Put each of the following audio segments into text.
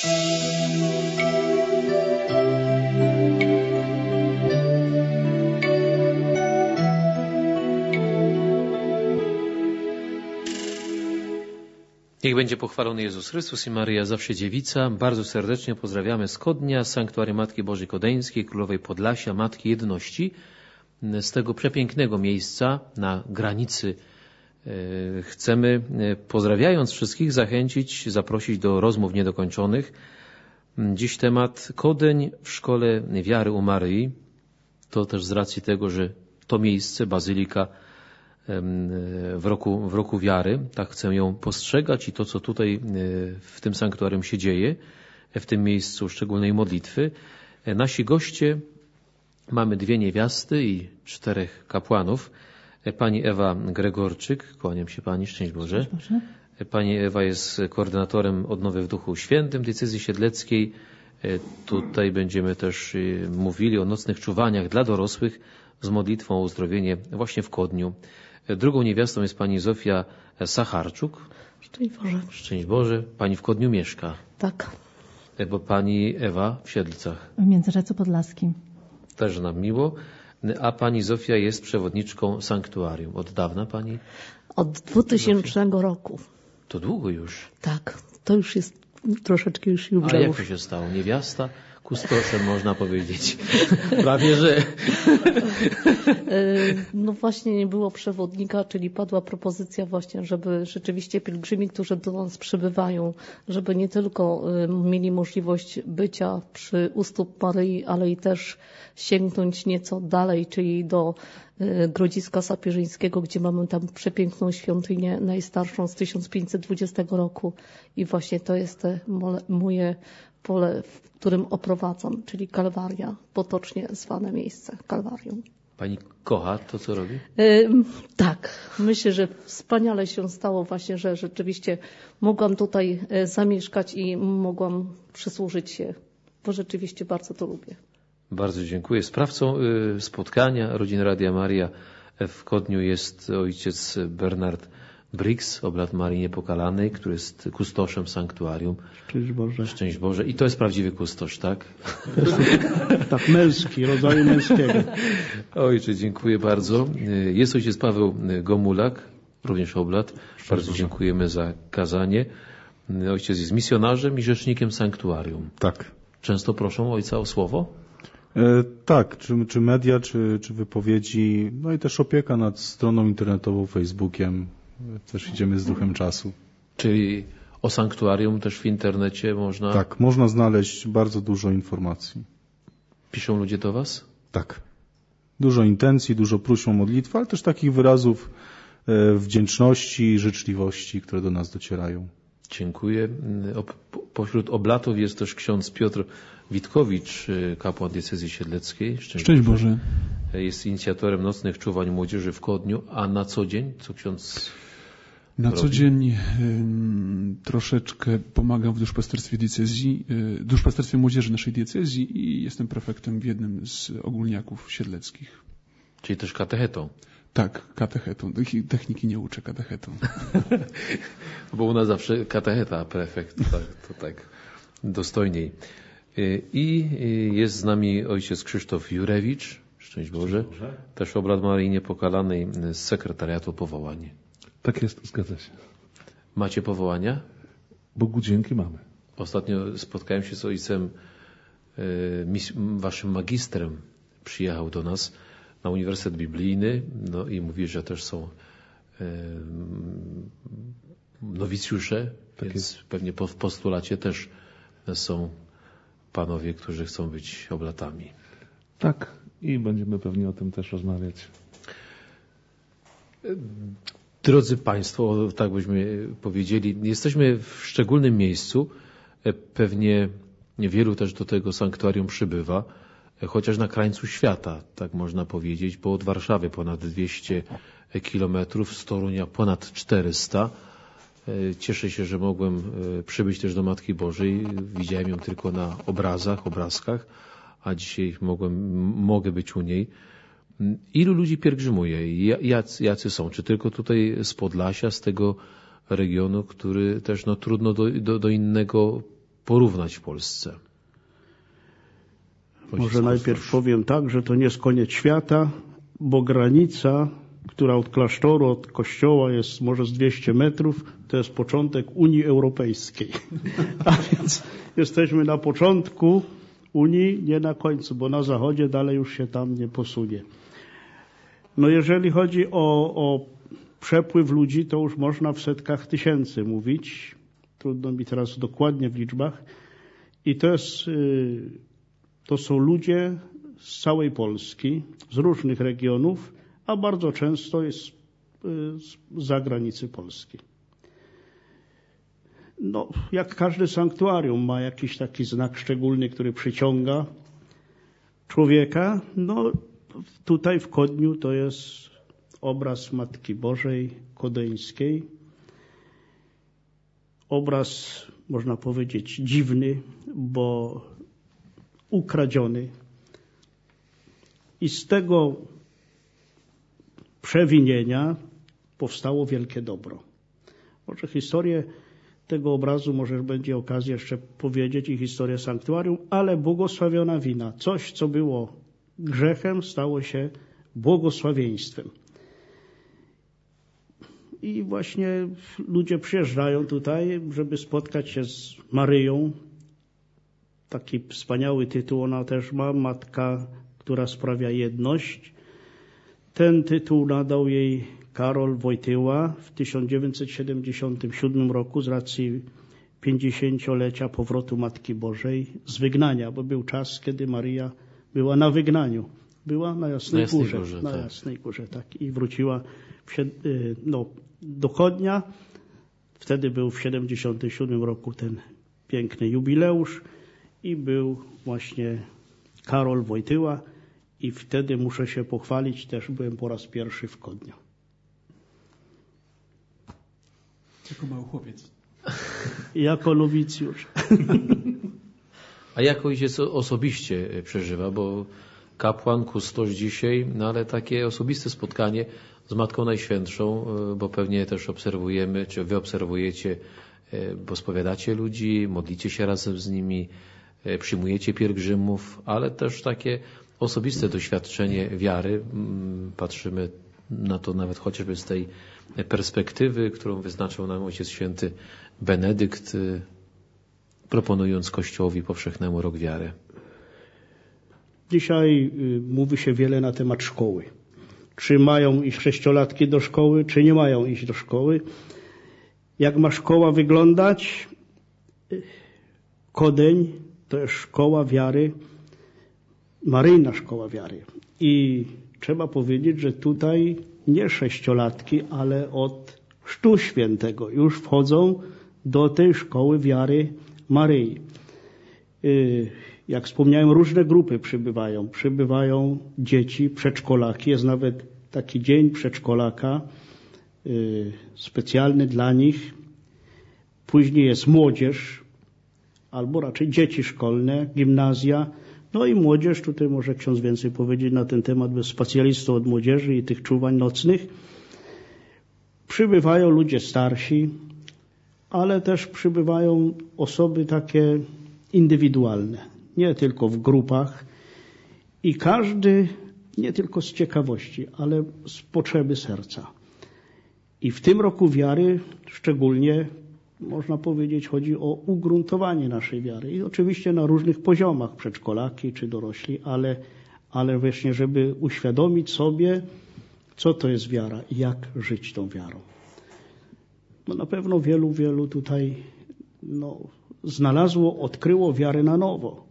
Niech będzie pochwalony Jezus Chrystus i Maryja Zawsze Dziewica. Bardzo serdecznie pozdrawiamy z Kodnia, Sanktuarium Matki Bożej Kodeńskiej, Królowej Podlasia, Matki Jedności. Z tego przepięknego miejsca na granicy chcemy, pozdrawiając wszystkich, zachęcić, zaprosić do rozmów niedokończonych. Dziś temat Kodeń w Szkole Wiary u Maryi. To też z racji tego, że to miejsce, bazylika w roku wiary, tak chcę ją postrzegać i to, co tutaj w tym sanktuarium się dzieje, w tym miejscu szczególnej modlitwy. Nasi goście, mamy 2 niewiasty i 4 kapłanów. Pani Ewa Gregorczyk, kłaniam się Pani, szczęść Boże. Pani Ewa jest koordynatorem Odnowy w Duchu Świętym diecezji siedleckiej. Tutaj będziemy też mówili o nocnych czuwaniach dla dorosłych z modlitwą o uzdrowienie właśnie w Kodniu. Drugą niewiastą jest pani Zofia Sacharczuk. Szczęść Boże. Szczęść Boże. Pani w Kodniu mieszka. Tak. Bo pani Ewa w Siedlcach. W Międzyrzeczu Podlaskim. Też nam miło. A pani Zofia jest przewodniczką sanktuarium. Od dawna pani? Od 2000 roku. To długo już. Tak. To już jest troszeczkę już jubileusz. A jak to się stało? Niewiasta? Kustoszem można powiedzieć. Prawie, że... No właśnie nie było przewodnika, czyli padła propozycja właśnie, żeby rzeczywiście pielgrzymi, którzy do nas przybywają, żeby nie tylko mieli możliwość bycia u stóp Maryi, ale i też sięgnąć nieco dalej, czyli do Grodziska Sapieżyńskiego, gdzie mamy tam przepiękną świątynię najstarszą z 1520 roku i właśnie to jest moje pole, w którym oprowadzam, czyli Kalwaria, potocznie zwane miejsce Kalwarium. Pani kocha to, co robi? Tak. Myślę, że wspaniale się stało właśnie, że rzeczywiście mogłam tutaj zamieszkać i mogłam przysłużyć się, bo rzeczywiście bardzo to lubię. Bardzo dziękuję. Sprawcą spotkania Rodziny Radia Maria w Kodniu jest ojciec Bernard Briggs, oblat Marii Niepokalanej, który jest kustoszem sanktuarium. Szczęść Boże. Szczęść Boże. I to jest prawdziwy kustosz, tak? Tak, męski, rodzaju męskiego. Ojcze, dziękuję bardzo. Jest ojciec Paweł Gomulak, również oblat. Bardzo dziękujemy za kazanie. Ojciec jest misjonarzem i rzecznikiem sanktuarium. Tak. Często proszą ojca o słowo? Tak, czy media, czy wypowiedzi, no i też opieka nad stroną internetową, Facebookiem. Też idziemy z duchem czasu. Czyli o sanktuarium też w internecie można... Tak, można znaleźć bardzo dużo informacji. Piszą ludzie do was? Tak. Dużo intencji, dużo próśb o modlitwę, ale też takich wyrazów wdzięczności i życzliwości, które do nas docierają. Dziękuję. Pośród oblatów jest też ksiądz Piotr Witkowicz, kapłan diecezji siedleckiej. Szczęść Boże. Jest inicjatorem nocnych czuwań młodzieży w Kodniu, a na co dzień co ksiądz robi? Co dzień troszeczkę pomagam w duszpasterstwie diecezji, duszpasterstwie młodzieży naszej diecezji i jestem prefektem w jednym z ogólniaków siedleckich. Czyli też katechetą? Tak, katechetą. Techniki nie uczę katechetą. Bo u nas zawsze katecheta, a prefekt, tak, to tak dostojniej. I jest z nami ojciec Krzysztof Jurewicz, szczęść Boże, też oblat Maryi Niepokalanej z sekretariatu powołań. Tak jest, zgadza się. Macie powołania? Bogu dzięki mamy. Ostatnio spotkałem się z ojcem, waszym magistrem, przyjechał do nas na Uniwersytet Biblijny, no i mówi, że też są nowicjusze, tak więc jest. Pewnie w postulacie też są panowie, którzy chcą być oblatami. Tak, i będziemy pewnie o tym też rozmawiać. Drodzy Państwo, tak byśmy powiedzieli, jesteśmy w szczególnym miejscu. Pewnie wielu też do tego sanktuarium przybywa, chociaż na krańcu świata, tak można powiedzieć, bo od Warszawy ponad 200 kilometrów, z Torunia ponad 400. Cieszę się, że mogłem przybyć też do Matki Bożej. Widziałem ją tylko na obrazkach, a dzisiaj mogę być u niej. Ilu ludzi pielgrzymuje? Jacy są? Czy tylko tutaj z Podlasia, z tego regionu, który też trudno do innego porównać w Polsce? Może najpierw powiem tak, że to nie jest koniec świata, bo granica, która od klasztoru, od kościoła jest może z 200 metrów, to jest początek Unii Europejskiej. A więc jesteśmy na początku Unii, nie na końcu, bo na zachodzie dalej już się tam nie posunie. No jeżeli chodzi o przepływ ludzi, to już można w setkach tysięcy mówić. Trudno mi teraz dokładnie w liczbach. I to są ludzie z całej Polski, z różnych regionów, a bardzo często jest z zagranicy Polski. No, jak każde sanktuarium ma jakiś taki znak szczególny, który przyciąga człowieka. No, tutaj w Kodniu to jest obraz Matki Bożej Kodeńskiej. Obraz, można powiedzieć, dziwny, bo ukradziony. I z tego przewinienia powstało wielkie dobro. Może historię tego obrazu, może będzie okazja jeszcze powiedzieć i historię sanktuarium, ale błogosławiona wina. Coś, co było grzechem, stało się błogosławieństwem. I właśnie ludzie przyjeżdżają tutaj, żeby spotkać się z Maryją. Taki wspaniały tytuł ona też ma, Matka, która sprawia jedność. Ten tytuł nadał jej Karol Wojtyła w 1977 roku z racji 50-lecia powrotu Matki Bożej z wygnania, bo był czas, kiedy Maryja była na wygnaniu. Była na Jasnej Górze. Na Jasnej Górze, tak. I wróciła do Kodnia. Wtedy był w 77 roku ten piękny jubileusz i był właśnie Karol Wojtyła i wtedy muszę się pochwalić, też byłem po raz pierwszy w Kodniu. Jako mały chłopiec. Jako nowicjusz. A jak ojciec osobiście przeżywa, bo kapłan, kustosz dzisiaj, no ale takie osobiste spotkanie z Matką Najświętszą, bo pewnie też obserwujemy, czy wy obserwujecie, bo spowiadacie ludzi, modlicie się razem z nimi, przyjmujecie pielgrzymów, ale też takie osobiste doświadczenie wiary. Patrzymy na to nawet chociażby z tej perspektywy, którą wyznaczył nam Ojciec Święty Benedykt, proponując Kościołowi powszechnemu rok wiary. Dzisiaj mówi się wiele na temat szkoły. Czy mają iść sześciolatki do szkoły, czy nie mają iść do szkoły. Jak ma szkoła wyglądać? Kodeń to jest szkoła wiary, maryjna szkoła wiary. I trzeba powiedzieć, że tutaj nie sześciolatki, ale od Chrztu Świętego już wchodzą do tej szkoły wiary Maryi. Jak wspomniałem, różne grupy przybywają. Przybywają dzieci, przedszkolaki. Jest nawet taki dzień przedszkolaka specjalny dla nich. Później jest młodzież, albo raczej dzieci szkolne, gimnazja. No i młodzież, tutaj może ksiądz więcej powiedzieć na ten temat, bez specjalistów od młodzieży i tych czuwań nocnych. Przybywają ludzie starsi, ale też przybywają osoby takie indywidualne, nie tylko w grupach i każdy nie tylko z ciekawości, ale z potrzeby serca. I w tym roku wiary szczególnie, można powiedzieć, chodzi o ugruntowanie naszej wiary. I oczywiście na różnych poziomach, przedszkolaki czy dorośli, ale właśnie, żeby uświadomić sobie, co to jest wiara i jak żyć tą wiarą. No na pewno wielu tutaj odkryło wiarę na nowo.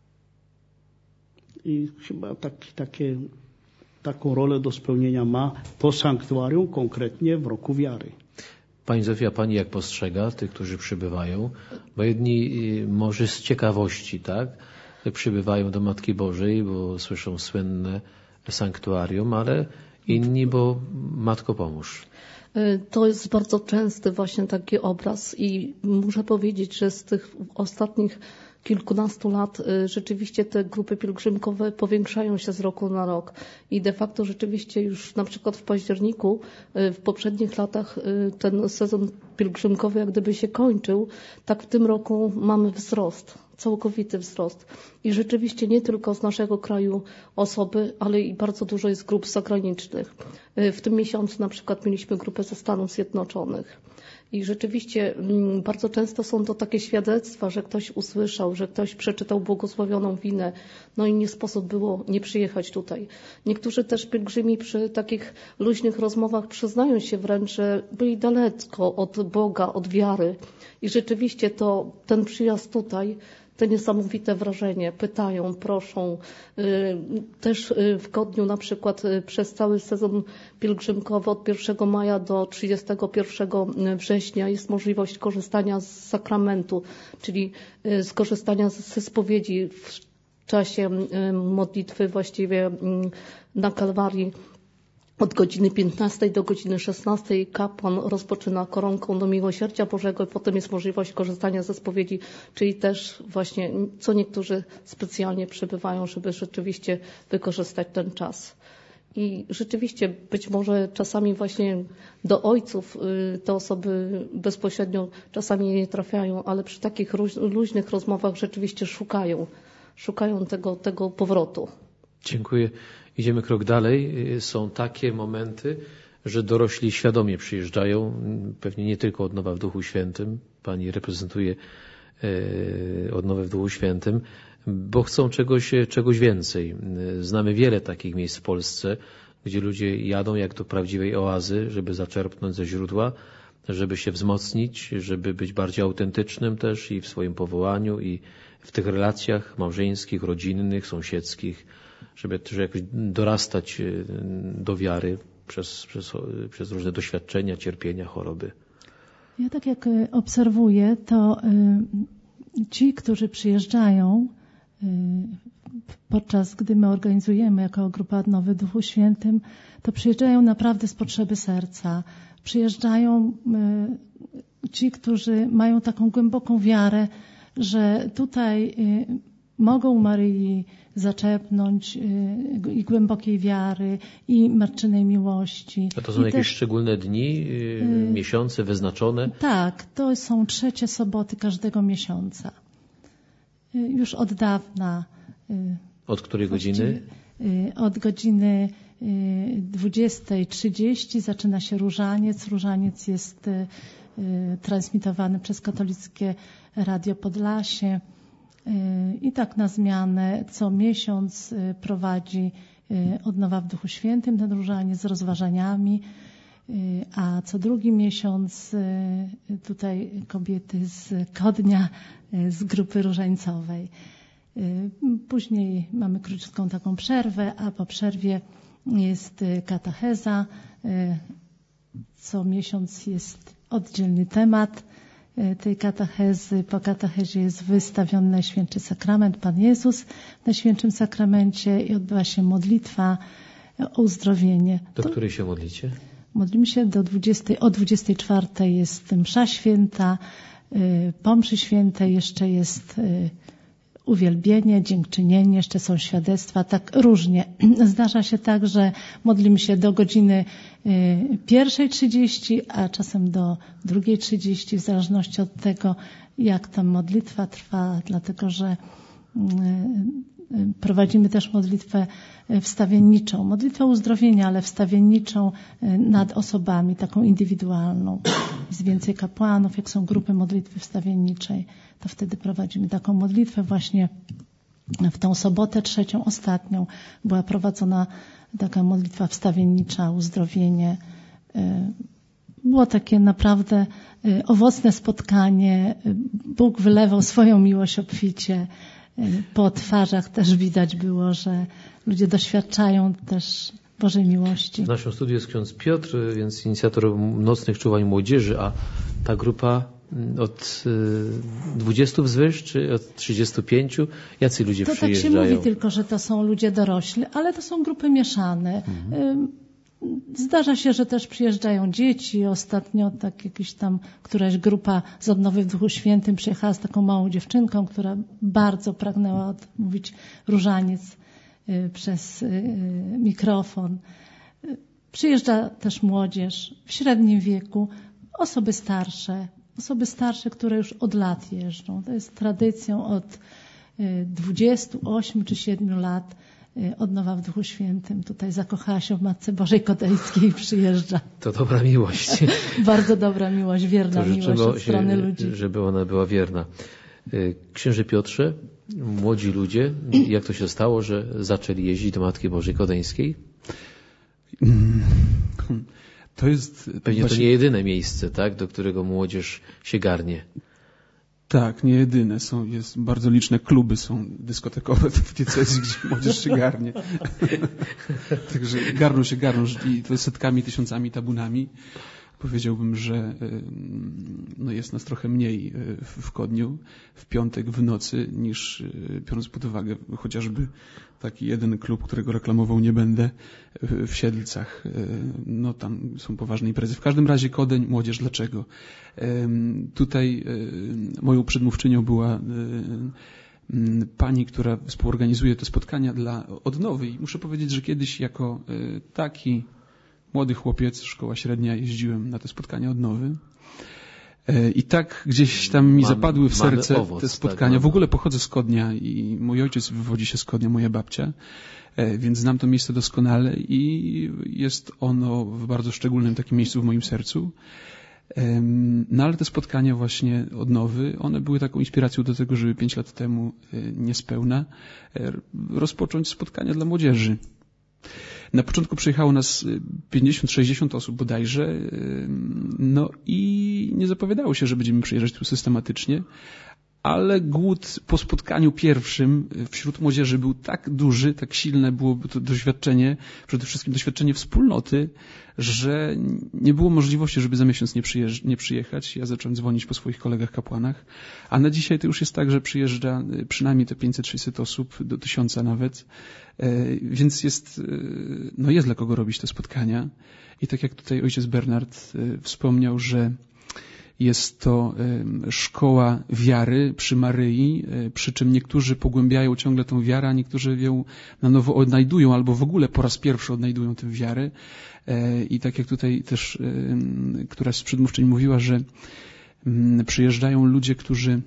I chyba taką rolę do spełnienia ma to sanktuarium konkretnie w roku wiary. Pani Zofia, pani jak postrzega tych, którzy przybywają? Bo jedni może z ciekawości, tak, przybywają do Matki Bożej, bo słyszą słynne sanktuarium, ale inni, bo Matko pomóż. To jest bardzo częsty właśnie taki obraz i muszę powiedzieć, że z tych ostatnich kilkunastu lat rzeczywiście te grupy pielgrzymkowe powiększają się z roku na rok i de facto rzeczywiście już na przykład w październiku w poprzednich latach ten sezon pielgrzymkowy jak gdyby się kończył, tak w tym roku mamy wzrost, całkowity wzrost i rzeczywiście nie tylko z naszego kraju osoby, ale i bardzo dużo jest grup zagranicznych. W tym miesiącu na przykład mieliśmy grupę ze Stanów Zjednoczonych. I rzeczywiście bardzo często są to takie świadectwa, że ktoś usłyszał, że ktoś przeczytał błogosławioną winę, no i nie sposób było nie przyjechać tutaj. Niektórzy też pielgrzymi przy takich luźnych rozmowach przyznają się wręcz, że byli daleko od Boga, od wiary. I rzeczywiście to ten przyjazd tutaj, to niesamowite wrażenie. Pytają, proszą. Też w Kodniu na przykład przez cały sezon pielgrzymkowy od 1 maja do 31 września jest możliwość korzystania z sakramentu, czyli skorzystania ze spowiedzi w czasie modlitwy właściwie na Kalwarii. Od godziny 15 do godziny 16 kapłan rozpoczyna koronką do Miłosierdzia Bożego i potem jest możliwość korzystania ze spowiedzi, czyli też właśnie co niektórzy specjalnie przybywają, żeby rzeczywiście wykorzystać ten czas. I rzeczywiście być może czasami właśnie do ojców te osoby bezpośrednio czasami nie trafiają, ale przy takich luźnych rozmowach rzeczywiście szukają tego powrotu. Dziękuję. Idziemy krok dalej. Są takie momenty, że dorośli świadomie przyjeżdżają, pewnie nie tylko Odnowa w Duchu Świętym, Pani reprezentuje Odnowę w Duchu Świętym, bo chcą czegoś więcej. Znamy wiele takich miejsc w Polsce, gdzie ludzie jadą jak do prawdziwej oazy, żeby zaczerpnąć ze źródła, żeby się wzmocnić, żeby być bardziej autentycznym też i w swoim powołaniu, i w tych relacjach małżeńskich, rodzinnych, sąsiedzkich, żeby też jakoś dorastać do wiary przez różne doświadczenia, cierpienia, choroby. Ja tak jak obserwuję, to ci, którzy przyjeżdżają, podczas gdy my organizujemy jako Grupa Odnowy w Duchu Świętym, to przyjeżdżają naprawdę z potrzeby serca. Przyjeżdżają ci, którzy mają taką głęboką wiarę, że tutaj mogą Maryi zaczepnąć i głębokiej wiary, i matczynej miłości. A to są jakieś szczególne dni, miesiące wyznaczone? Tak, to są 3 soboty każdego miesiąca. Już od dawna. Od której godziny? Od godziny 20:30 zaczyna się różaniec. Różaniec jest transmitowany przez Katolickie Radio Podlasie. I tak na zmianę co miesiąc prowadzi Odnowa w Duchu Świętym ten różaniec z rozważaniami, a co drugi miesiąc tutaj kobiety z Kodnia, z grupy różańcowej. Później mamy krótką taką przerwę, a po przerwie jest katecheza. Co miesiąc jest oddzielny temat tej katechezy. Po katechezie jest wystawiony Najświętszy Sakrament, Pan Jezus w Najświętszym Sakramencie i odbywa się modlitwa o uzdrowienie. Do której się modlicie? Modlimy się o 24 jest msza święta, po mszy świętej jeszcze jest uwielbienie, dziękczynienie, jeszcze są świadectwa, tak różnie. Zdarza się tak, że modlimy się do godziny 1:30, a czasem do 2:30, w zależności od tego, jak ta modlitwa trwa, dlatego że prowadzimy też modlitwę wstawienniczą, modlitwę uzdrowienia, ale wstawienniczą nad osobami, taką indywidualną. Jest więcej kapłanów, jak są grupy modlitwy wstawienniczej, to wtedy prowadzimy taką modlitwę. Właśnie w tą sobotę 3, ostatnią, była prowadzona taka modlitwa wstawiennicza, uzdrowienie. Było takie naprawdę owocne spotkanie. Bóg wylewał swoją miłość obficie. Po twarzach też widać było, że ludzie doświadczają też Bożej miłości. W naszym studiu jest ksiądz Piotr, więc inicjator nocnych czuwań młodzieży, a ta grupa od 20 wzwyż, czy od 35? Jacy ludzie to przyjeżdżają? To tak się mówi tylko, że to są ludzie dorośli, ale to są grupy mieszane. Zdarza się, że też przyjeżdżają dzieci. Ostatnio któraś grupa z Odnowy w Duchu Świętym przyjechała z taką małą dziewczynką, która bardzo pragnęła odmówić różaniec przez mikrofon. Przyjeżdża też młodzież w średnim wieku, osoby starsze, które już od lat jeżdżą. To jest tradycją od 28 czy 7 lat. Odnowa w Duchu Świętym tutaj zakochała się w Matce Bożej Kodeńskiej i przyjeżdża. To dobra miłość. Bardzo dobra miłość, wierna miłość od strony ludzi. Żeby ona była wierna. Księże Piotrze, młodzi ludzie, jak to się stało, że zaczęli jeździć do Matki Bożej Kodeńskiej? To jest pewnie to nie jedyne miejsce, tak, do którego młodzież się garnie. Tak, nie jedyne. Jest bardzo liczne kluby są dyskotekowe w diecezji, gdzie młodzież się garnie. Także garną i to setkami, tysiącami, tabunami. Powiedziałbym, że jest nas trochę mniej w Kodniu, w piątek w nocy, niż biorąc pod uwagę chociażby taki jeden klub, którego reklamował nie będę, w Siedlcach. Tam są poważne imprezy. W każdym razie Kodeń, młodzież, dlaczego? Tutaj moją przedmówczynią była pani, która współorganizuje te spotkania dla Odnowy i muszę powiedzieć, że kiedyś jako taki młody chłopiec, szkoła średnia, jeździłem na te spotkania Odnowy. I tak gdzieś tam mi zapadły w serce te spotkania. W ogóle pochodzę z Kodnia i mój ojciec wywodzi się z Kodnia, moja babcia, więc znam to miejsce doskonale i jest ono w bardzo szczególnym takim miejscu w moim sercu. Ale te spotkania właśnie Odnowy, one były taką inspiracją do tego, żeby 5 lat temu niespełna rozpocząć spotkania dla młodzieży. Na początku przyjechało nas 50-60 osób bodajże, i nie zapowiadało się, że będziemy przyjeżdżać tu systematycznie, ale głód po spotkaniu pierwszym wśród młodzieży był tak duży, tak silne było to doświadczenie, przede wszystkim doświadczenie wspólnoty, że nie było możliwości, żeby za miesiąc nie przyjechać. Ja zacząłem dzwonić po swoich kolegach kapłanach, a na dzisiaj to już jest tak, że przyjeżdża przynajmniej te 500-600 osób, do 1000 nawet, więc jest dla kogo robić te spotkania. I tak jak tutaj ojciec Bernard wspomniał, że jest to szkoła wiary przy Maryi, przy czym niektórzy pogłębiają ciągle tą wiarę, a niektórzy ją na nowo odnajdują albo w ogóle po raz pierwszy odnajdują tę wiarę. I tak jak tutaj też któraś z przedmówczyń mówiła, że przyjeżdżają ludzie, którzy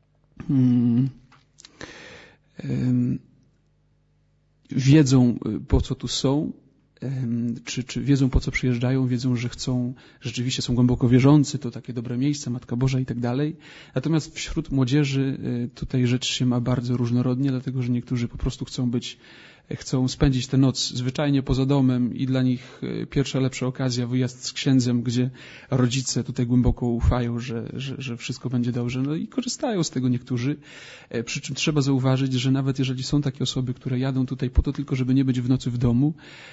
wiedzą, po co tu są, czy wiedzą, po co przyjeżdżają, wiedzą, że chcą, rzeczywiście są głęboko wierzący, to takie dobre miejsce, Matka Boża i tak dalej. Natomiast wśród młodzieży tutaj rzecz się ma bardzo różnorodnie, dlatego że niektórzy po prostu chcą spędzić tę noc zwyczajnie poza domem i dla nich pierwsza lepsza okazja, wyjazd z księdzem, gdzie rodzice tutaj głęboko ufają, że wszystko będzie dobrze. I korzystają z tego niektórzy. Przy czym trzeba zauważyć, że nawet jeżeli są takie osoby, które jadą tutaj po to tylko, żeby nie być w nocy w domu,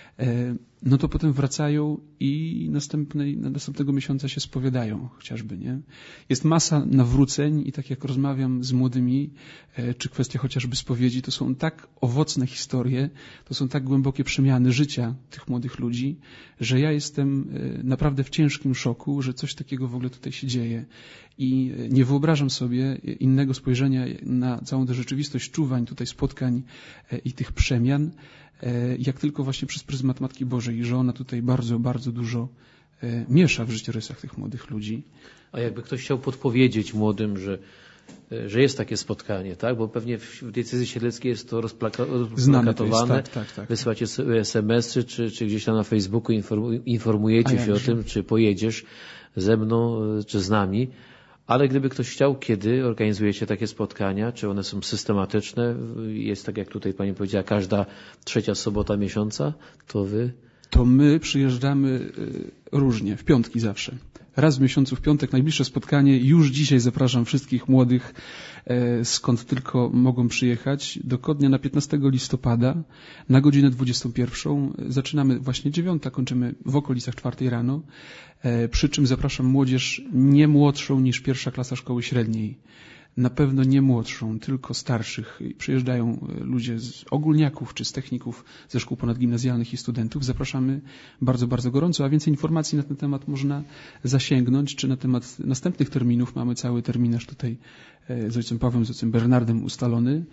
to potem wracają i następnego miesiąca się spowiadają chociażby, nie? Jest masa nawróceń i tak jak rozmawiam z młodymi, czy kwestia chociażby spowiedzi, to są tak owocne historie, to są tak głębokie przemiany życia tych młodych ludzi, że ja jestem naprawdę w ciężkim szoku, że coś takiego w ogóle tutaj się dzieje. I nie wyobrażam sobie innego spojrzenia na całą tę rzeczywistość czuwań, tutaj spotkań i tych przemian, jak tylko właśnie przez pryzmat Matki Bożej, i że ona tutaj bardzo, bardzo dużo miesza w życiorysach tych młodych ludzi. A jakby ktoś chciał podpowiedzieć młodym, że jest takie spotkanie, tak? Bo pewnie w diecezji siedleckiej jest to rozplakatowane. Tak. Wysyłacie SMS-y, czy gdzieś tam na Facebooku informujecie się o tym, czy pojedziesz ze mną, czy z nami. Ale gdyby ktoś chciał, kiedy organizujecie takie spotkania, czy one są systematyczne? Jest tak, jak tutaj pani powiedziała, każda 3. sobota miesiąca, to my przyjeżdżamy różnie, w piątki zawsze. Raz w miesiącu w piątek, najbliższe spotkanie. Już dzisiaj zapraszam wszystkich młodych, skąd tylko mogą przyjechać, do Kodnia na 15 listopada na godzinę 21. Zaczynamy właśnie 9, kończymy w okolicach 4 rano. Przy czym zapraszam młodzież nie młodszą niż 1. klasa szkoły średniej. na pewno nie młodszą, tylko starszych. Przyjeżdżają ludzie z ogólniaków czy z techników ze szkół ponadgimnazjalnych i studentów. Zapraszamy bardzo, bardzo gorąco, a więcej informacji na ten temat można zasięgnąć, czy na temat następnych terminów. Mamy cały terminarz tutaj z ojcem Pawłem, z ojcem Bernardem ustalony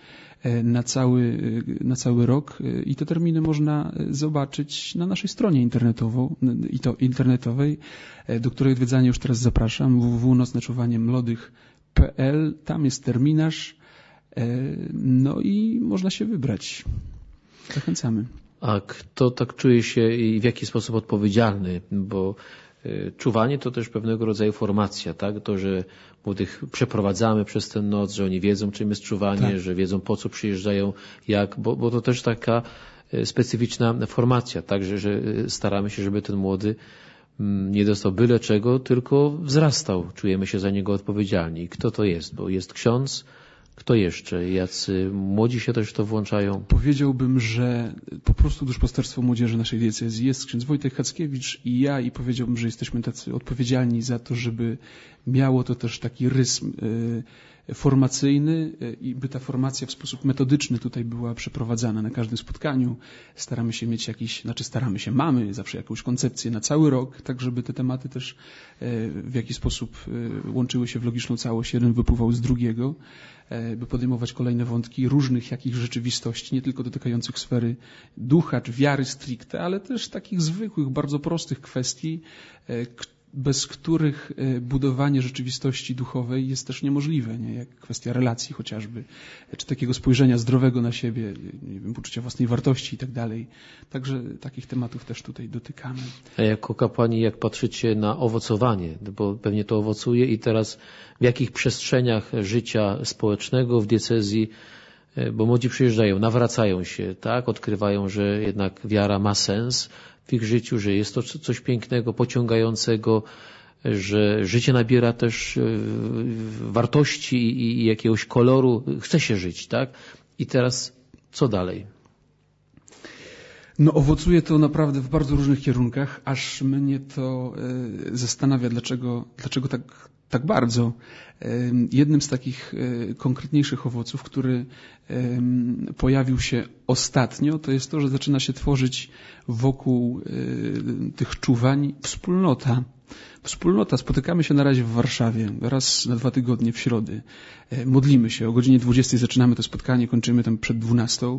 na cały rok i te terminy można zobaczyć na naszej stronie internetowej, do której odwiedzania już teraz zapraszam, www.nocneczuwaniemlodych.pl. Tam jest terminarz, no i można się wybrać. Zachęcamy. A kto tak czuje się i w jaki sposób odpowiedzialny? Bo czuwanie to też pewnego rodzaju formacja, tak? To, że młodych przeprowadzamy przez tę noc, że oni wiedzą, czym jest czuwanie, tak, że wiedzą, po co przyjeżdżają, jak, bo to też taka specyficzna formacja, tak? Że staramy się, żeby ten młody nie dostał byle czego, tylko wzrastał. Czujemy się za niego odpowiedzialni. Kto to jest? Bo jest ksiądz, kto jeszcze? Jacy młodzi się też w to włączają? Powiedziałbym, że po prostu duszpasterstwo młodzieży naszej diecezji jest ksiądz Wojtek Hackiewicz i ja, i powiedziałbym, że jesteśmy tacy odpowiedzialni za to, żeby miało to też taki rys formacyjny i by ta formacja w sposób metodyczny tutaj była przeprowadzana na każdym spotkaniu. Staramy się mieć mamy zawsze jakąś koncepcję na cały rok, tak żeby te tematy też w jakiś sposób łączyły się w logiczną całość, jeden wypływał z drugiego, by podejmować kolejne wątki różnych jakichś rzeczywistości, nie tylko dotykających sfery ducha czy wiary stricte, ale też takich zwykłych, bardzo prostych kwestii, bez których budowanie rzeczywistości duchowej jest też niemożliwe, nie? Jak kwestia relacji chociażby, czy takiego spojrzenia zdrowego na siebie, nie wiem, poczucia własnej wartości i tak dalej. Także takich tematów też tutaj dotykamy. A jako kapłani, jak patrzycie na owocowanie, bo pewnie to owocuje i teraz w jakich przestrzeniach życia społecznego w diecezji, bo młodzi przyjeżdżają, nawracają się, tak, odkrywają, że jednak wiara ma sens w ich życiu, że jest to coś pięknego, pociągającego, że życie nabiera też wartości i jakiegoś koloru. Chce się żyć, tak? I teraz co dalej? No owocuje to naprawdę w bardzo różnych kierunkach, aż mnie to zastanawia, dlaczego tak bardzo. Jednym z takich konkretniejszych owoców, który pojawił się ostatnio, to jest to, że zaczyna się tworzyć wokół tych czuwań wspólnota. Spotykamy się na razie w Warszawie, raz na 2 tygodnie w środy. Modlimy się, o godzinie 20 zaczynamy to spotkanie, kończymy tam przed 12.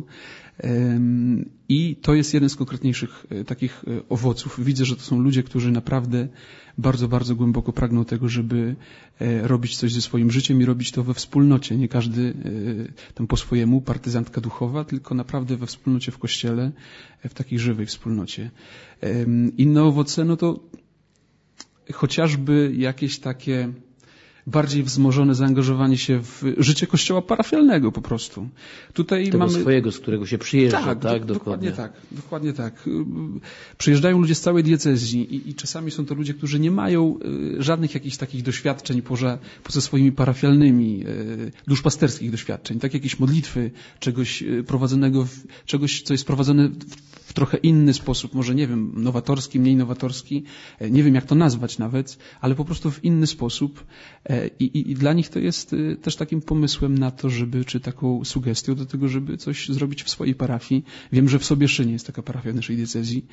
I to jest jeden z konkretniejszych takich owoców. Widzę, że to są ludzie, którzy naprawdę bardzo, bardzo głęboko pragną tego, żeby robić coś ze swoim życiem i robić to we wspólnocie. Nie każdy tam po swojemu, partyzantka duchowa, tylko naprawdę we wspólnocie w kościele, w takiej żywej wspólnocie. Inne owoce, no to chociażby jakieś takie bardziej wzmożone zaangażowanie się w życie kościoła parafialnego po prostu. Tutaj tego mamy swojego, z którego się przyjeżdża, tak? Dokładnie tak. Przyjeżdżają ludzie z całej diecezji i czasami są to ludzie, którzy nie mają żadnych jakichś takich doświadczeń poza swoimi parafialnymi, duszpasterskich doświadczeń, tak jakieś modlitwy, czegoś prowadzonego, czegoś, co jest prowadzone w trochę inny sposób, może nie wiem, nowatorski, mniej nowatorski, nie wiem jak to nazwać nawet, ale po prostu w inny sposób. I dla nich to jest też takim pomysłem na to, czy taką sugestią do tego, żeby coś zrobić w swojej parafii. Wiem, że w Sobieszynie jest taka parafia w naszej diecezji,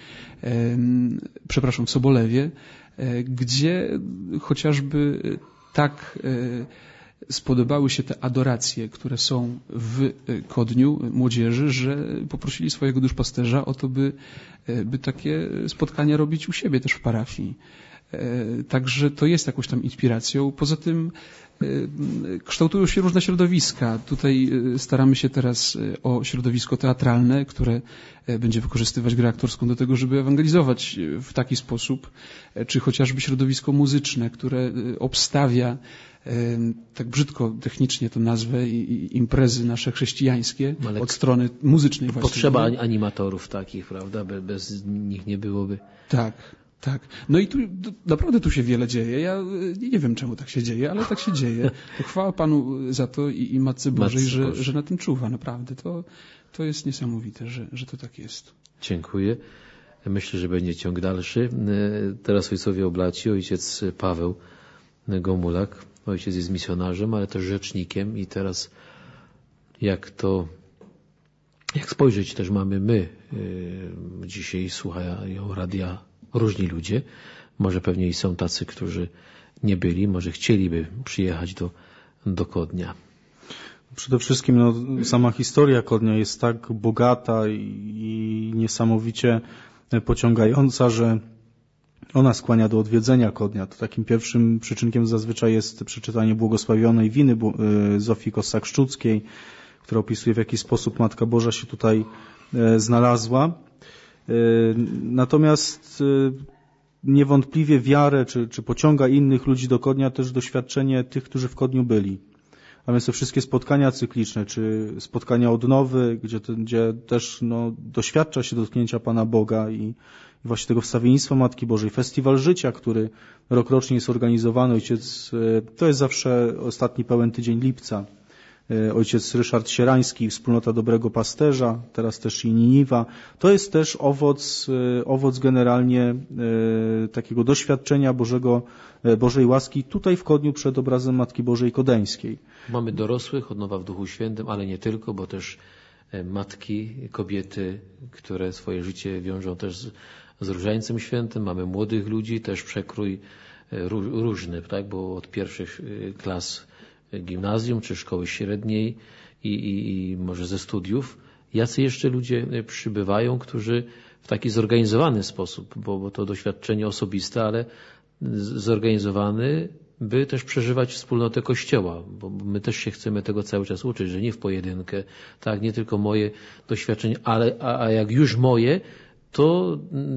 w Sobolewie, gdzie chociażby tak spodobały się te adoracje, które są w Kodniu młodzieży, że poprosili swojego duszpasterza o to, by takie spotkania robić u siebie też w parafii. Także to jest jakąś tam inspiracją. Poza tym kształtują się różne środowiska. Tutaj staramy się teraz o środowisko teatralne, które będzie wykorzystywać grę aktorską do tego, żeby ewangelizować w taki sposób, czy chociażby środowisko muzyczne, które obstawia, tak brzydko technicznie to nazwę, imprezy nasze chrześcijańskie od strony muzycznej właśnie. Potrzeba animatorów takich, prawda? Bez nich nie byłoby. Tak. No i tu naprawdę tu się wiele dzieje. Ja nie wiem, czemu tak się dzieje, ale tak się dzieje. To chwała Panu za to i Matce Bożej, że na tym czuwa. Naprawdę. To jest niesamowite, że to tak jest. Dziękuję. Myślę, że będzie ciąg dalszy. Teraz ojcowie oblaci, ojciec Paweł Gomulak. Ojciec jest misjonarzem, ale też rzecznikiem i teraz jak spojrzeć też mamy my, dzisiaj słuchają radia różni ludzie, może pewnie i są tacy, którzy nie byli, może chcieliby przyjechać do Kodnia. Przede wszystkim sama historia Kodnia jest tak bogata i niesamowicie pociągająca, że ona skłania do odwiedzenia Kodnia. To takim pierwszym przyczynkiem zazwyczaj jest przeczytanie błogosławionej winy Zofii Kossak-Szczuckiej, która opisuje, w jaki sposób Matka Boża się tutaj znalazła. Natomiast niewątpliwie wiarę, czy pociąga innych ludzi do Kodnia też doświadczenie tych, którzy w Kodniu byli. A więc te wszystkie spotkania cykliczne, czy spotkania odnowy, gdzie też doświadcza się dotknięcia Pana Boga i właśnie tego wstawiennictwa Matki Bożej. Festiwal Życia, który rokrocznie jest organizowany. To jest zawsze ostatni pełen tydzień lipca. Ojciec Ryszard Sierański, Wspólnota Dobrego Pasterza, teraz też i Niniwa. To jest też owoc generalnie takiego doświadczenia Bożej łaski tutaj w Kodniu przed obrazem Matki Bożej Kodeńskiej. Mamy dorosłych, odnowa w Duchu Świętym, ale nie tylko, bo też matki, kobiety, które swoje życie wiążą też z Różańcem Świętym. Mamy młodych ludzi, też przekrój różny, tak? Bo od pierwszych klas gimnazjum czy szkoły średniej i może ze studiów. Jacy jeszcze ludzie przybywają, którzy w taki zorganizowany sposób, bo to doświadczenie osobiste, ale zorganizowany, by też przeżywać wspólnotę Kościoła, bo my też się chcemy tego cały czas uczyć, że nie w pojedynkę, tak, nie tylko moje doświadczenie, a jak już moje, to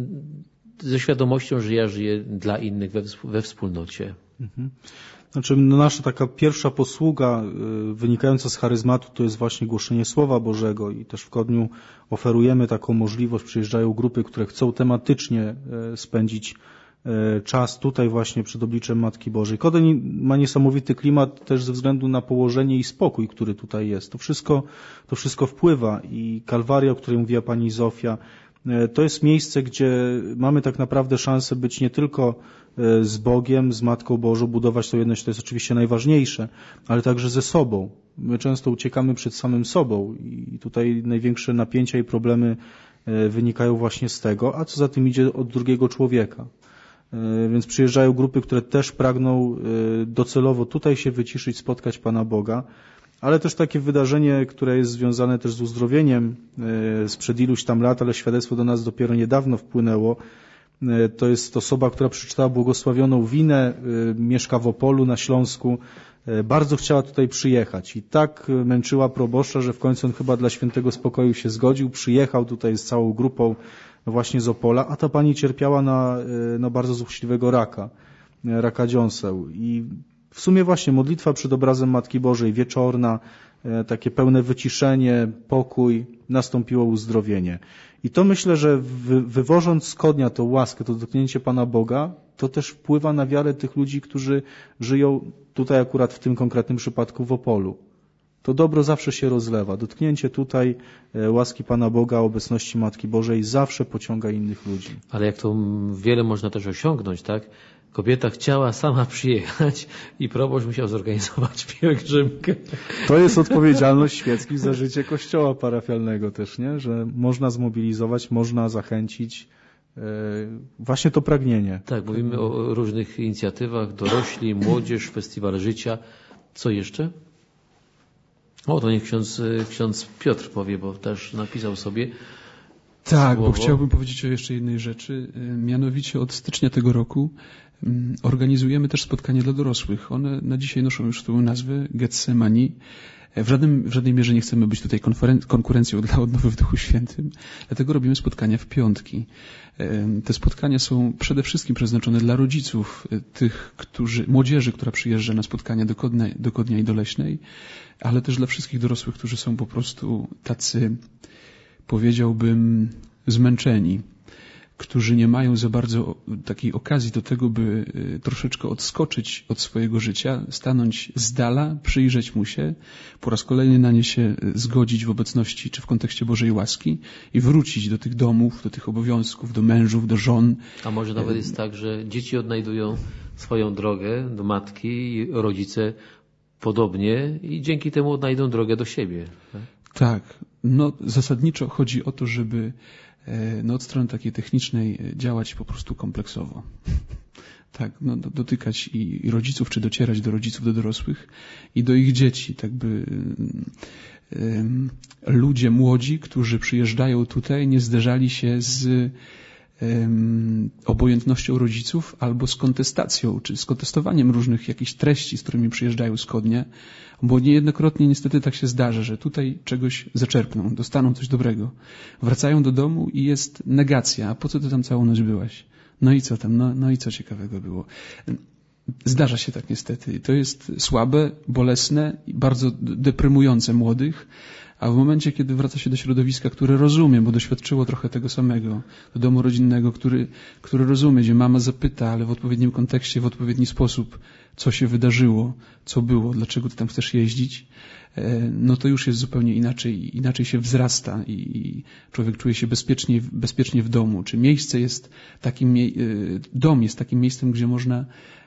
ze świadomością, że ja żyję dla innych we wspólnocie. Mhm. Znaczy, nasza taka pierwsza posługa wynikająca z charyzmatu to jest właśnie głoszenie Słowa Bożego i też w Kodniu oferujemy taką możliwość. Przyjeżdżają grupy, które chcą tematycznie spędzić czas tutaj właśnie przed obliczem Matki Bożej. Kodyń ma niesamowity klimat też ze względu na położenie i spokój, który tutaj jest. To wszystko wpływa i Kalwaria, o której mówiła pani Zofia, to jest miejsce, gdzie mamy tak naprawdę szansę być nie tylko z Bogiem, z Matką Bożą, budować tą jedność, to jest oczywiście najważniejsze, ale także ze sobą. My często uciekamy przed samym sobą i tutaj największe napięcia i problemy wynikają właśnie z tego, a co za tym idzie od drugiego człowieka. Więc przyjeżdżają grupy, które też pragną docelowo tutaj się wyciszyć, spotkać Pana Boga, ale też takie wydarzenie, które jest związane też z uzdrowieniem sprzed iluś tam lat, ale świadectwo do nas dopiero niedawno wpłynęło. To jest osoba, która przeczytała błogosławioną winę, mieszka w Opolu na Śląsku. Bardzo chciała tutaj przyjechać i tak męczyła proboszcza, że w końcu on chyba dla świętego spokoju się zgodził. Przyjechał tutaj z całą grupą właśnie z Opola, a ta pani cierpiała na bardzo złośliwego raka dziąseł. I w sumie właśnie modlitwa przed obrazem Matki Bożej, wieczorna, takie pełne wyciszenie, pokój, nastąpiło uzdrowienie. I to myślę, że wywożąc z Kodnia tą łaskę, to dotknięcie Pana Boga, to też wpływa na wiarę tych ludzi, którzy żyją tutaj akurat w tym konkretnym przypadku w Opolu. To dobro zawsze się rozlewa. Dotknięcie tutaj łaski Pana Boga, obecności Matki Bożej zawsze pociąga innych ludzi. Ale jak to wiele można też osiągnąć, tak? Kobieta chciała sama przyjechać i proboszcz musiał zorganizować pielgrzymkę. To jest odpowiedzialność świeckich za życie kościoła parafialnego też, nie? Że można zmobilizować, można zachęcić właśnie to pragnienie. Tak, mówimy o różnych inicjatywach, dorośli, młodzież, festiwal życia. Co jeszcze? O, to niech ksiądz Piotr powie, bo też napisał sobie. Tak, słowo. Bo chciałbym powiedzieć o jeszcze jednej rzeczy. Mianowicie od stycznia tego roku organizujemy też spotkania dla dorosłych. One na dzisiaj noszą już swoją nazwę Getsemani. W żadnej mierze nie chcemy być tutaj konkurencją dla odnowy w Duchu Świętym, dlatego robimy spotkania w piątki. Te spotkania są przede wszystkim przeznaczone dla rodziców, młodzieży, która przyjeżdża na spotkania do Kodnia i do Leśnej, ale też dla wszystkich dorosłych, którzy są po prostu tacy, powiedziałbym, zmęczeni. którzy nie mają za bardzo takiej okazji do tego, by troszeczkę odskoczyć od swojego życia, stanąć z dala, przyjrzeć mu się, po raz kolejny na nie się zgodzić w obecności czy w kontekście Bożej łaski i wrócić do tych domów, do tych obowiązków, do mężów, do żon. A może nawet jest tak, że dzieci odnajdują swoją drogę do matki i rodzice podobnie i dzięki temu odnajdą drogę do siebie. Tak. No, zasadniczo chodzi o to, żeby od strony takiej technicznej działać po prostu kompleksowo. Tak, dotykać i rodziców, czy docierać do rodziców, do dorosłych i do ich dzieci. Tak by ludzie młodzi, którzy przyjeżdżają tutaj, nie zderzali się z obojętnością rodziców albo z kontestacją, czy z kontestowaniem różnych jakichś treści, z którymi przyjeżdżają wschodnie, bo niejednokrotnie niestety tak się zdarza, że tutaj czegoś zaczerpną, dostaną coś dobrego, wracają do domu i jest negacja, a po co ty tam całą noc byłaś? No i co tam? No i co ciekawego było? Zdarza się tak niestety. To jest słabe, bolesne i bardzo deprymujące młodych, a w momencie, kiedy wraca się do środowiska, które rozumie, bo doświadczyło trochę tego samego, do domu rodzinnego, który rozumie, gdzie mama zapyta, ale w odpowiednim kontekście, w odpowiedni sposób, co się wydarzyło, co było, dlaczego ty tam chcesz jeździć, no to już jest zupełnie inaczej się wzrasta i człowiek czuje się bezpiecznie w domu. Czy miejsce jest takim, dom jest takim miejscem, gdzie można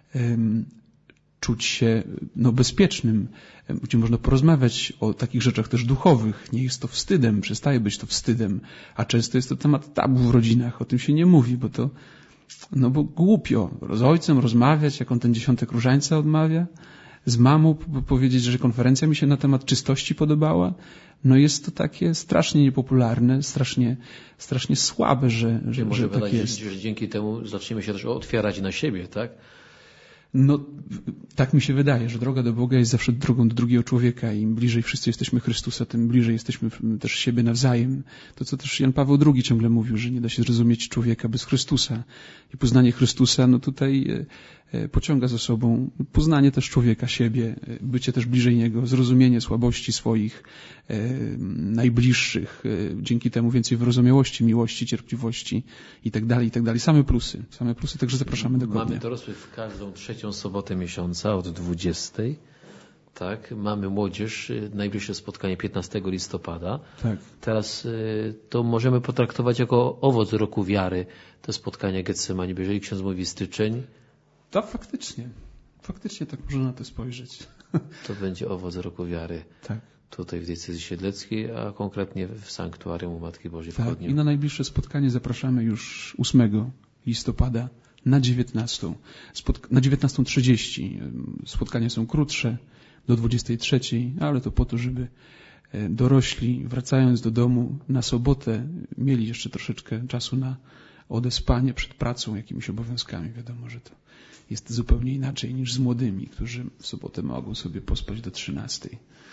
czuć się bezpiecznym, gdzie można porozmawiać o takich rzeczach też duchowych. Nie jest to wstydem, przestaje być to wstydem, a często jest to temat tabu w rodzinach, o tym się nie mówi, bo głupio z ojcem rozmawiać, jak on ten 10 różańca odmawia, z mamą powiedzieć, że konferencja mi się na temat czystości podobała. No jest to takie strasznie niepopularne, strasznie słabe, że może tak jest. Że dzięki temu zaczniemy się też otwierać na siebie, tak? No, tak mi się wydaje, że droga do Boga jest zawsze drogą do drugiego człowieka i im bliżej wszyscy jesteśmy Chrystusa, tym bliżej jesteśmy też siebie nawzajem. To, co też Jan Paweł II ciągle mówił, że nie da się zrozumieć człowieka bez Chrystusa. I poznanie Chrystusa, tutaj pociąga za sobą poznanie też człowieka, siebie, bycie też bliżej Niego, zrozumienie słabości swoich najbliższych, dzięki temu więcej wyrozumiałości, miłości, cierpliwości i tak dalej, i tak dalej. Same plusy, także zapraszamy do Mamy dorosłych w każdą trzecią sobotę miesiąca od 20. Tak, mamy młodzież, najbliższe spotkanie 15 listopada. Tak. Teraz to możemy potraktować jako owoc roku wiary, to spotkanie Getsemani, bo jeżeli ksiądz mówi styczeń. To faktycznie tak można na to spojrzeć. To będzie owoc roku wiary. Tak. Tutaj w diecezji siedleckiej, a konkretnie w sanktuarium u Matki Bożej w Chodniu. I na najbliższe spotkanie zapraszamy już 8 listopada na 19. Na 19:30. Spotkania są krótsze, do 23, ale to po to, żeby dorośli, wracając do domu na sobotę, mieli jeszcze troszeczkę czasu na odespanie przed pracą, jakimiś obowiązkami. Wiadomo, że to jest zupełnie inaczej niż z młodymi, którzy w sobotę mogą sobie pospać do 13.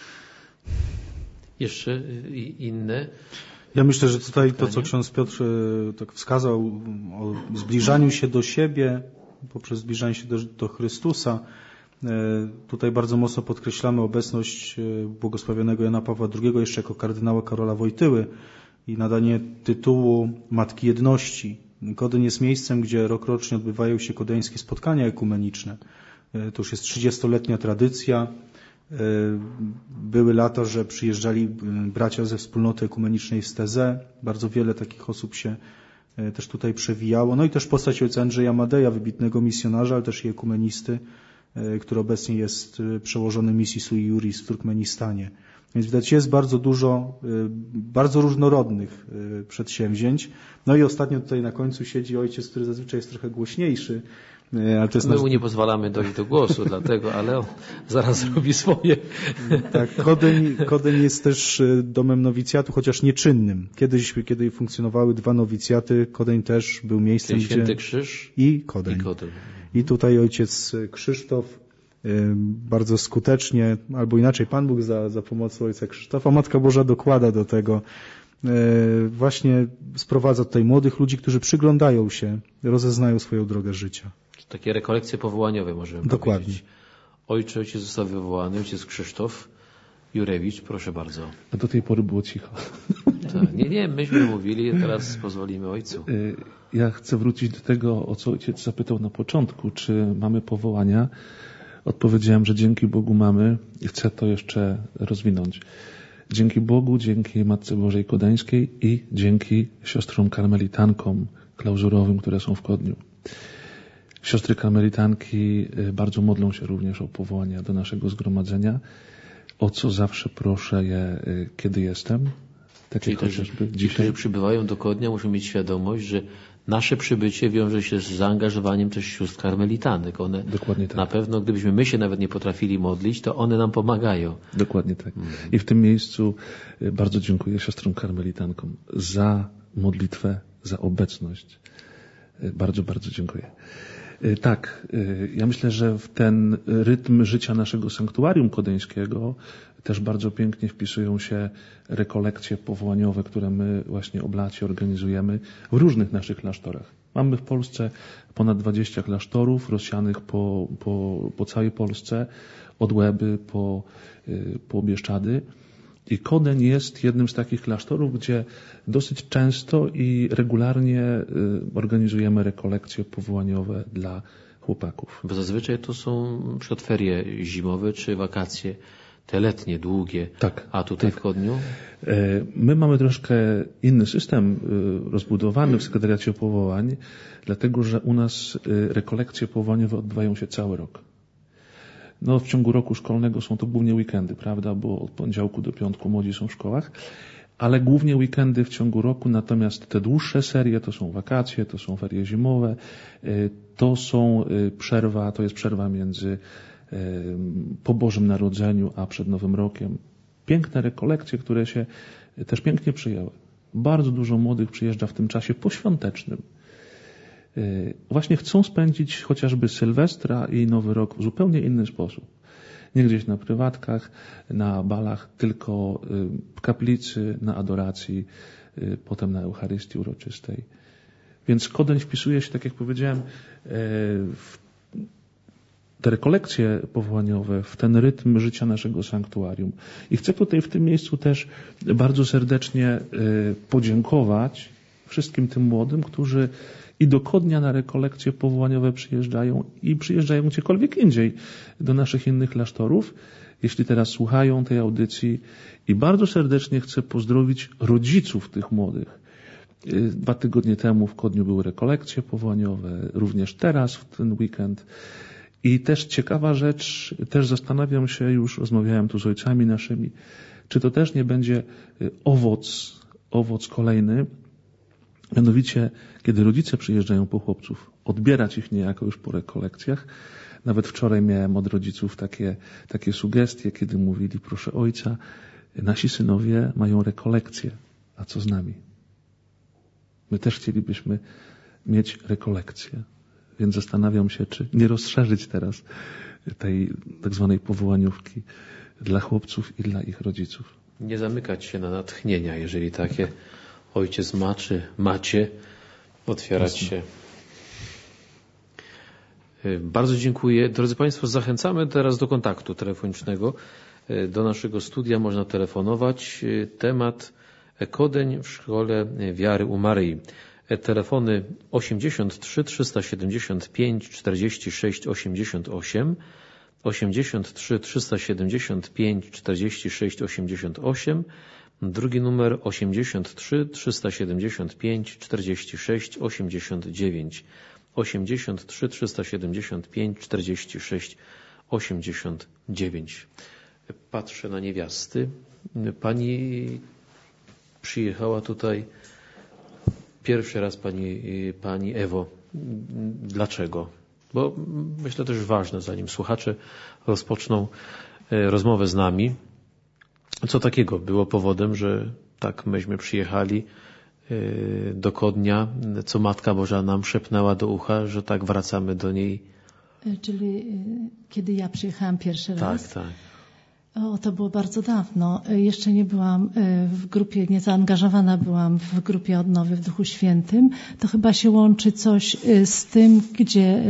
Jeszcze inne? Ja myślę, że tutaj to, co ksiądz Piotr tak wskazał o zbliżaniu się do siebie, poprzez zbliżanie się do Chrystusa, tutaj bardzo mocno podkreślamy obecność błogosławionego Jana Pawła II jeszcze jako kardynała Karola Wojtyły i nadanie tytułu Matki Jedności. Kodyń jest miejscem, gdzie rokrocznie odbywają się kodeńskie spotkania ekumeniczne. To już jest 30-letnia tradycja. Były lata, że przyjeżdżali bracia ze wspólnoty ekumenicznej z Teze. Bardzo wiele takich osób się też tutaj przewijało. No i też postać ojca Andrzeja Madeja, wybitnego misjonarza, ale też i ekumenisty, który obecnie jest przełożonym misji Sui Juris w Turkmenistanie. Więc widać, jest bardzo dużo, bardzo różnorodnych przedsięwzięć. No i ostatnio tutaj na końcu siedzi ojciec, który zazwyczaj jest trochę głośniejszy. Ale to jest My mu nie pozwalamy dojść do głosu, dlatego, ale on zaraz zrobi swoje. Tak, Kodyń jest też domem nowicjatu, chociaż nieczynnym. Kiedyś, kiedy funkcjonowały 2 nowicjaty, Kodyń też był miejscem, gdzie... Święty Krzyż i Kodyń. I tutaj ojciec Krzysztof bardzo skutecznie, albo inaczej Pan Bóg za pomocą ojca Krzysztofa, Matka Boża dokłada do tego, właśnie sprowadza tutaj młodych ludzi, którzy przyglądają się, rozeznają swoją drogę życia. Takie rekolekcje powołaniowe możemy powiedzieć. Ojciec został wywołany, ojciec Krzysztof Jurewicz, proszę bardzo. A do tej pory było cicho. tak. Nie, myśmy mówili, teraz pozwolimy ojcu. Ja chcę wrócić do tego, o co ojciec zapytał na początku, czy mamy powołania. Odpowiedziałem, że dzięki Bogu mamy i chcę to jeszcze rozwinąć. Dzięki Bogu, dzięki Matce Bożej Kodeńskiej i dzięki siostrom karmelitankom klauzurowym, które są w Kodniu. Siostry karmelitanki bardzo modlą się również o powołania do naszego zgromadzenia, o co zawsze proszę je, kiedy jestem. Tak czyli jak chociażby dzisiaj. Ci, którzy przybywają do Kodnia, muszą mieć świadomość, że nasze przybycie wiąże się z zaangażowaniem też sióstr karmelitanek. One dokładnie tak. Na pewno, gdybyśmy my się nawet nie potrafili modlić, to one nam pomagają. Dokładnie tak. I w tym miejscu bardzo dziękuję siostrom karmelitankom za modlitwę, za obecność. Bardzo, bardzo dziękuję. Tak, ja myślę, że w ten rytm życia naszego sanktuarium kodeńskiego też bardzo pięknie wpisują się rekolekcje powołaniowe, które my właśnie oblacie organizujemy w różnych naszych klasztorach. Mamy w Polsce ponad 20 klasztorów rozsianych po całej Polsce, od Łeby po Bieszczady. I Kodeń jest jednym z takich klasztorów, gdzie dosyć często i regularnie organizujemy rekolekcje powołaniowe dla chłopaków. Bo zazwyczaj to są przed ferie zimowe czy wakacje, te letnie, długie. Tak. A tutaj tak. W Kodniu? My mamy troszkę inny system rozbudowany w sekretariacie powołań, dlatego że u nas rekolekcje powołaniowe odbywają się cały rok. No, w ciągu roku szkolnego są to głównie weekendy, prawda, bo od poniedziałku do piątku młodzi są w szkołach, ale głównie weekendy w ciągu roku, natomiast te dłuższe serie to są wakacje, to są ferie zimowe, to jest przerwa między po Bożym Narodzeniu a przed Nowym Rokiem. Piękne rekolekcje, które się też pięknie przyjęły. Bardzo dużo młodych przyjeżdża w tym czasie poświątecznym. Właśnie chcą spędzić chociażby Sylwestra i Nowy Rok w zupełnie inny sposób. Nie gdzieś na prywatkach, na balach, tylko w kaplicy, na adoracji, potem na Eucharystii uroczystej. Więc Kodeń wpisuje się, tak jak powiedziałem, w te rekolekcje powołaniowe, w ten rytm życia naszego sanktuarium. I chcę tutaj w tym miejscu też bardzo serdecznie podziękować wszystkim tym młodym, którzy i do Kodnia na rekolekcje powołaniowe przyjeżdżają i przyjeżdżają gdziekolwiek indziej do naszych innych klasztorów, jeśli teraz słuchają tej audycji. I bardzo serdecznie chcę pozdrowić rodziców tych młodych. 2 tygodnie temu w Kodniu były rekolekcje powołaniowe, również teraz w ten weekend. I też ciekawa rzecz, też zastanawiam się, już rozmawiałem tu z ojcami naszymi, czy to też nie będzie owoc kolejny. Mianowicie, kiedy rodzice przyjeżdżają po chłopców, odbierać ich niejako już po rekolekcjach. Nawet wczoraj miałem od rodziców takie sugestie, kiedy mówili, proszę ojca, nasi synowie mają rekolekcje, a co z nami? My też chcielibyśmy mieć rekolekcje. Więc zastanawiam się, czy nie rozszerzyć teraz tej tak zwanej powołaniówki dla chłopców i dla ich rodziców. Nie zamykać się na natchnienia, jeżeli takie ojciec ma, czy macie, otwierać się. Bardzo dziękuję. Drodzy Państwo, zachęcamy teraz do kontaktu telefonicznego. Do naszego studia można telefonować. Temat Kodeń w Szkole Wiary u Maryi. Telefony 83 375 46 88, 83 375 46 88, drugi numer 83 375 46 89, 83 375 46 89. Patrzę na niewiasty. Pani przyjechała tutaj pierwszy raz, pani Ewo. Dlaczego? Bo myślę też ważne, zanim słuchacze rozpoczną rozmowę z nami. Co takiego było powodem, że tak myśmy przyjechali do Kodnia, co Matka Boża nam szepnęła do ucha, że tak wracamy do niej? Czyli kiedy ja przyjechałam pierwszy raz? Tak. To było bardzo dawno. Jeszcze nie byłam w grupie, nie zaangażowana byłam w grupie odnowy w Duchu Świętym. To chyba się łączy coś z tym, gdzie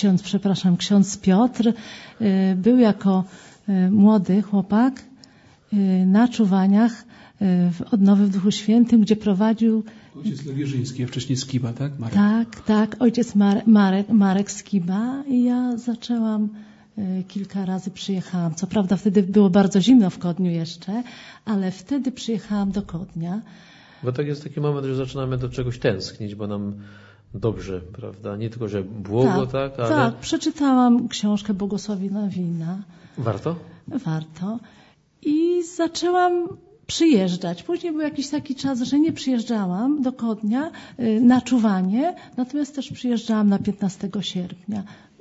ksiądz Piotr był jako młody chłopak na czuwaniach w Odnowy w Duchu Świętym, gdzie prowadził... Ojciec Lewierzyński, a wcześniej Skiba, tak? Marek. Tak, ojciec Marek Skiba i ja zaczęłam, kilka razy przyjechałam. Co prawda wtedy było bardzo zimno w Kodniu jeszcze, ale wtedy przyjechałam do Kodnia. Bo tak jest taki moment, że zaczynamy do czegoś tęsknić, bo nam dobrze, prawda? Nie tylko, że błogo, tak? Ale... Tak, przeczytałam książkę Błogosławiona Wina. Warto? Warto. I zaczęłam przyjeżdżać. Później był jakiś taki czas, że nie przyjeżdżałam do Kodnia na czuwanie, natomiast też przyjeżdżałam na 15 sierpnia.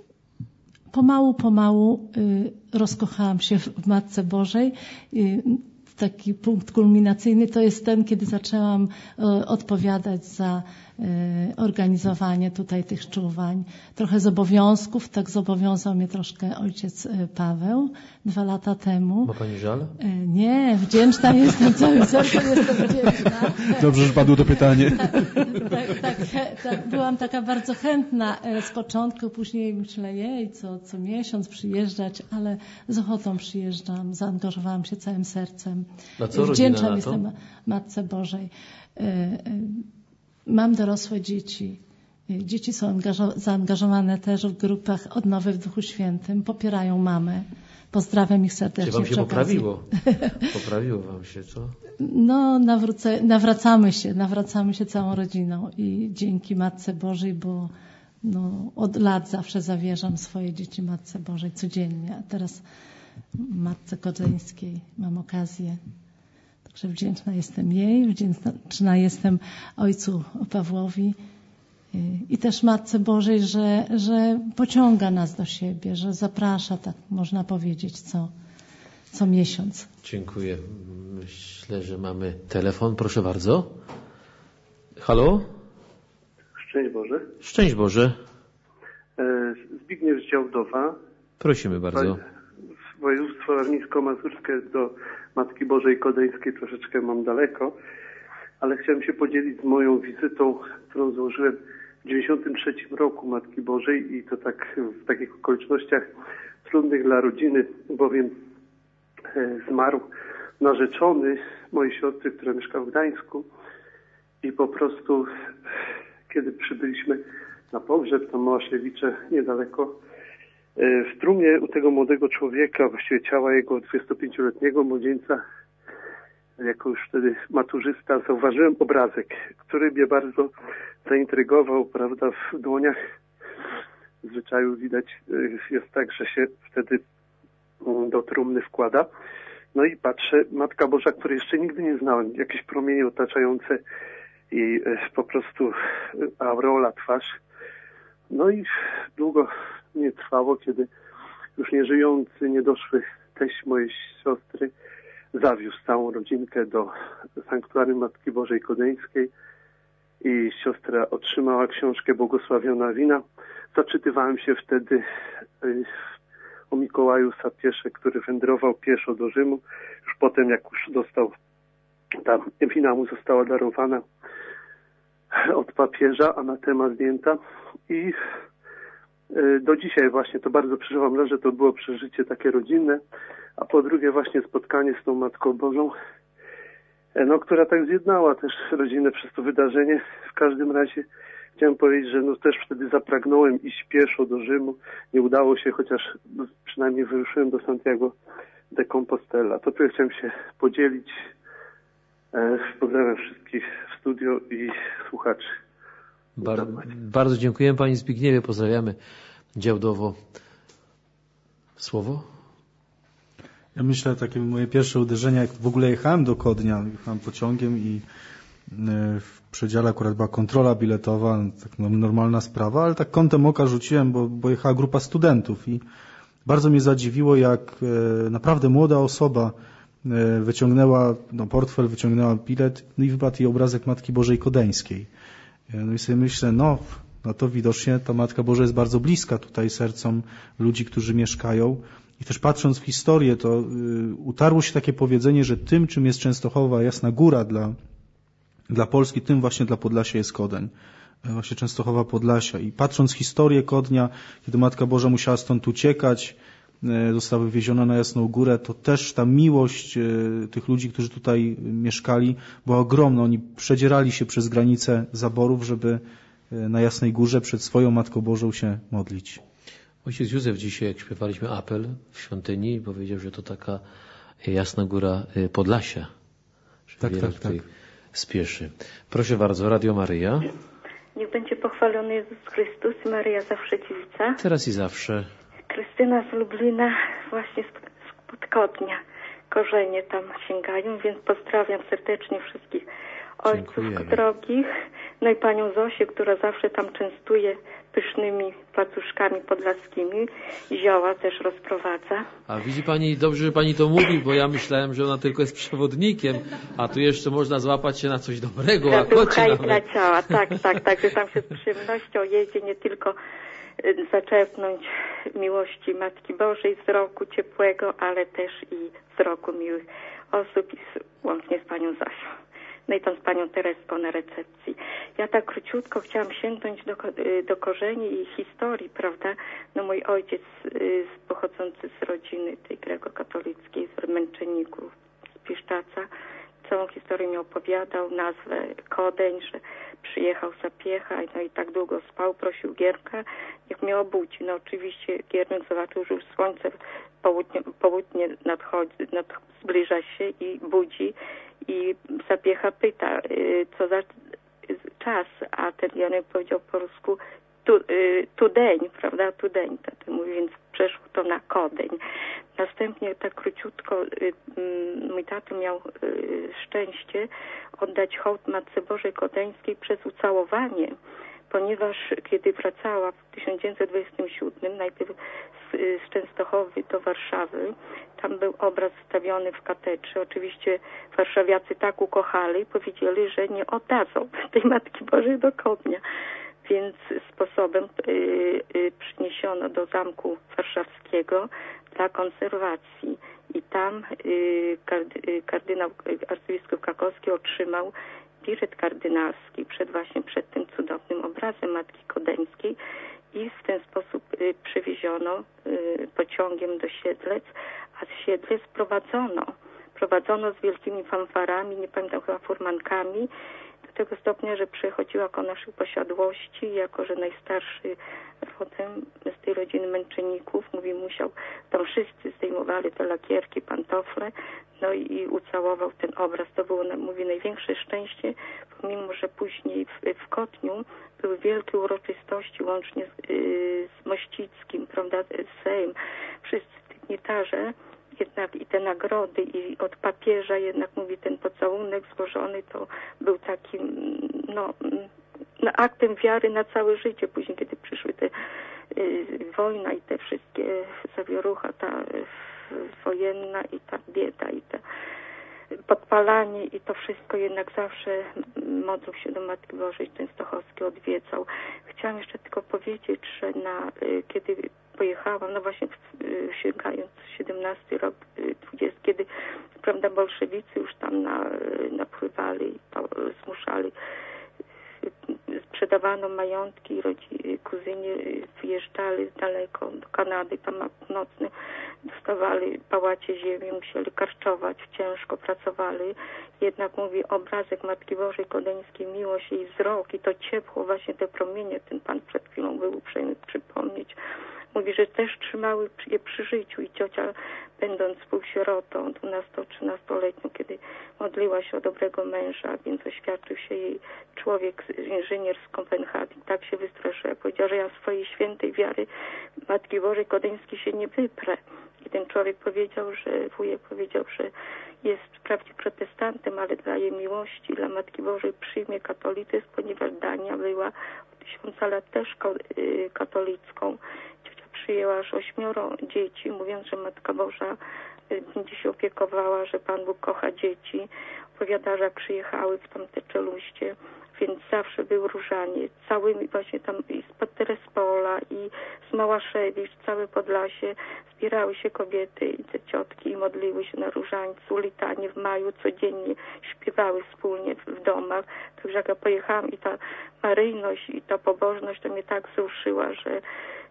Pomału rozkochałam się w Matce Bożej. Taki punkt kulminacyjny to jest ten, kiedy zaczęłam odpowiadać za organizowanie tutaj tych czuwań. Trochę z obowiązków, tak zobowiązał mnie troszkę ojciec Paweł 2 lata temu. Ma pani żal? Nie, wdzięczna jestem, całym sercem jestem wdzięczna. Dobrze, że padło to pytanie. Tak, byłam taka bardzo chętna z początku, później myślę, co miesiąc przyjeżdżać, ale z ochotą przyjeżdżam, zaangażowałam się całym sercem. A co wdzięczna jestem Matce Bożej. Mam dorosłe dzieci. Dzieci są zaangażowane też w grupach Odnowy w Duchu Świętym. Popierają mamę. Pozdrawiam ich serdecznie. Czy wam się poprawiło? Poprawiło wam się, co? No, nawracamy się całą rodziną i dzięki Matce Bożej, bo od lat zawsze zawierzam swoje dzieci Matce Bożej codziennie, a teraz Matce Kodeńskiej mam okazję. Także wdzięczna jestem jej, wdzięczna jestem ojcu Pawłowi i też Matce Bożej, że pociąga nas do siebie, że zaprasza, tak można powiedzieć, co miesiąc. Dziękuję. Myślę, że mamy telefon. Proszę bardzo. Halo? Szczęść Boże. Szczęść Boże. Zbigniew z Działdowa. Prosimy bardzo. Województwo warmińsko-mazurskie do Matki Bożej Kodeńskiej troszeczkę mam daleko, ale chciałem się podzielić z moją wizytą, którą złożyłem w 1993 roku Matki Bożej i to tak w takich okolicznościach trudnych dla rodziny, bowiem zmarł narzeczony mojej siostry, która mieszka w Gdańsku i po prostu kiedy przybyliśmy na pogrzeb, tam Małaszewicze niedaleko, w trumnie u tego młodego człowieka, właściwie ciała jego 25-letniego młodzieńca, jako już wtedy maturzysta, zauważyłem obrazek, który mnie bardzo zaintrygował, prawda, w dłoniach w zwyczaju widać jest tak, że się wtedy do trumny wkłada. No i patrzę, Matka Boża, której jeszcze nigdy nie znałem, jakieś promienie otaczające jej po prostu aureola twarz. No i długo nie trwało, kiedy już nieżyjący, niedoszły teść mojej siostry zawiózł całą rodzinkę do sanktuarium Matki Bożej Kodeńskiej i siostra otrzymała książkę Błogosławiona Wina. Zaczytywałem się wtedy o Mikołaju Sapiesze, który wędrował pieszo do Rzymu. Już potem, jak już dostał, ta wina mu została darowana od papieża, anatema zdjęta i do dzisiaj właśnie to bardzo przeżywam, że to było przeżycie takie rodzinne, a po drugie właśnie spotkanie z tą Matką Bożą, która tak zjednała też rodzinę przez to wydarzenie. W każdym razie chciałem powiedzieć, że też wtedy zapragnąłem iść pieszo do Rzymu. Nie udało się, chociaż przynajmniej wyruszyłem do Santiago de Compostela. To tyle chciałem się podzielić. Pozdrawiam wszystkich w studio i słuchaczy. Bardzo dziękujemy Panie Zbigniewie, pozdrawiamy Działdowo. Słowo? Ja myślę, takie moje pierwsze uderzenia, jak w ogóle jechałem do Kodnia, jechałem pociągiem i w przedziale akurat była kontrola biletowa, tak normalna sprawa, ale tak kątem oka rzuciłem, bo jechała grupa studentów i bardzo mnie zadziwiło, jak naprawdę młoda osoba wyciągnęła portfel, wyciągnęła bilet, no i wypadł jej obrazek Matki Bożej Kodeńskiej. No i sobie myślę, no to widocznie ta Matka Boża jest bardzo bliska tutaj sercom ludzi, którzy mieszkają. I też patrząc w historię, to utarło się takie powiedzenie, że tym, czym jest Częstochowa, Jasna Góra dla Polski, tym właśnie dla Podlasia jest Kodeń. Właśnie Częstochowa Podlasia. I patrząc w historię Kodnia, kiedy Matka Boża musiała stąd uciekać, została wywieziona na Jasną Górę, to też ta miłość tych ludzi, którzy tutaj mieszkali, była ogromna. Oni przedzierali się przez granice zaborów, żeby na Jasnej Górze przed swoją Matką Bożą się modlić. Ojciec Józef dzisiaj, jak śpiewaliśmy apel w świątyni, powiedział, że to taka Jasna Góra Podlasia. Że wiele tutaj spieszy. Proszę bardzo, Radio Maryja. Niech będzie pochwalony Jezus Chrystus i Maryja zawsze dziewica. Teraz i zawsze. Krystyna z Lublina, właśnie spod Kodnia. Korzenie tam sięgają, więc pozdrawiam serdecznie wszystkich ojców drogich. No i panią Zosię, która zawsze tam częstuje pysznymi placuszkami podlaskimi. Zioła też rozprowadza. A widzi pani, dobrze, że pani to mówi, bo ja myślałem, że ona tylko jest przewodnikiem, a tu jeszcze można złapać się na coś dobrego. Dla ducha i dla ciała, tak, że tam się z przyjemnością jedzie, nie tylko zaczerpnąć miłości Matki Bożej, wzroku ciepłego, ale też i wzroku miłych osób, i łącznie z panią Zosią. No i tam z panią Tereską na recepcji. Ja tak króciutko chciałam sięgnąć do korzeni i historii, prawda? No mój ojciec pochodzący z rodziny tej grekokatolickiej, z męczenników, z Piszczaca, całą historię mi opowiadał, nazwę Kodeń, że przyjechał z Zapiecha, no i tak długo spał, prosił Gierka, niech mnie obudzi. No oczywiście Giermek zobaczył, że już słońce południe zbliża się i budzi, i Zapiecha pyta, co za czas, a ten Janek powiedział po rusku tudeń, prawda, tudeń, taty mówi, więc przeszło to na Kodeń. Następnie tak króciutko mój tato miał szczęście oddać hołd Matce Bożej Kodeńskiej przez ucałowanie, ponieważ kiedy wracała w 1927 najpierw z Częstochowy do Warszawy, tam był obraz wstawiony w katedrze. Oczywiście warszawiacy tak ukochali, powiedzieli, że nie oddadzą tej Matki Bożej do Kodnia. Więc sposobem przyniesiono do Zamku Warszawskiego dla konserwacji. I tam kardynał arcybiskup Krakowski otrzymał biret kardynalski przed tym cudownym obrazem Matki Kodeńskiej i w ten sposób przywieziono pociągiem do Siedlec, a z Siedlec prowadzono z wielkimi fanfarami, nie pamiętam, chyba furmankami, do tego stopnia, że przechodziła ku naszej posiadłości, jako że najstarszy rodem z tej rodziny męczenników, musiał, tam wszyscy zdejmowali te lakierki, pantofle, no i ucałował ten obraz. To było, największe szczęście, pomimo że później w Kotniu były wielkie uroczystości, łącznie z Mościckim, prawda, Sejm, wszyscy dygnitarze, jednak i te nagrody, i od papieża jednak, ten pocałunek złożony, to był takim, aktem wiary na całe życie. Później, kiedy przyszły te wojna i te wszystkie zawierucha, ta wojenna i ta bieda i ta podpalanie i to wszystko, jednak zawsze modlił się do Matki Bożej Częstochowskiej, odwiedzał. Chciałam jeszcze tylko powiedzieć, że kiedy pojechałam, właśnie sięgając 17 rok, 20, kiedy, prawda, bolszewicy już tam napływali, zmuszali, sprzedawano majątki, kuzyni wyjeżdżali daleko do Kanady, tam na północny, dostawali pałacie ziemi, musieli karczować, ciężko pracowali. Jednak obrazek Matki Bożej Kodeńskiej, miłość jej wzrok i to ciepło, właśnie te promienie, ten pan przed chwilą był uprzejmy przypomnieć. Mówi, że też trzymały je przy życiu i ciocia, będąc półsierotą, 12-13-letnią, kiedy modliła się o dobrego męża, więc oświadczył się jej człowiek, inżynier z Kopenhagi, tak się wystraszyła. Powiedział, że ja swojej świętej wiary Matki Bożej Kodeńskiej się nie wyprę. I ten człowiek wujek powiedział, że jest wprawdzie protestantem, ale dla jej miłości, dla Matki Bożej przyjmie katolicyzm, ponieważ Dania była od 1000 lat też katolicką. Przyjęła aż 8 dzieci, mówiąc, że Matka Boża będzie się opiekowała, że Pan Bóg kocha dzieci. Opowiada, że jak przyjechały w tamte Czeluście, więc zawsze był różaniec. Całymi właśnie tam i z Terespola, i z Małaszewicz, całe Podlasie, zbierały się kobiety i te ciotki i modliły się na różańcu, litanie w maju codziennie śpiewały wspólnie w domach. Także jak ja pojechałam i ta maryjność i ta pobożność to mnie tak wzruszyła, że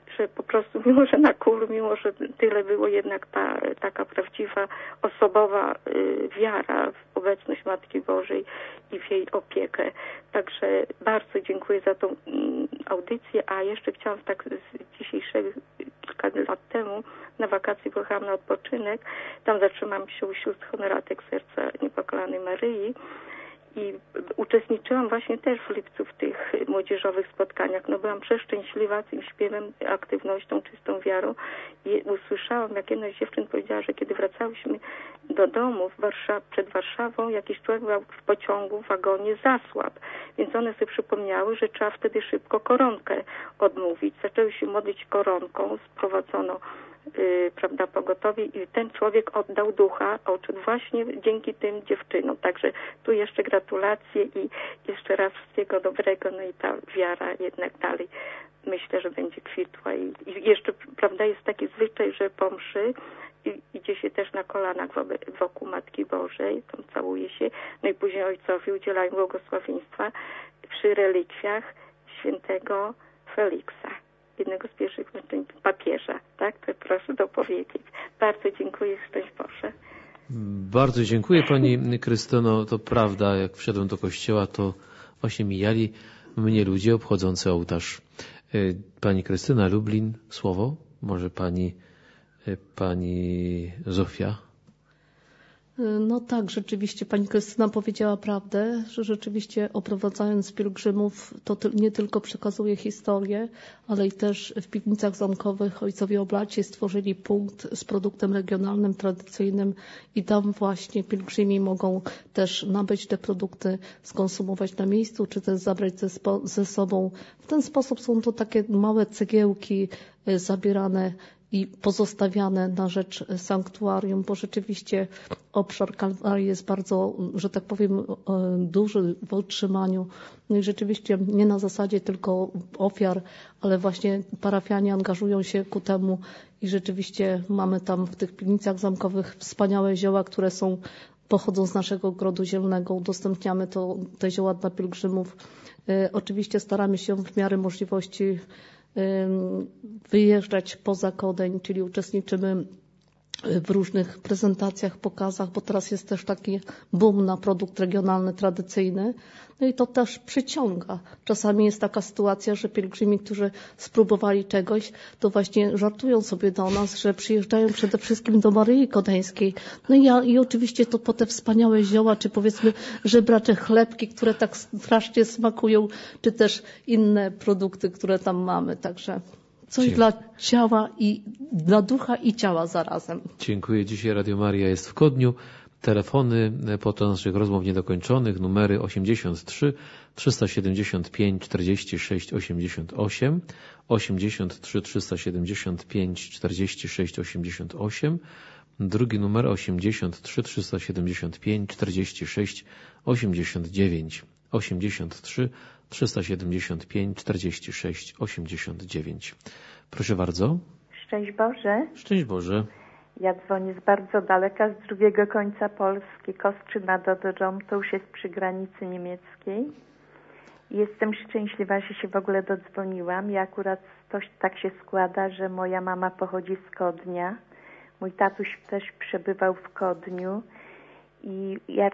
że po prostu mimo, że na kulu, mimo, że tyle było jednak taka prawdziwa, osobowa wiara w obecność Matki Bożej i w jej opiekę. Także bardzo dziękuję za tą audycję, a jeszcze chciałam tak z dzisiejszego, kilka lat temu na wakacje pojechałam na odpoczynek, tam zatrzymałam się u sióstr Honoratek Serca Niepokalanej Maryi i uczestniczyłam właśnie też w lipcu w tych młodzieżowych spotkaniach. No byłam przeszczęśliwa tym śpiewem, aktywnością, czystą wiarą i usłyszałam, jak jedna z dziewczyn powiedziała, że kiedy wracałyśmy do domu przed Warszawą, jakiś człowiek w pociągu, w wagonie zasłabł. Więc one sobie przypomniały, że trzeba wtedy szybko koronkę odmówić. Zaczęły się modlić koronką, sprowadzono prawda, pogotowie i ten człowiek oddał ducha, odszedł właśnie dzięki tym dziewczynom. Także tu jeszcze gratulacje i jeszcze raz wszystkiego dobrego, no i ta wiara jednak dalej myślę, że będzie kwitła i jeszcze, prawda, jest taki zwyczaj, że po mszy idzie się też na kolanach wokół Matki Bożej, tam całuje się, no i później ojcowie udzielają błogosławieństwa przy relikwiach świętego Feliksa, jednego z pierwszych męczenników, papieża, tak? To proszę dopowiedzieć. Bardzo dziękuję, szczęść Boże. Bardzo dziękuję Pani Krystyno. To prawda, jak wszedłem do kościoła, to właśnie mijali mnie ludzie obchodzący ołtarz. Pani Krystyna Lublin, słowo? Może Pani Zofia? No tak, rzeczywiście Pani Krystyna powiedziała prawdę, że rzeczywiście oprowadzając pielgrzymów to nie tylko przekazuje historię, ale i też w piwnicach zamkowych ojcowie oblaci stworzyli punkt z produktem regionalnym, tradycyjnym i tam właśnie pielgrzymi mogą też nabyć te produkty, skonsumować na miejscu, czy też zabrać ze sobą. W ten sposób są to takie małe cegiełki zabierane i pozostawiane na rzecz sanktuarium, bo rzeczywiście obszar Kalwarii jest bardzo, że tak powiem, duży w utrzymaniu. No i rzeczywiście nie na zasadzie tylko ofiar, ale właśnie parafianie angażują się ku temu i rzeczywiście mamy tam w tych piwnicach zamkowych wspaniałe zioła, które pochodzą z naszego ogrodu zielnego. Udostępniamy te zioła dla pielgrzymów. Oczywiście staramy się w miarę możliwości wyjeżdżać poza Kodeń, czyli uczestniczymy w różnych prezentacjach, pokazach, bo teraz jest też taki boom na produkt regionalny, tradycyjny. No i to też przyciąga. Czasami jest taka sytuacja, że pielgrzymi, którzy spróbowali czegoś, to właśnie żartują sobie do nas, że przyjeżdżają przede wszystkim do Maryi Kodeńskiej. No i oczywiście to po te wspaniałe zioła, czy powiedzmy żebracze chlebki, które tak strasznie smakują, czy też inne produkty, które tam mamy. Także coś dla ciała i dla ducha i ciała zarazem. Dziękuję. Dzisiaj Radio Maria jest w Kodniu. Telefony podczas naszych rozmów niedokończonych, numery 83 375 46 88, 83 375 46 88, drugi numer 83 375 46 89, 83 375 46 89. Proszę bardzo. Szczęść Boże. Szczęść Boże. Ja dzwonię z bardzo daleka, z drugiego końca Polski. Kostrzyna nad Odrą, to już jest przy granicy niemieckiej. Jestem szczęśliwa, że się w ogóle dodzwoniłam. Ja akurat tak się składa, że moja mama pochodzi z Kodnia. Mój tatuś też przebywał w Kodniu. I ja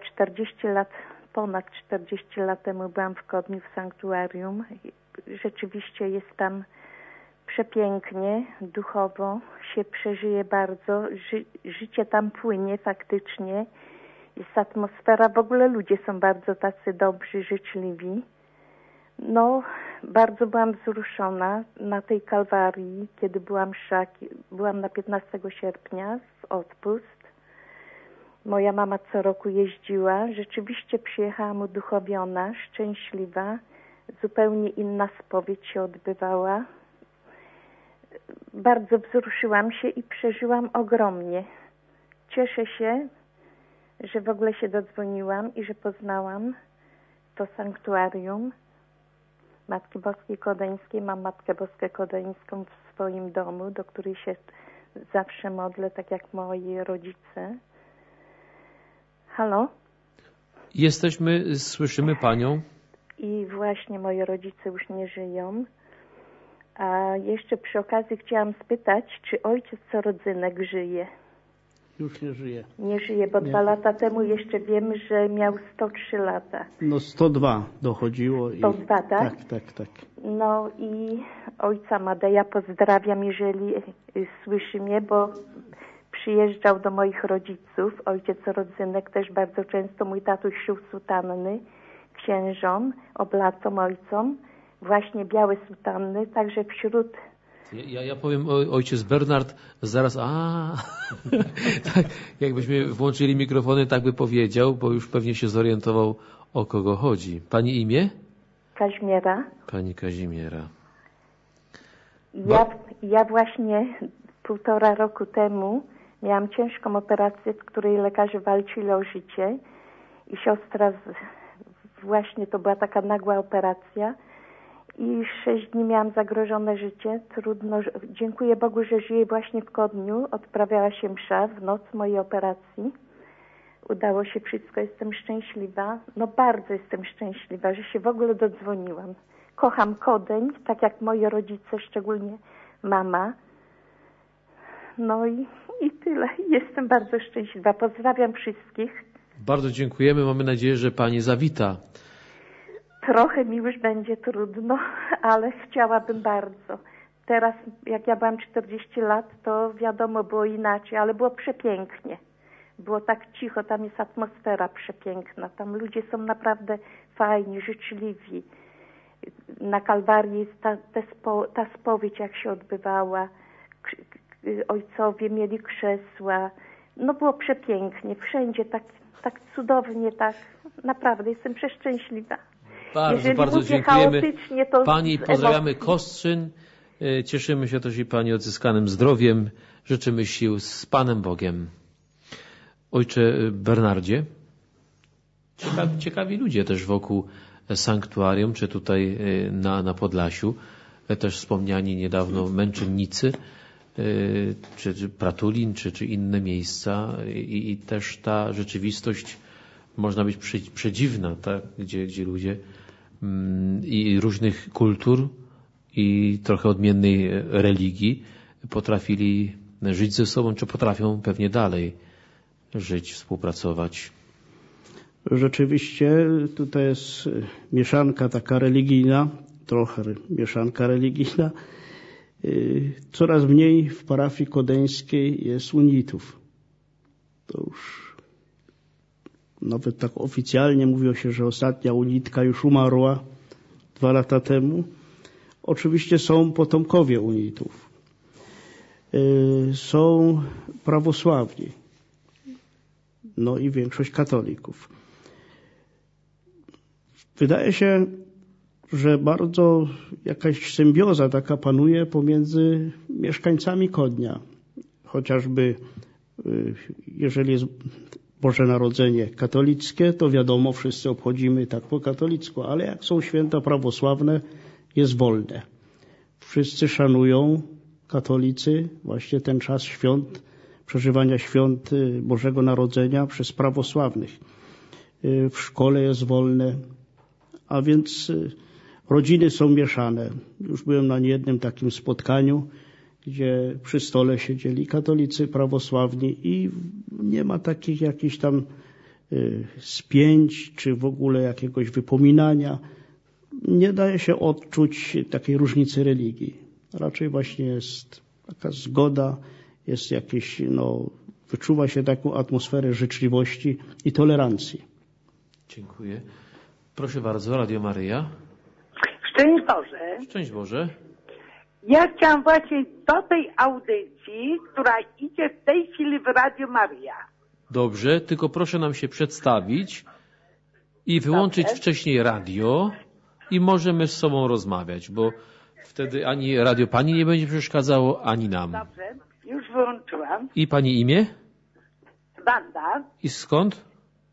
ponad 40 lat temu byłam w Kodniu w sanktuarium. Rzeczywiście jest tam przepięknie, duchowo się przeżyje bardzo. Życie tam płynie faktycznie. Jest atmosfera, w ogóle ludzie są bardzo tacy dobrzy, życzliwi. No, bardzo byłam wzruszona na tej Kalwarii, kiedy byłam na 15 sierpnia w odpust. Moja mama co roku jeździła. Rzeczywiście przyjechałam uduchowiona, szczęśliwa. Zupełnie inna spowiedź się odbywała. Bardzo wzruszyłam się i przeżyłam ogromnie. Cieszę się, że w ogóle się dodzwoniłam i że poznałam to sanktuarium Matki Boskiej Kodeńskiej. Mam Matkę Boską Kodeńską w swoim domu, do której się zawsze modlę, tak jak moi rodzice. Halo? Słyszymy Panią. I właśnie moi rodzice już nie żyją. A jeszcze przy okazji chciałam spytać, czy ojciec Corodzynek żyje? Już nie żyje. Nie żyje, bo 2 lata temu jeszcze wiemy, że miał 103 lata. No 102 dochodziło. 102, tak? Tak. No i ojca Madeja pozdrawiam, jeżeli słyszy mnie, bo przyjeżdżał do moich rodziców. Ojciec Rodzynek też bardzo często, mój tatuś szył sutanny księżom, oblatom, ojcom. Właśnie białe sutanny, także wśród... Ja powiem, ojciec Bernard zaraz, tak, jakbyśmy włączyli mikrofony, tak by powiedział, bo już pewnie się zorientował, o kogo chodzi. Pani imię? Kazimiera. Pani Kazimiera. Ja właśnie 1,5 roku temu miałam ciężką operację, w której lekarze walczyli o życie i siostra, właśnie to była taka nagła operacja, i 6 dni miałam zagrożone życie. Trudno. Dziękuję Bogu, że żyję. Właśnie w Kodniu odprawiała się msza w noc mojej operacji. Udało się wszystko. Jestem szczęśliwa. No bardzo jestem szczęśliwa, że się w ogóle dodzwoniłam. Kocham Kodeń, tak jak moi rodzice, szczególnie mama. No i tyle. Jestem bardzo szczęśliwa. Pozdrawiam wszystkich. Bardzo dziękujemy. Mamy nadzieję, że Pani zawita. Trochę mi już będzie trudno, ale chciałabym bardzo. Teraz, jak ja byłam 40 lat, to wiadomo, było inaczej, ale było przepięknie. Było tak cicho, tam jest atmosfera przepiękna. Tam ludzie są naprawdę fajni, życzliwi. Na Kalwarii jest ta spowiedź, jak się odbywała. Ojcowie mieli krzesła. No było przepięknie. Wszędzie tak cudownie, tak. Naprawdę jestem przeszczęśliwa. Bardzo dziękujemy Pani. Pozdrawiamy Kostrzyn. Cieszymy się też i Pani odzyskanym zdrowiem. Życzymy sił z Panem Bogiem. Ojcze Bernardzie, ciekawi ludzie też wokół sanktuarium, czy tutaj na Podlasiu. Też wspomniani niedawno męczennicy, czy Pratulin, czy inne miejsca. I też ta rzeczywistość można być przedziwna, tak? Gdzie ludzie i różnych kultur i trochę odmiennej religii potrafili żyć ze sobą, czy potrafią pewnie dalej żyć, współpracować. Rzeczywiście tutaj jest mieszanka taka religijna, trochę mieszanka religijna. Coraz mniej w parafii kodeńskiej jest unitów. To już nawet tak oficjalnie mówiło się, że ostatnia unitka już umarła 2 lata temu. Oczywiście są potomkowie unitów. Są prawosławni. No i większość katolików. Wydaje się, że bardzo jakaś symbioza taka panuje pomiędzy mieszkańcami Kodnia. Chociażby jeżeli jest Boże Narodzenie katolickie, to wiadomo, wszyscy obchodzimy tak po katolicku, ale jak są święta prawosławne, jest wolne. Wszyscy szanują, katolicy, właśnie ten czas świąt, przeżywania świąt Bożego Narodzenia przez prawosławnych. W szkole jest wolne, a więc rodziny są mieszane. Już byłem na niejednym takim spotkaniu, gdzie przy stole siedzieli katolicy prawosławni i nie ma takich jakichś tam spięć, czy w ogóle jakiegoś wypominania. Nie daje się odczuć takiej różnicy religii. Raczej właśnie jest taka zgoda, jest jakieś, wyczuwa się taką atmosferę życzliwości i tolerancji. Dziękuję. Proszę bardzo, Radio Maryja. Szczęść Boże. Szczęść Boże. Ja chciałam właśnie do tej audycji, która idzie w tej chwili w Radio Maryja. Dobrze, tylko proszę nam się przedstawić i wyłączyć wcześniej radio i możemy z sobą rozmawiać, bo wtedy ani radio Pani nie będzie przeszkadzało, ani nam. Dobrze, już wyłączyłam. I Pani imię? Wanda. I skąd?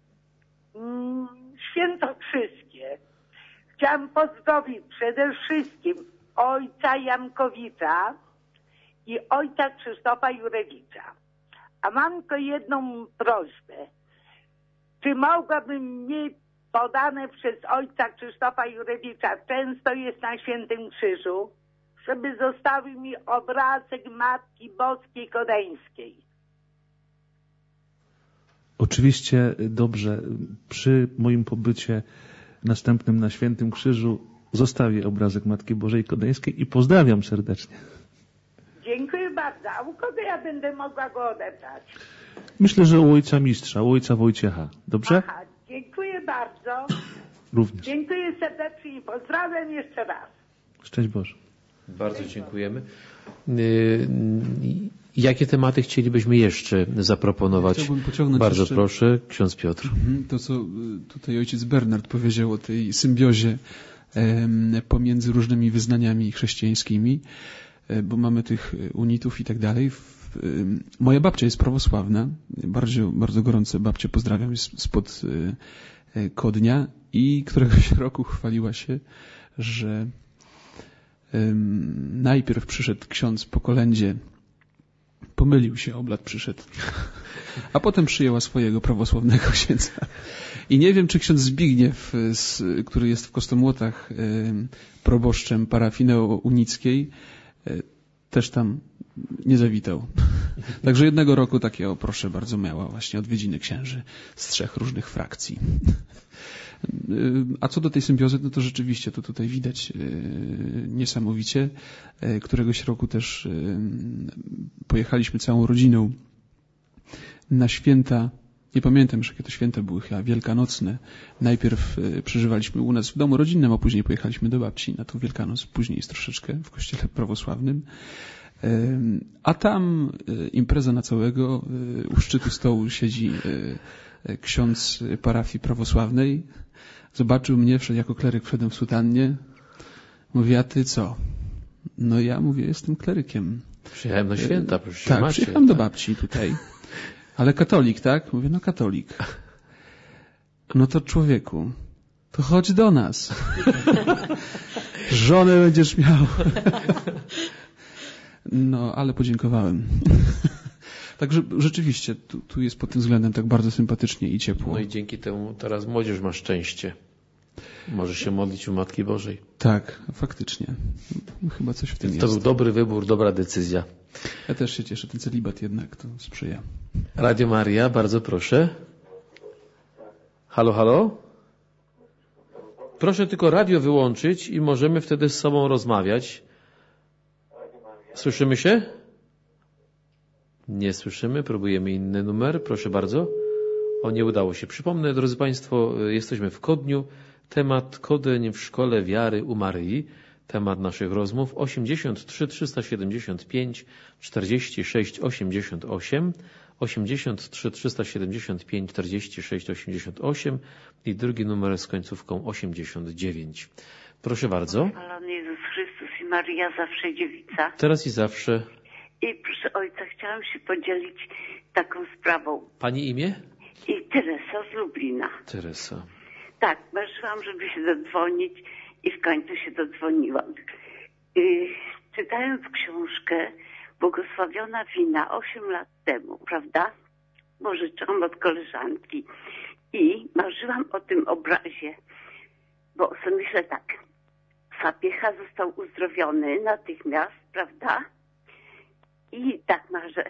Świętokrzyskie. Chciałam pozdrowić przede wszystkim ojca Jankowicza i ojca Krzysztofa Jurewicza. A mam tylko jedną prośbę. Czy mogłabym mieć podane przez ojca Krzysztofa Jurewicza, często jest na Świętym Krzyżu, żeby zostawił mi obrazek Matki Boskiej Kodeńskiej. Oczywiście dobrze. Przy moim pobycie następnym na Świętym Krzyżu zostawię obrazek Matki Bożej Kodeńskiej i pozdrawiam serdecznie. Dziękuję bardzo. A u kogo ja będę mogła go odebrać? Myślę, że u ojca mistrza, u ojca Wojciecha. Dobrze? Aha, dziękuję bardzo. Również. Dziękuję serdecznie i pozdrawiam jeszcze raz. Szczęść Boże. Bardzo dziękujemy. Jakie tematy chcielibyśmy jeszcze zaproponować? Chciałbym pociągnąć Bardzo jeszcze... proszę, ksiądz Piotr. To, co tutaj ojciec Bernard powiedział o tej symbiozie pomiędzy różnymi wyznaniami chrześcijańskimi, bo mamy tych unitów i tak dalej. Moja babcia jest prawosławna, bardzo gorąco babcię pozdrawiam, jest spod Kodnia i któregoś roku chwaliła się, że najpierw przyszedł ksiądz po kolędzie, pomylił się, oblat przyszedł, a potem przyjęła swojego prawosławnego księdza. I nie wiem, czy ksiądz Zbigniew, który jest w Kostomłotach proboszczem parafii unickiej, też tam nie zawitał. Także jednego roku takie, proszę bardzo, miała właśnie odwiedziny księży z 3 różnych frakcji. A co do tej symbiozy, no to rzeczywiście to tutaj widać niesamowicie. Któregoś roku też pojechaliśmy całą rodziną na święta. Nie pamiętam już, jakie to święta były, chyba wielkanocne. Najpierw przeżywaliśmy u nas w domu rodzinnym, a później pojechaliśmy do babci na tą Wielkanoc. Później jest troszeczkę w kościele prawosławnym. A tam impreza na całego. U szczytu stołu siedzi ksiądz parafii prawosławnej. Zobaczył mnie, wszedł jako kleryk, wszedłem w sutannie. Mówi, a ty co? No ja mówię, jestem klerykiem. Przyjechałem na święta, proszę. Tak, przyjechałem do babci tutaj. Ale katolik, tak? Mówię, no katolik. No to człowieku, to chodź do nas. Żonę będziesz miał. No, ale podziękowałem. Także rzeczywiście, tu jest pod tym względem tak bardzo sympatycznie i ciepło. No i dzięki temu teraz młodzież ma szczęście. Może się modlić u Matki Bożej. Tak, faktycznie. Chyba coś w tym jest. To był dobry wybór, dobra decyzja. Ja też się cieszę, ten celibat jednak to sprzyja. Radio Maria, bardzo proszę. Halo, halo? Proszę tylko radio wyłączyć i możemy wtedy z sobą rozmawiać. Słyszymy się? Nie słyszymy, próbujemy inny numer. Proszę bardzo. O, nie udało się. Przypomnę, drodzy Państwo, jesteśmy w Kodniu. Temat Kodeń w Szkole Wiary u Maryi. Temat naszych rozmów 83 375 46 88 83 375 46 88 i drugi numer z końcówką 89. Proszę bardzo. Chwalony Jezus Chrystus i Maryja zawsze dziewica. Teraz i zawsze. I proszę ojca, chciałam się podzielić taką sprawą. Pani imię? I Teresa z Lublina. Teresa. Tak, marzyłam, żeby się dodzwonić i w końcu się dodzwoniłam. Czytając książkę Błogosławiona wina 8 lat temu, prawda? Pożyczyłam od koleżanki i marzyłam o tym obrazie, bo sobie myślę tak, Sapiecha został uzdrowiony natychmiast, prawda? I tak marzę,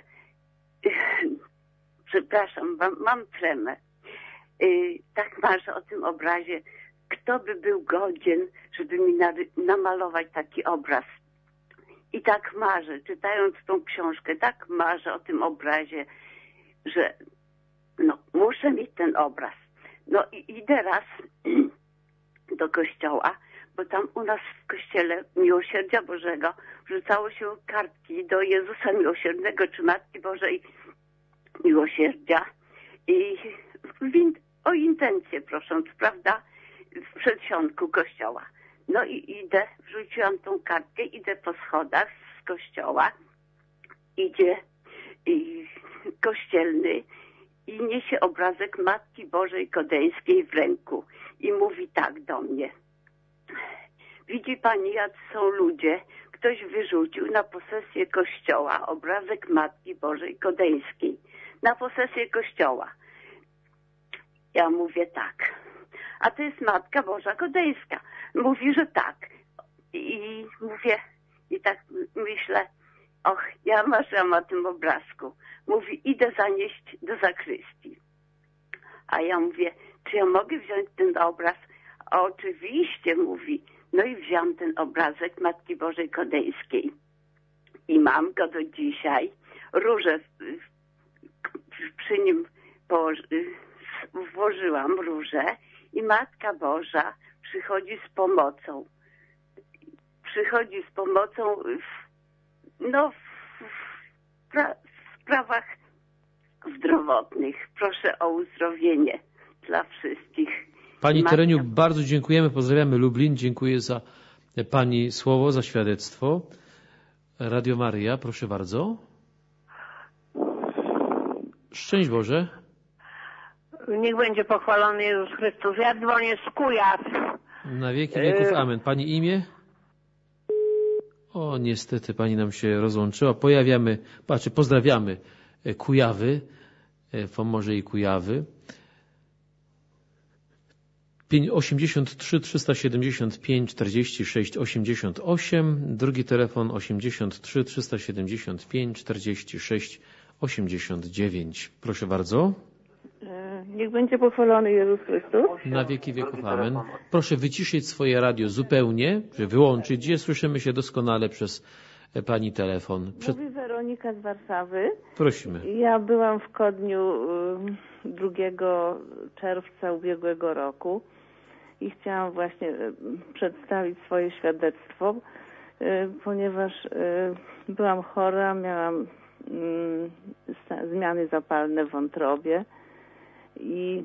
przepraszam, mam tremę. Tak marzę o tym obrazie. Kto by był godzien, żeby mi namalować taki obraz? I tak marzę, czytając tą książkę, tak marzę o tym obrazie, że no, muszę mieć ten obraz. No i idę raz do kościoła, bo tam u nas w kościele Miłosierdzia Bożego wrzucało się kartki do Jezusa Miłosiernego czy Matki Bożej Miłosierdzia i o intencję prosząc, prawda, w przedsionku kościoła. No i idę, wrzuciłam tą kartkę, idę po schodach z kościoła, idzie kościelny i niesie obrazek Matki Bożej Kodeńskiej w ręku i mówi tak do mnie. Widzi pani, jacy są ludzie, ktoś wyrzucił na posesję kościoła obrazek Matki Bożej Kodeńskiej. Na posesję kościoła. Ja mówię tak. A to jest Matka Boża Kodeńska. Mówi, że tak. I mówię, I tak myślę, och, ja marzyłam o tym obrazku. Mówi, idę zanieść do zakrystii. A ja mówię, czy ja mogę wziąć ten obraz? A oczywiście, mówi. No i wziąłem ten obrazek Matki Bożej Kodeńskiej. I mam go do dzisiaj. Róże przy nim włożyłam róże i Matka Boża przychodzi z pomocą. Przychodzi z pomocą w sprawach zdrowotnych. Proszę o uzdrowienie dla wszystkich. Pani Tereniu, bardzo dziękujemy, pozdrawiamy Lublin, dziękuję za Pani słowo, za świadectwo. Radio Maryja, proszę bardzo. Szczęść Boże. Niech będzie pochwalony Jezus Chrystus. Ja dzwonię z Kujaw. Na wieki wieków, amen. Pani imię? O, niestety Pani nam się rozłączyła. Pozdrawiamy Kujawy, Pomorze i Kujawy. 83 375 46 88, drugi telefon 83 375 46 89. Proszę bardzo. Niech będzie pochwalony Jezus Chrystus. Na wieki wieków, amen. Proszę wyciszyć swoje radio zupełnie, wyłączyć je. Słyszymy się doskonale przez Pani telefon. Mówi Weronika z Warszawy. Prosimy. Ja byłam w Kodniu 2 czerwca ubiegłego roku i chciałam właśnie przedstawić swoje świadectwo, ponieważ byłam chora, miałam zmiany zapalne w wątrobie i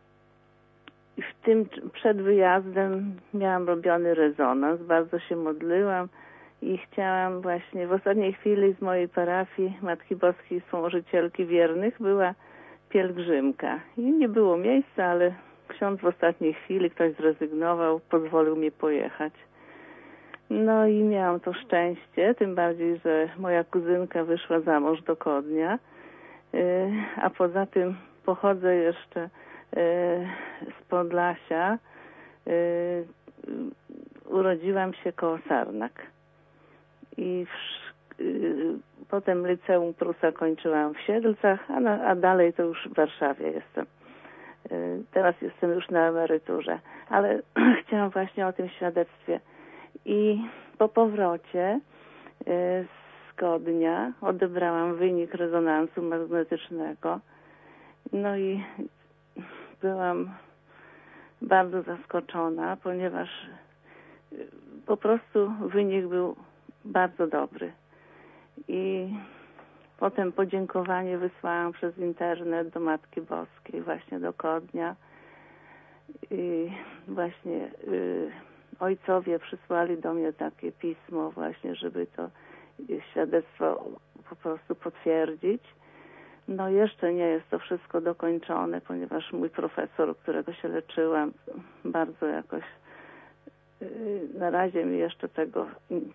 w tym przed wyjazdem miałam robiony rezonans, bardzo się modliłam i chciałam właśnie w ostatniej chwili z mojej parafii Matki Boskiej Wspomożycielki Wiernych była pielgrzymka i nie było miejsca, ale ksiądz w ostatniej chwili, ktoś zrezygnował, pozwolił mi pojechać. No i miałam to szczęście, tym bardziej, że moja kuzynka wyszła za mąż do Kodnia, a poza tym pochodzę jeszcze z Podlasia. Urodziłam się koło Sarnak i potem liceum Prusa kończyłam w Siedlcach, a dalej to już w Warszawie jestem. Teraz jestem już na emeryturze, ale chciałam właśnie o tym świadectwie. I po powrocie z Kodnia odebrałam wynik rezonansu magnetycznego. No i byłam bardzo zaskoczona, ponieważ po prostu wynik był bardzo dobry. I potem podziękowanie wysłałam przez internet do Matki Boskiej, właśnie do Kodnia. I właśnie ojcowie przysłali do mnie takie pismo właśnie, żeby to świadectwo po prostu potwierdzić. No jeszcze nie jest to wszystko dokończone, ponieważ mój profesor, u którego się leczyłam, bardzo jakoś na razie mi jeszcze tego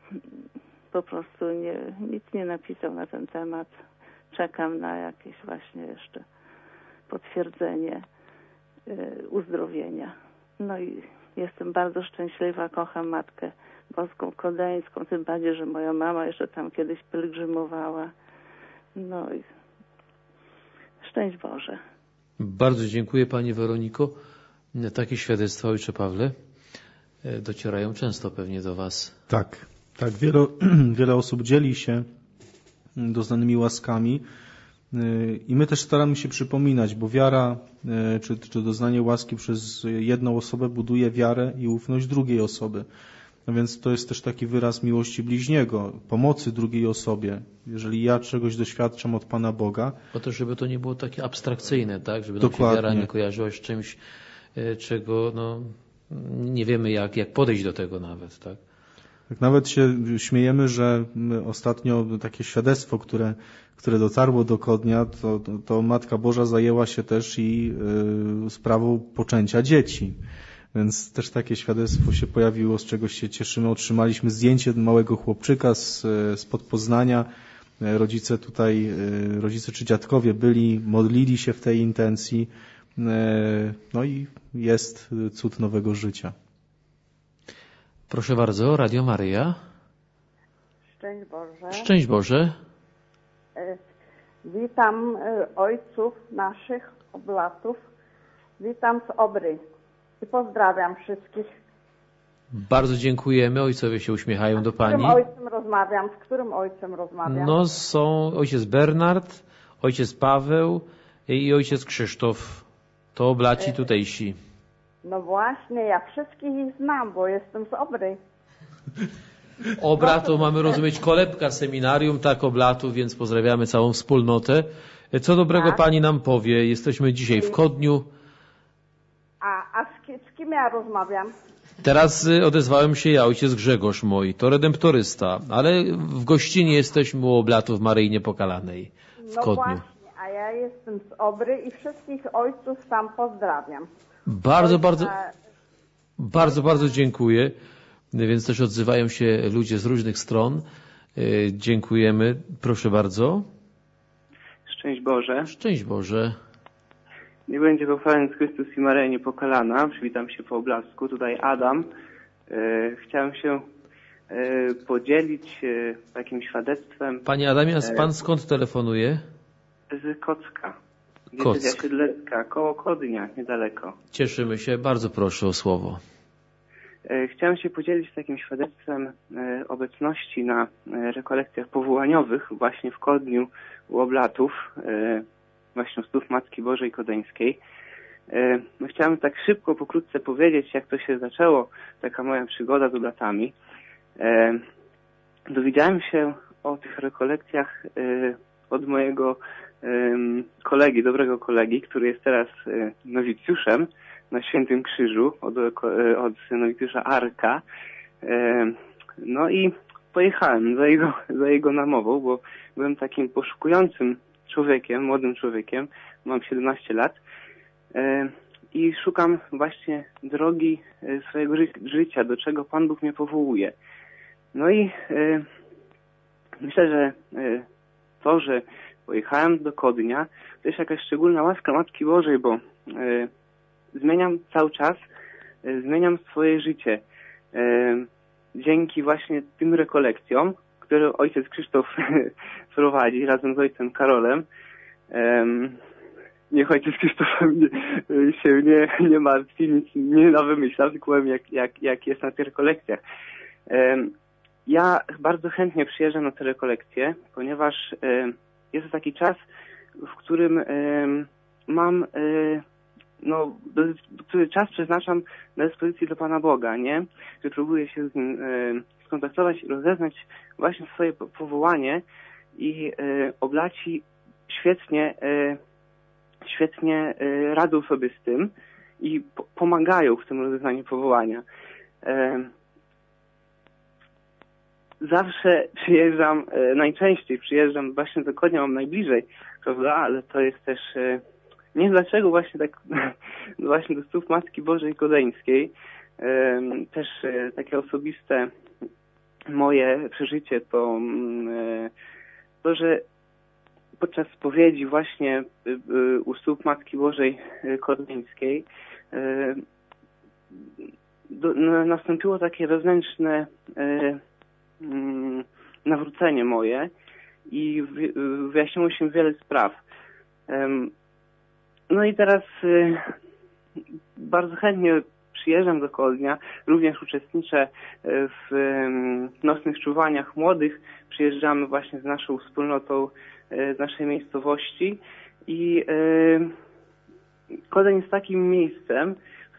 po prostu nic nie napisał na ten temat. Czekam na jakieś właśnie jeszcze potwierdzenie uzdrowienia. No i jestem bardzo szczęśliwa, kocham Matkę Boską Kodeńską, tym bardziej, że moja mama jeszcze tam kiedyś pielgrzymowała. No i szczęść Boże. Bardzo dziękuję Pani Weroniko. Takie świadectwa, Ojcze Pawle, docierają często pewnie do Was. Tak. Wiele osób dzieli się doznanymi łaskami i my też staramy się przypominać, bo wiara czy doznanie łaski przez jedną osobę buduje wiarę i ufność drugiej osoby. No więc to jest też taki wyraz miłości bliźniego, pomocy drugiej osobie. Jeżeli ja czegoś doświadczam od Pana Boga. Po to, żeby to nie było takie abstrakcyjne, tak? Żeby nam się wiara nie kojarzyła z czymś, czego nie wiemy jak podejść do tego nawet, tak? Tak, nawet się śmiejemy, że ostatnio takie świadectwo, które dotarło do Kodnia, to Matka Boża zajęła się też i sprawą poczęcia dzieci. Więc też takie świadectwo się pojawiło, z czego się cieszymy. Otrzymaliśmy zdjęcie małego chłopczyka spod Poznania. Rodzice czy dziadkowie modlili się w tej intencji. No i jest cud nowego życia. Proszę bardzo, Radio Maryja. Szczęść Boże. Szczęść Boże. Witam ojców naszych oblatów. Witam z Obry i pozdrawiam wszystkich. Bardzo dziękujemy. Ojcowie się uśmiechają do Pani. Z którym ojcem rozmawiam? No są ojciec Bernard, ojciec Paweł i ojciec Krzysztof. To oblaci tutejsi. No właśnie, ja wszystkich ich znam, bo jestem z Obry. Obra to mamy rozumieć kolebka seminarium, tak Oblatów, więc pozdrawiamy całą wspólnotę. Co dobrego Pani nam powie? Jesteśmy dzisiaj w Kodniu. A z kim ja rozmawiam? Teraz odezwałem się ja, ojciec Grzegorz mój, to redemptorysta, ale w gościnie jesteśmy u Oblatów Maryi Niepokalanej w Kodniu. No właśnie, a ja jestem z Obry i wszystkich ojców tam pozdrawiam. Bardzo dziękuję. Więc też odzywają się ludzie z różnych stron. Dziękujemy. Proszę bardzo. Szczęść Boże. Szczęść Boże. Niech będzie pochwalony Chrystus i Maryja Niepokalana. Przywitam się po oblasku. Tutaj Adam. Chciałem się podzielić takim świadectwem. Panie Adamie, a Pan skąd telefonuje? Z Kocka. Kock. Siedlecka, koło Kodnia, niedaleko. Cieszymy się. Bardzo proszę o słowo. Chciałem się podzielić takim świadectwem obecności na rekolekcjach powołaniowych właśnie w Kodniu u Oblatów, właśnie u stóp Matki Bożej Kodeńskiej. Chciałem tak szybko, pokrótce powiedzieć, jak to się zaczęło, taka moja przygoda z Oblatami. Dowiedziałem się o tych rekolekcjach od mojego kolegi, dobrego kolegi, który jest teraz nowicjuszem na Świętym Krzyżu, od nowicjusza Arka. No i pojechałem za jego namową, bo byłem takim poszukującym człowiekiem, młodym człowiekiem, mam 17 lat i szukam właśnie drogi swojego życia, do czego Pan Bóg mnie powołuje. No i myślę, że to, że pojechałem do Kodnia, to jest jakaś szczególna łaska Matki Bożej, bo zmieniam cały czas, zmieniam swoje życie. Dzięki właśnie tym rekolekcjom, które ojciec Krzysztof prowadzi razem z ojcem Karolem. Niech ojciec Krzysztof się nie martwi, nic nie wymyśla, tylko powiem jak jest na tych rekolekcjach. Ja bardzo chętnie przyjeżdżam na te rekolekcje, ponieważ jest to taki czas, w którym mam który czas przeznaczam na dyspozycji do Pana Boga, nie? Że próbuję się z Nim skontaktować i rozeznać właśnie swoje powołanie i oblaci świetnie radzą sobie z tym i pomagają w tym rozeznaniu powołania. Zawsze przyjeżdżam, najczęściej przyjeżdżam właśnie do Kodnia, mam najbliżej, prawda? Ale to jest też... Nie wiem dlaczego właśnie tak właśnie do stóp Matki Bożej Kodeńskiej. Też takie osobiste moje przeżycie to, że podczas spowiedzi właśnie u stóp Matki Bożej Kodeńskiej nastąpiło takie wewnętrzne nawrócenie moje i wyjaśniło się wiele spraw. No i teraz bardzo chętnie przyjeżdżam do Kodnia, również uczestniczę w nocnych czuwaniach młodych. Przyjeżdżamy właśnie z naszą wspólnotą z naszej miejscowości i Kodeń jest takim miejscem,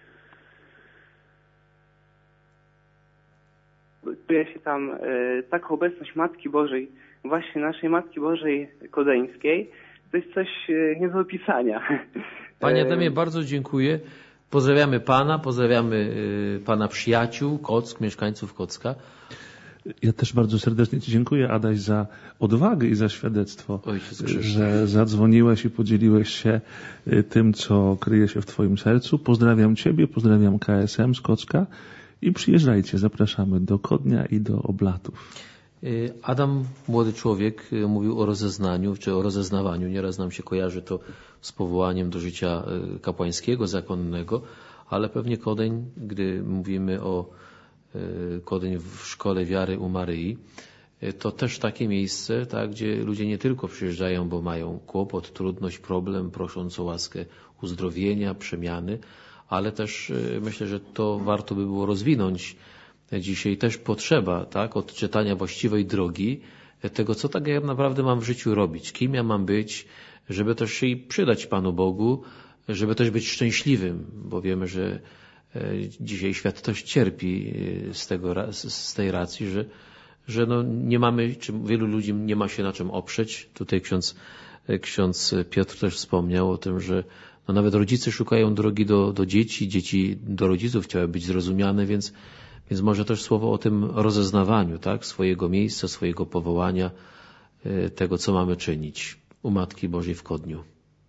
czuje się tam taką obecność Matki Bożej, właśnie naszej Matki Bożej Kodeńskiej. To jest coś nie do opisania. Panie Adamie, bardzo dziękuję. Pozdrawiamy Pana, pozdrawiamy Pana przyjaciół, Kock, mieszkańców Kocka. Ja też bardzo serdecznie Ci dziękuję, Adaś, za odwagę i za świadectwo, że zadzwoniłeś i podzieliłeś się tym, co kryje się w Twoim sercu. Pozdrawiam Ciebie, pozdrawiam KSM z Kocka i przyjeżdżajcie, zapraszamy do Kodnia i do Oblatów. Adam, młody człowiek, mówił o rozeznaniu, czy o rozeznawaniu. Nieraz nam się kojarzy to z powołaniem do życia kapłańskiego, zakonnego, ale pewnie Kodeń, gdy mówimy o Kodeń w Szkole Wiary u Maryi, to też takie miejsce, tak, gdzie ludzie nie tylko przyjeżdżają, bo mają kłopot, trudność, problem, prosząc o łaskę uzdrowienia, przemiany, ale też myślę, że to warto by było rozwinąć. Dzisiaj też potrzeba, tak, odczytania właściwej drogi, tego, co tak naprawdę mam w życiu robić, kim ja mam być, żeby też się przydać Panu Bogu, żeby też być szczęśliwym, bo wiemy, że dzisiaj świat też cierpi z tej racji, że no nie mamy, czy wielu ludzi nie ma się na czym oprzeć. Tutaj ksiądz Piotr też wspomniał o tym, że no nawet rodzice szukają drogi do dzieci, dzieci do rodziców chciały być zrozumiane, więc może też słowo o tym rozeznawaniu, tak, swojego miejsca, swojego powołania, tego, co mamy czynić u Matki Bożej w Kodniu.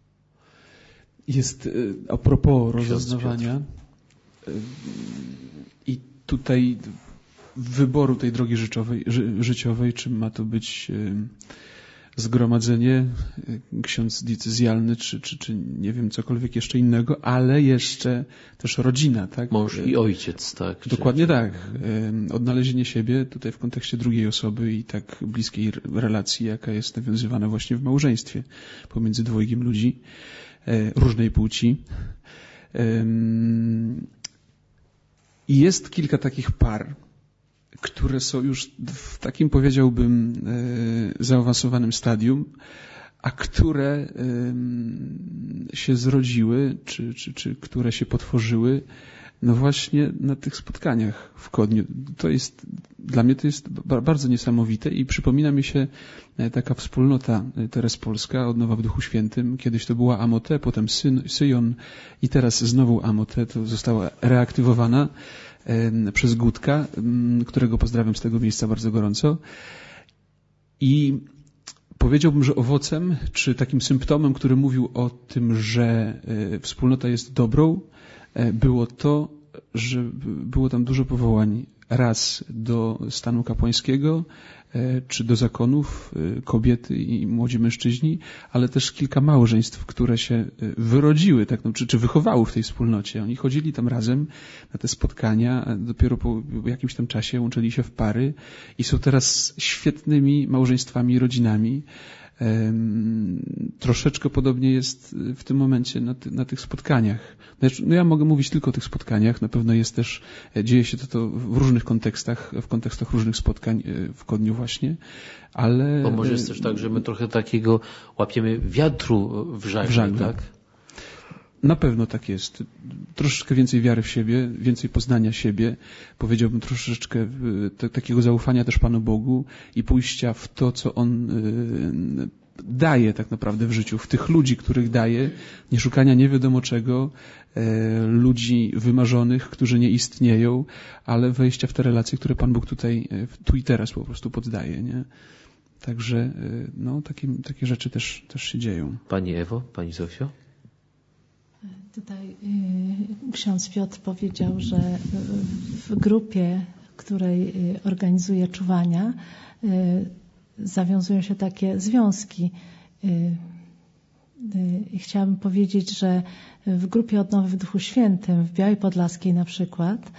Jest a propos rozeznawania i tutaj wyboru tej drogi życiowej, czy ma to być zgromadzenie, ksiądz diecezjalny, czy nie wiem, cokolwiek jeszcze innego, ale jeszcze też rodzina, tak? Mąż i ojciec, tak? Dokładnie tak. Odnalezienie siebie tutaj w kontekście drugiej osoby i tak bliskiej relacji, jaka jest nawiązywana właśnie w małżeństwie pomiędzy dwojgiem ludzi różnej płci. I jest kilka takich par, które są już w takim, powiedziałbym, zaawansowanym stadium, a które się zrodziły, czy które się potworzyły, no właśnie na tych spotkaniach w Kodniu. Dla mnie to jest bardzo niesamowite i przypomina mi się taka wspólnota terespolska, Odnowa w Duchu Świętym. Kiedyś to była Amote, potem Syjon i teraz znowu Amote, to została reaktywowana przez Gutka, którego pozdrawiam z tego miejsca bardzo gorąco. I powiedziałbym, że owocem, czy takim symptomem, który mówił o tym, że wspólnota jest dobrą, było to, że było tam dużo powołań raz do stanu kapłańskiego, czy do zakonów, kobiety i młodzi mężczyźni, ale też kilka małżeństw, które się wyrodziły, tak, no, czy wychowały w tej wspólnocie. Oni chodzili tam razem na te spotkania, a dopiero po jakimś tam czasie łączyli się w pary i są teraz świetnymi małżeństwami i rodzinami. Troszeczkę podobnie jest w tym momencie na tych spotkaniach. No ja mogę mówić tylko o tych spotkaniach, na pewno jest też, dzieje się to w różnych kontekstach, w kontekstach różnych spotkań w Kodniu właśnie, ale... Bo może jest też tak, że my trochę takiego łapiemy wiatru w żagle, tak? Na pewno tak jest. Troszeczkę więcej wiary w siebie, więcej poznania siebie, powiedziałbym troszeczkę takiego zaufania też Panu Bogu i pójścia w to, co On daje tak naprawdę w życiu, w tych ludzi, których daje, nie szukania nie wiadomo czego, ludzi wymarzonych, którzy nie istnieją, ale wejścia w te relacje, które Pan Bóg tutaj, tu i teraz po prostu poddaje, nie? Także no, takie rzeczy też się dzieją. Pani Ewo, Pani Zofio? Tutaj ksiądz Piotr powiedział, że w grupie, której organizuje czuwania, zawiązują się takie związki. I chciałabym powiedzieć, że w grupie Odnowy w Duchu Świętym, w Białej Podlaskiej na przykład,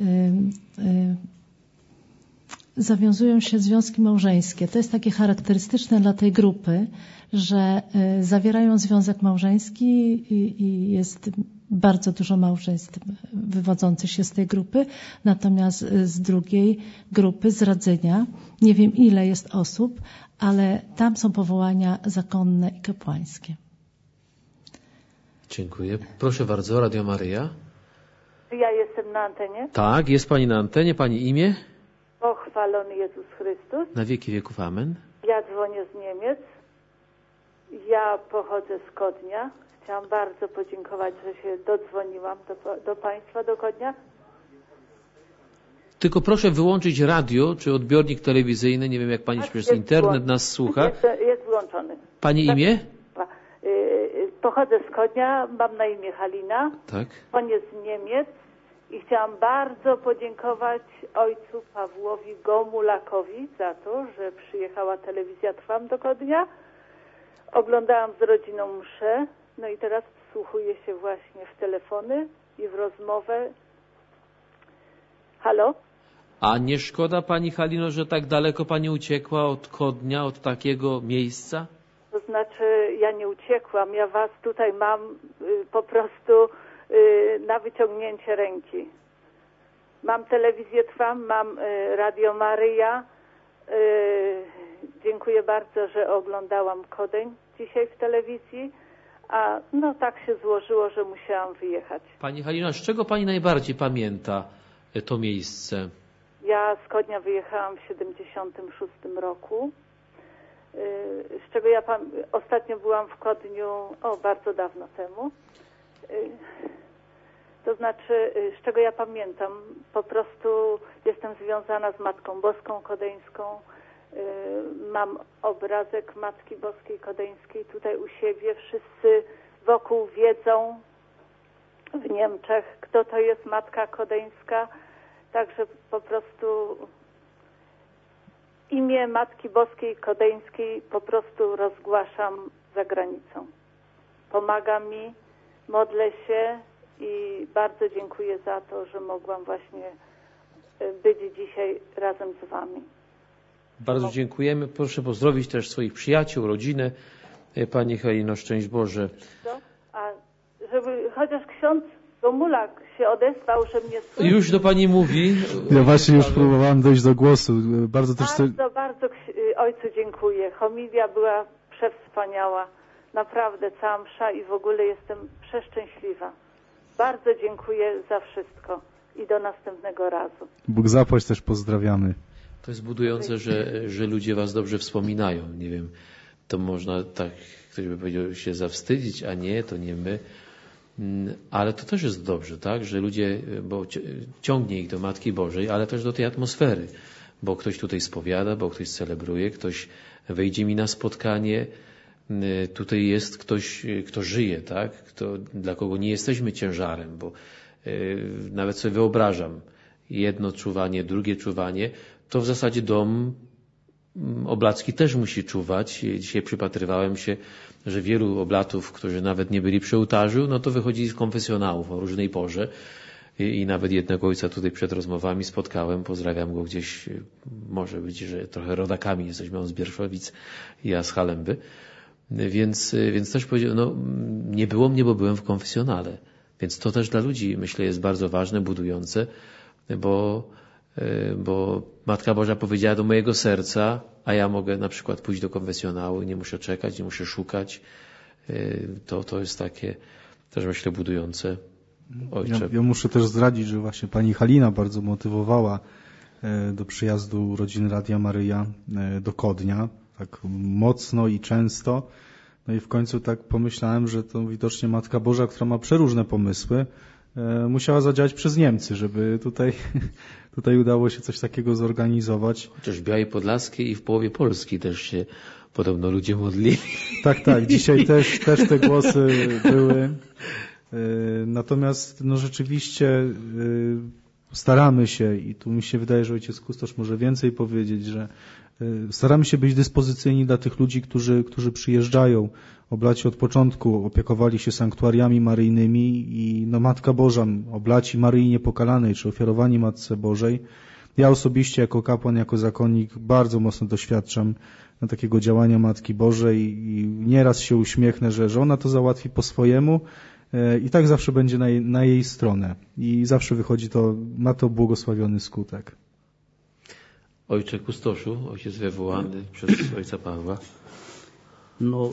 zawiązują się związki małżeńskie. To jest takie charakterystyczne dla tej grupy, że zawierają związek małżeński i jest bardzo dużo małżeństw wywodzących się z tej grupy. Natomiast z drugiej grupy, z Radzenia, nie wiem ile jest osób, ale tam są powołania zakonne i kapłańskie. Dziękuję. Proszę bardzo, Radio Maryja. Ja jestem na antenie. Tak, jest Pani na antenie. Pani imię? Pochwalony Jezus Chrystus. Na wieki wieków. Amen. Ja dzwonię z Niemiec. Ja pochodzę z Kodnia. Chciałam bardzo podziękować, że się dodzwoniłam do Państwa, do Kodnia. Tylko proszę wyłączyć radio, czy odbiornik telewizyjny. Nie wiem, jak Pani przez internet nas słucha. Jest włączony. Pani imię? Pochodzę z Kodnia, mam na imię Halina. Tak. Dzwonię z Niemiec i chciałam bardzo podziękować ojcu Pawłowi Gomulakowi za to, że przyjechała telewizja Trwam do Kodnia. Oglądałam z rodziną mszę, no i teraz wsłuchuję się właśnie w telefony i w rozmowę. Halo? A nie szkoda Pani Halino, że tak daleko Pani uciekła od Kodnia, od takiego miejsca? To znaczy, ja nie uciekłam, ja was tutaj mam po prostu na wyciągnięcie ręki. Mam telewizję Trwam, mam Radio Maryja. Dziękuję bardzo, że oglądałam Kodeń dzisiaj w telewizji, a no tak się złożyło, że musiałam wyjechać. Pani Halina, z czego Pani najbardziej pamięta to miejsce? Ja z Kodnia wyjechałam w 76 roku, z czego ja ostatnio byłam w Kodniu, bardzo dawno temu. To znaczy, z czego ja pamiętam, po prostu jestem związana z Matką Boską Kodeńską. Mam obrazek Matki Boskiej Kodeńskiej tutaj u siebie. Wszyscy wokół wiedzą w Niemczech, kto to jest Matka Kodeńska. Także po prostu imię Matki Boskiej Kodeńskiej po prostu rozgłaszam za granicą. Pomaga mi, modlę się i bardzo dziękuję za to, że mogłam właśnie być dzisiaj razem z wami. Bardzo dziękujemy. Proszę pozdrowić też swoich przyjaciół, rodzinę. Pani Halino, szczęść Boże. A żeby chociaż ksiądz Gomulak się odezwał, że mnie słyszy. Już do Pani mówi. Ja właśnie już próbowałem dojść do głosu. Bardzo ojcu dziękuję. Homilia była przewspaniała. Naprawdę cała msza i w ogóle jestem przeszczęśliwa. Bardzo dziękuję za wszystko i do następnego razu. Bóg zapłać, też pozdrawiamy. To jest budujące, że ludzie Was dobrze wspominają. Nie wiem, to można tak, ktoś by powiedział, się zawstydzić, a nie, to nie my. Ale to też jest dobrze, tak, że ludzie, bo ciągnie ich do Matki Bożej, ale też do tej atmosfery, bo ktoś tutaj spowiada, bo ktoś celebruje, ktoś wejdzie mi na spotkanie, tutaj jest ktoś, kto żyje, tak, dla kogo nie jesteśmy ciężarem, bo nawet sobie wyobrażam, jedno czuwanie, drugie czuwanie, to w zasadzie dom oblacki też musi czuwać. Dzisiaj przypatrywałem się, że wielu oblatów, którzy nawet nie byli przy ołtarzu, no to wychodzili z konfesjonałów o różnej porze i nawet jednego ojca tutaj przed rozmowami spotkałem, pozdrawiam go gdzieś, może być, że trochę rodakami jesteśmy, on z Bierszowic, ja z Halemby, więc też powiedział, no nie było mnie, bo byłem w konfesjonale, więc to też dla ludzi, myślę, jest bardzo ważne, budujące, bo Matka Boża powiedziała do mojego serca, a ja mogę na przykład pójść do konfesjonału i nie muszę czekać, nie muszę szukać. To jest takie też, myślę, budujące. Ojcze. Ja muszę też zdradzić, że właśnie pani Halina bardzo motywowała do przyjazdu rodziny Radia Maryja do Kodnia, tak mocno i często. No i w końcu tak pomyślałem, że to widocznie Matka Boża, która ma przeróżne pomysły, musiała zadziałać przez Niemcy, żeby tutaj udało się coś takiego zorganizować. Chociaż w Białej Podlaskiej i w połowie Polski też się podobno ludzie modlili. Tak, dzisiaj też te głosy były. Natomiast no rzeczywiście staramy się i tu mi się wydaje, że ojciec kustosz może więcej powiedzieć, że staramy się być dyspozycyjni dla tych ludzi, którzy przyjeżdżają. Oblaci od początku opiekowali się sanktuariami maryjnymi i no Matka Boża, oblaci Maryi Niepokalanej, czy ofiarowani Matce Bożej. Ja osobiście jako kapłan, jako zakonnik bardzo mocno doświadczam takiego działania Matki Bożej i nieraz się uśmiechnę, że ona to załatwi po swojemu i tak zawsze będzie na jej stronę i zawsze wychodzi ma to błogosławiony skutek. Ojcze kustoszu, ojciec wywołany przez ojca Pawła. No,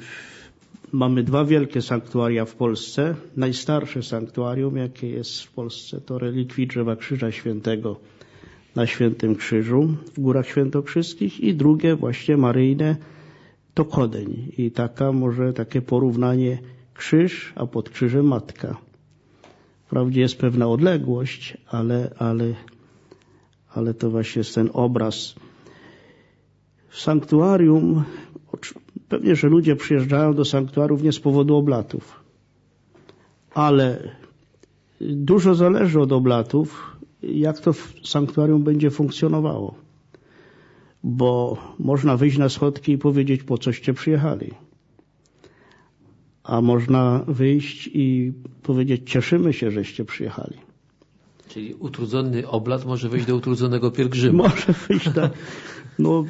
mamy dwa wielkie sanktuaria w Polsce. Najstarsze sanktuarium, jakie jest w Polsce, to relikwii Drzewa Krzyża Świętego na Świętym Krzyżu w Górach Świętokrzyskich i drugie właśnie maryjne to Kodeń. I takie porównanie krzyż, a pod krzyżem matka. Wprawdzie jest pewna odległość, ale to właśnie jest ten obraz. W sanktuarium, pewnie, że ludzie przyjeżdżają do sanktuariów nie z powodu oblatów, ale dużo zależy od oblatów, jak to w sanktuarium będzie funkcjonowało. Bo można wyjść na schodki i powiedzieć, po coście przyjechali. A można wyjść i powiedzieć, cieszymy się, żeście przyjechali. Czyli utrudzony oblat może wejść do utrudzonego pielgrzyma. Może wyjść, tak. No,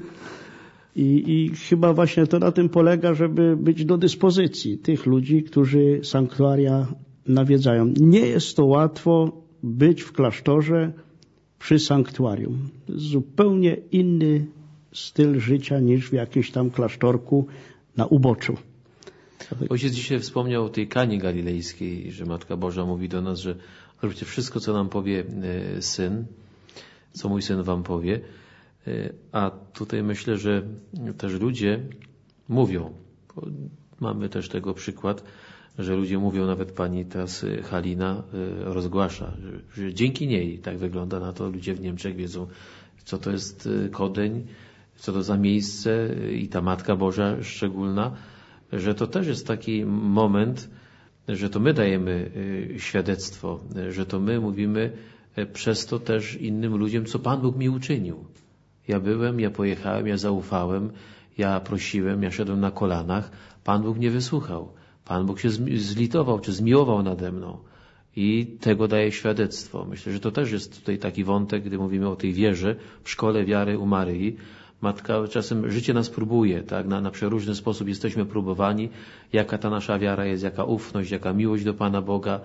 i chyba właśnie to na tym polega, żeby być do dyspozycji tych ludzi, którzy sanktuaria nawiedzają. Nie jest to łatwo być w klasztorze przy sanktuarium. Zupełnie inny styl życia niż w jakimś tam klasztorku na uboczu. Ojciec dzisiaj wspomniał o tej Kanie Galilejskiej, że Matka Boża mówi do nas, że róbcie wszystko, co nam powie Syn, co mój Syn wam powie. A tutaj myślę, że też ludzie mówią. Mamy też tego przykład, że ludzie mówią, nawet pani teraz Halina rozgłasza, że dzięki niej, tak wygląda na to, ludzie w Niemczech wiedzą, co to jest Kodeń, co to za miejsce i ta Matka Boża szczególna, że to też jest taki moment, że to my dajemy świadectwo, że to my mówimy przez to też innym ludziom, co Pan Bóg mi uczynił. Ja byłem, ja pojechałem, ja zaufałem, ja prosiłem, ja szedłem na kolanach. Pan Bóg nie wysłuchał. Pan Bóg się zlitował, czy zmiłował nade mną. I tego daje świadectwo. Myślę, że to też jest tutaj taki wątek, gdy mówimy o tej wierze w szkole wiary u Maryi. Matka czasem życie nas próbuje, tak? Na przeróżny sposób jesteśmy próbowani. Jaka ta nasza wiara jest, jaka ufność, jaka miłość do Pana Boga.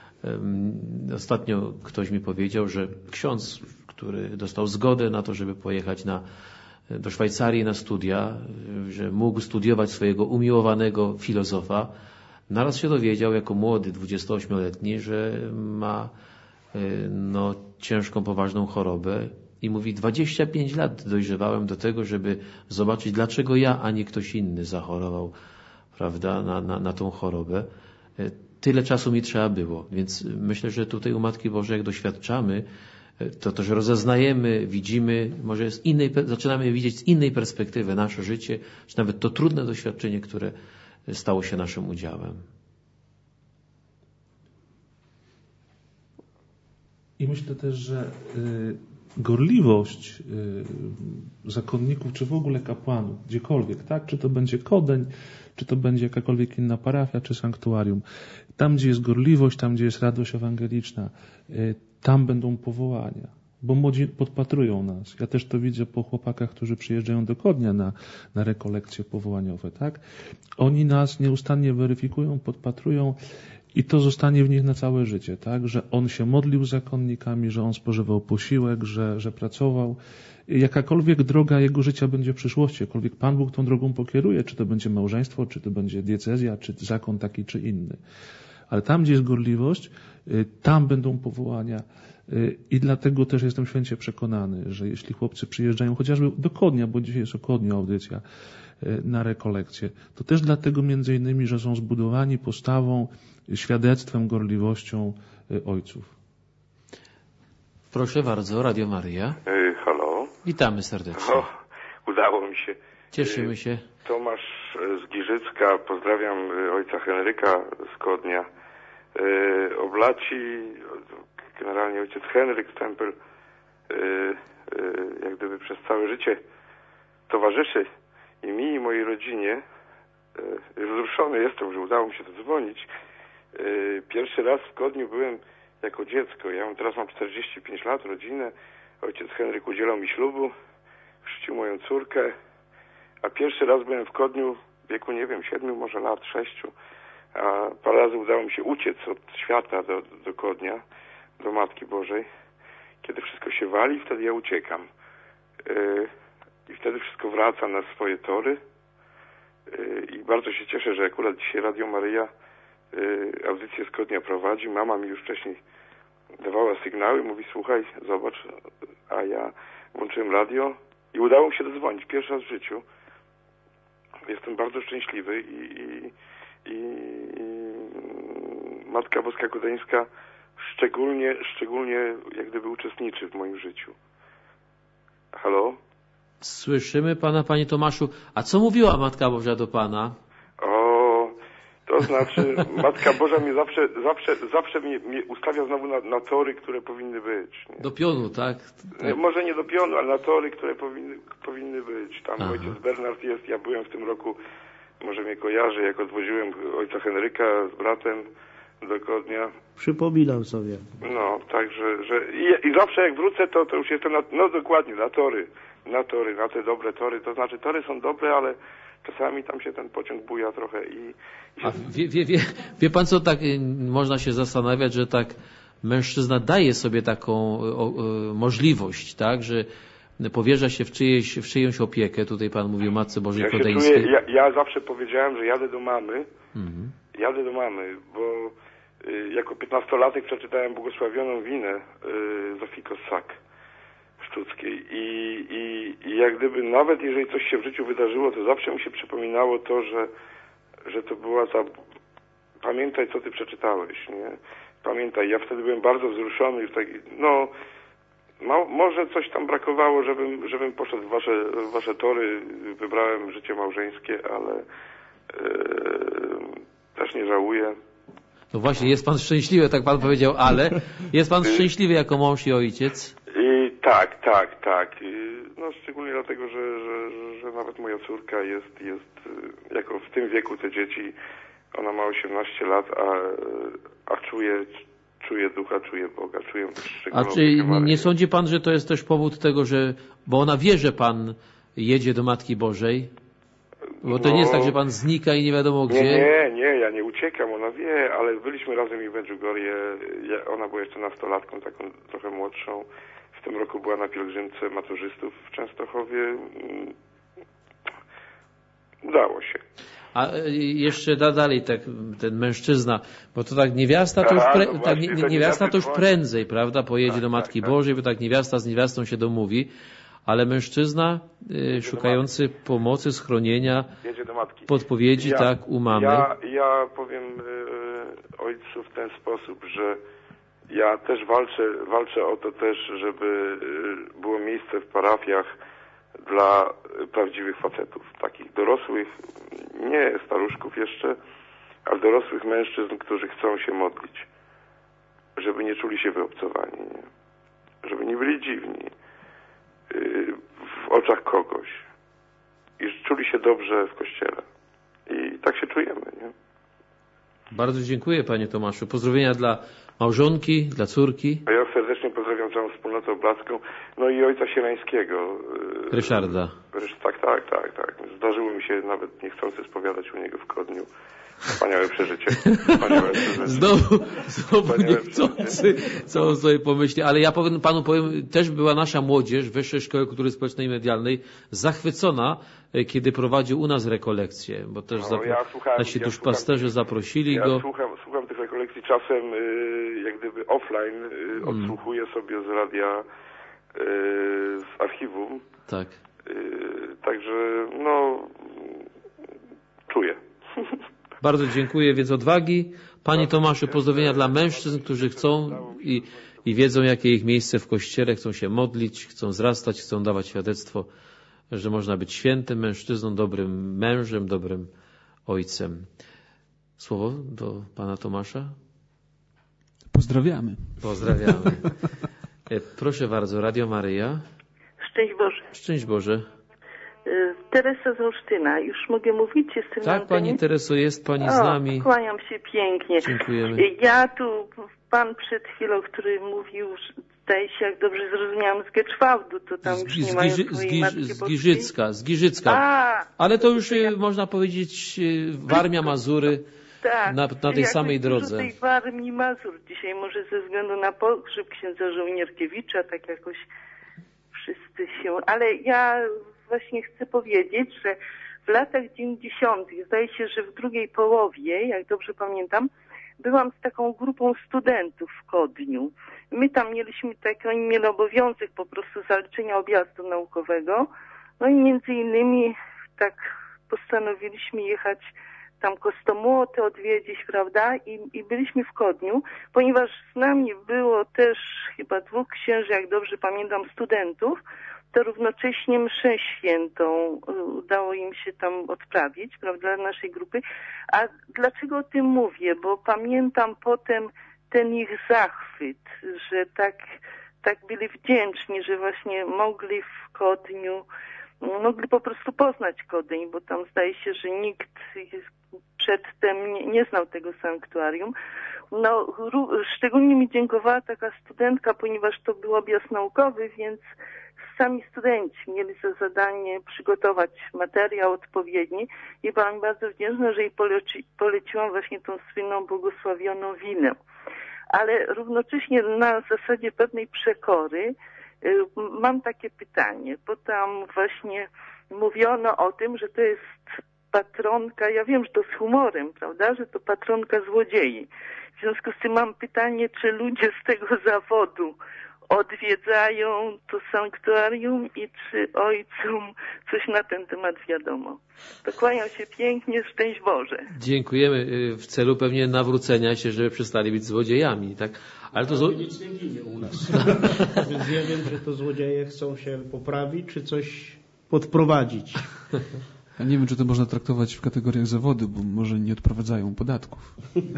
Ostatnio ktoś mi powiedział, że ksiądz, który dostał zgodę na to, żeby pojechać do Szwajcarii na studia, że mógł studiować swojego umiłowanego filozofa, naraz się dowiedział jako młody, 28-letni, że ma ciężką, poważną chorobę i mówi, 25 lat dojrzewałem do tego, żeby zobaczyć, dlaczego ja, a nie ktoś inny zachorował, prawda, na tą chorobę. Tyle czasu mi trzeba było, więc myślę, że tutaj u Matki Bożej, jak doświadczamy, to też rozeznajemy, widzimy, może zaczynamy widzieć z innej perspektywy nasze życie, czy nawet to trudne doświadczenie, które stało się naszym udziałem. I myślę też, że gorliwość zakonników, czy w ogóle kapłanów, gdziekolwiek, tak? Czy to będzie Kodeń, czy to będzie jakakolwiek inna parafia, czy sanktuarium. Tam, gdzie jest gorliwość, tam, gdzie jest radość ewangeliczna, tam będą powołania, bo młodzi podpatrują nas. Ja też to widzę po chłopakach, którzy przyjeżdżają do Kodnia na rekolekcje powołaniowe, tak? Oni nas nieustannie weryfikują, podpatrują i to zostanie w nich na całe życie, tak? Że on się modlił z zakonnikami, że on spożywał posiłek, że pracował. Jakakolwiek droga jego życia będzie w przyszłości, jakkolwiek Pan Bóg tą drogą pokieruje, czy to będzie małżeństwo, czy to będzie diecezja, czy zakon taki, czy inny. Ale tam, gdzie jest gorliwość, tam będą powołania i dlatego też jestem święcie przekonany, że jeśli chłopcy przyjeżdżają chociażby do Kodnia, bo dzisiaj jest o Kodniu audycja, na rekolekcję, to też dlatego między innymi, że są zbudowani postawą, świadectwem, gorliwością ojców. Proszę bardzo, Radio Maryja. Halo. Witamy serdecznie. Udało mi się. Cieszymy się. Tomasz z Giżycka, pozdrawiam ojca Henryka z Kodnia. Oblaci, generalnie ojciec Henryk Stempel, jak gdyby przez całe życie towarzyszy i mi, i mojej rodzinie. Wzruszony jestem, że udało mi się dodzwonić. Pierwszy raz w Kodniu byłem jako dziecko. Teraz mam 45 lat, rodzinę. Ojciec Henryk udzielał mi ślubu, chrzcił moją córkę, a pierwszy raz byłem w Kodniu w wieku, nie wiem, 7 może lat, 6. A parę razy udało mi się uciec od świata do Kodnia, do Matki Bożej. Kiedy wszystko się wali, wtedy ja uciekam. I wtedy wszystko wraca na swoje tory. I bardzo się cieszę, że akurat dzisiaj Radio Maryja audycję z Kodnia prowadzi. Mama mi już wcześniej dawała sygnały, mówi, słuchaj, zobacz, a ja włączyłem radio i udało mi się dodzwonić pierwszy raz w życiu. Jestem bardzo szczęśliwy i Matka Boska Kodeńska szczególnie jak gdyby uczestniczy w moim życiu. Halo? Słyszymy pana, panie Tomaszu. A co mówiła Matka Boża do pana? To znaczy, Matka Boża mnie zawsze mnie ustawia znowu na tory, które powinny być. Nie? Do pionu, tak? Może nie do pionu, ale na tory, które powinny być. Tam ojciec Bernard jest, ja byłem w tym roku, może mnie kojarzy, jak odwoziłem ojca Henryka z bratem do Kodnia. Przypominam sobie. No, także i zawsze jak wrócę, to już jestem dokładnie na tory, na te dobre tory, to znaczy tory są dobre, ale czasami tam się ten pociąg buja trochę i A wie pan co, tak można się zastanawiać, że tak mężczyzna daje sobie taką możliwość, tak, że powierza się w czyjąś opiekę. Tutaj pan mówił Matce Bożej Kodeńskiej. Ja zawsze powiedziałem, że jadę do mamy, bo jako 15-latek przeczytałem Błogosławioną Winę Zofii Kossak Szczuckiej i jak gdyby nawet jeżeli coś się w życiu wydarzyło, to zawsze mi się przypominało to, że to była ta pamiętaj, co ty przeczytałeś, nie? Pamiętaj, ja wtedy byłem bardzo wzruszony i może coś tam brakowało, żebym poszedł w wasze tory, wybrałem życie małżeńskie, ale też nie żałuję. No właśnie, jest pan szczęśliwy, tak pan powiedział, ale jest pan szczęśliwy jako mąż i ojciec? Tak. No szczególnie dlatego, że nawet moja córka jest jako w tym wieku te dzieci, ona ma 18 lat, a czuje ducha, czuje Boga, czuję szczególną. A czy nie sądzi pan, że to jest też powód tego, bo ona wie, że pan jedzie do Matki Bożej? Bo to nie jest tak, że pan znika i nie wiadomo gdzie? Nie, ja nie uciekam, ona wie, ale byliśmy razem i w Medjugorje, ona była jeszcze nastolatką, taką trochę młodszą. W tym roku była na pielgrzymce maturzystów w Częstochowie. Udało się. A jeszcze dalej ten mężczyzna, bo to tak niewiasta to już, niewiasta to już prędzej, prawda, pojedzie do Matki Bożej, bo tak niewiasta z niewiastą się domówi, ale mężczyzna szukający pomocy, schronienia, podpowiedzi, u mamy. Ja powiem ojcu w ten sposób, że ja też walczę o to też, żeby było miejsce w parafiach dla prawdziwych facetów, takich dorosłych, nie staruszków jeszcze, ale dorosłych mężczyzn, którzy chcą się modlić, żeby nie czuli się wyobcowani, nie? Żeby nie byli dziwni w oczach kogoś i czuli się dobrze w Kościele. I tak się czujemy, nie? Bardzo dziękuję, panie Tomaszu. Pozdrowienia dla małżonki, dla córki. A ja serdecznie pozdrawiam całą wspólnotę oblacką, no i ojca Sielańskiego. Ryszarda. Tak. Zdarzyło mi się nawet niechcący spowiadać u niego w Kodniu. Wspaniałe przeżycie. Znowu niechcący, co on sobie pomyśli. Ale ja panu powiem, też była nasza młodzież w Wyższej Szkole Kultury Społecznej i Medialnej zachwycona, kiedy prowadził u nas rekolekcje, bo też nasi duszpasterze zaprosili go. Ja słucham tych rekolekcji czasem, jak gdyby offline, odsłuchuję sobie z radia, z archiwum. Tak. Także, czuję. Bardzo dziękuję, więc odwagi. Panie Tomaszu, pozdrowienia dla mężczyzn, którzy chcą i wiedzą, jakie ich miejsce w Kościele, chcą się modlić, chcą wzrastać, chcą dawać świadectwo, że można być świętym mężczyzną, dobrym mężem, dobrym ojcem. Słowo do pana Tomasza? Pozdrawiamy. Proszę bardzo, Radio Maryja. Szczęść Boże. Szczęść Boże. Teresa z Olsztyna. Już mogę mówić? Jestem tak, pani Tereso, jest pani z nami. Kłaniam się pięknie. Dziękujemy. Ja tu, pan przed chwilą, który mówił, zdaje się, jak dobrze zrozumiałam, z Geczwałdu, to tam już nie mają swojej Matki Boskiej. Z Giżycka. Ale to już można powiedzieć Warmia, Mazury. Tak, na tej samej drodze. tej Warmii Mazur dzisiaj, może ze względu na pogrzeb księdza Żołnierkiewicza, tak jakoś wszyscy się... Ale ja właśnie chcę powiedzieć, że w latach 90., zdaje się, że w drugiej połowie, jak dobrze pamiętam, byłam z taką grupą studentów w Kodniu. My tam mieliśmy taki obowiązek po prostu zaliczenia objazdu naukowego. No i między innymi tak postanowiliśmy jechać tam Kostomłoty odwiedzić, prawda? I byliśmy w Kodniu, ponieważ z nami było też chyba 2 księży, jak dobrze pamiętam, studentów, to równocześnie mszę świętą udało im się tam odprawić, prawda, dla naszej grupy. A dlaczego o tym mówię? Bo pamiętam potem ten ich zachwyt, że tak byli wdzięczni, że właśnie mogli w Kodniu, mogli po prostu poznać Kodyń, bo tam zdaje się, że nikt przedtem nie znał tego sanktuarium. No, szczególnie mi dziękowała taka studentka, ponieważ to był objazd naukowy, więc sami studenci mieli za zadanie przygotować materiał odpowiedni i byłam bardzo wdzięczna, że jej poleciłam właśnie tą słynną błogosławioną winę. Ale równocześnie na zasadzie pewnej przekory mam takie pytanie, bo tam właśnie mówiono o tym, że to jest patronka, ja wiem, że to z humorem, prawda, że to patronka złodziei. W związku z tym mam pytanie, czy ludzie z tego zawodu odwiedzają to sanktuarium i czy ojcom coś na ten temat wiadomo. To kłaniam się pięknie, szczęść Boże. Dziękujemy w celu pewnie nawrócenia się, żeby przestali być złodziejami, tak? Ale to nic nie ginie u nas. Więc ja wiem, że to złodzieje chcą się poprawić, czy coś podprowadzić. Ja nie wiem, czy to można traktować w kategoriach zawodu, bo może nie odprowadzają podatków.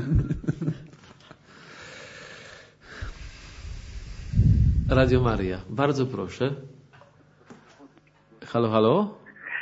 Radio Maria, bardzo proszę. Halo, halo?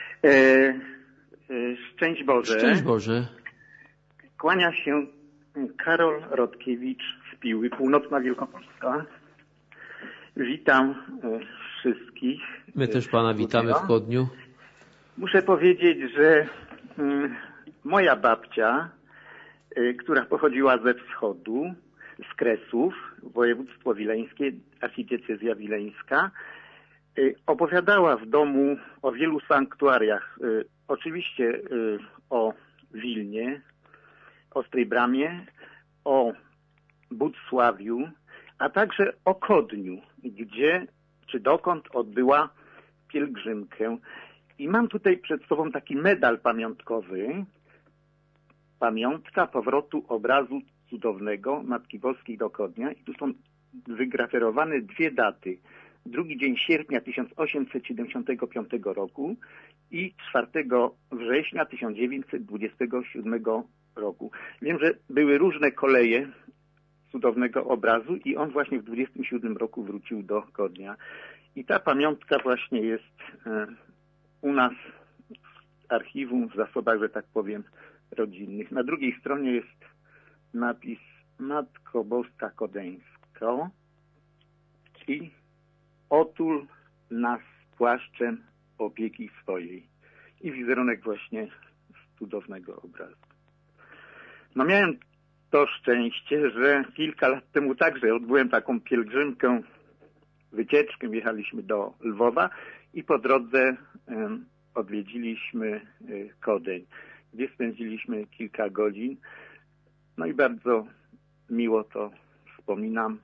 Szczęść Boże. Szczęść Boże. Kłania się Karol Rodkiewicz z Piły, Północna Wielkopolska. Witam wszystkich. My też Pana witamy w Chodniu. Muszę powiedzieć, że moja babcia, która pochodziła ze wschodu, z Kresów, województwo wileńskie, archidiecezja wileńska, opowiadała w domu o wielu sanktuariach. Oczywiście o Wilnie, Ostrej Bramie, o Budzsławiu, a także o Kodniu, gdzie czy dokąd odbyła pielgrzymkę. I mam tutaj przed sobą taki medal pamiątkowy, pamiątka powrotu obrazu cudownego Matki Boskiej do Kodnia. I tu są wygraferowane dwie daty. 2 dzień sierpnia 1875 roku i 4 września 1927 roku. Wiem, że były różne koleje cudownego obrazu i on właśnie w 27 roku wrócił do Kodnia. I ta pamiątka właśnie jest u nas w archiwum, w zasobach, że tak powiem, rodzinnych. Na drugiej stronie jest napis Matko Boska Kodeńsko i otul nas płaszczem opieki swojej. I wizerunek właśnie cudownego obrazu. No miałem to szczęście, że kilka lat temu także odbyłem taką pielgrzymkę, wycieczkę, jechaliśmy do Lwowa i po drodze odwiedziliśmy Kodeń, gdzie spędziliśmy kilka godzin. No i bardzo miło to wspominam.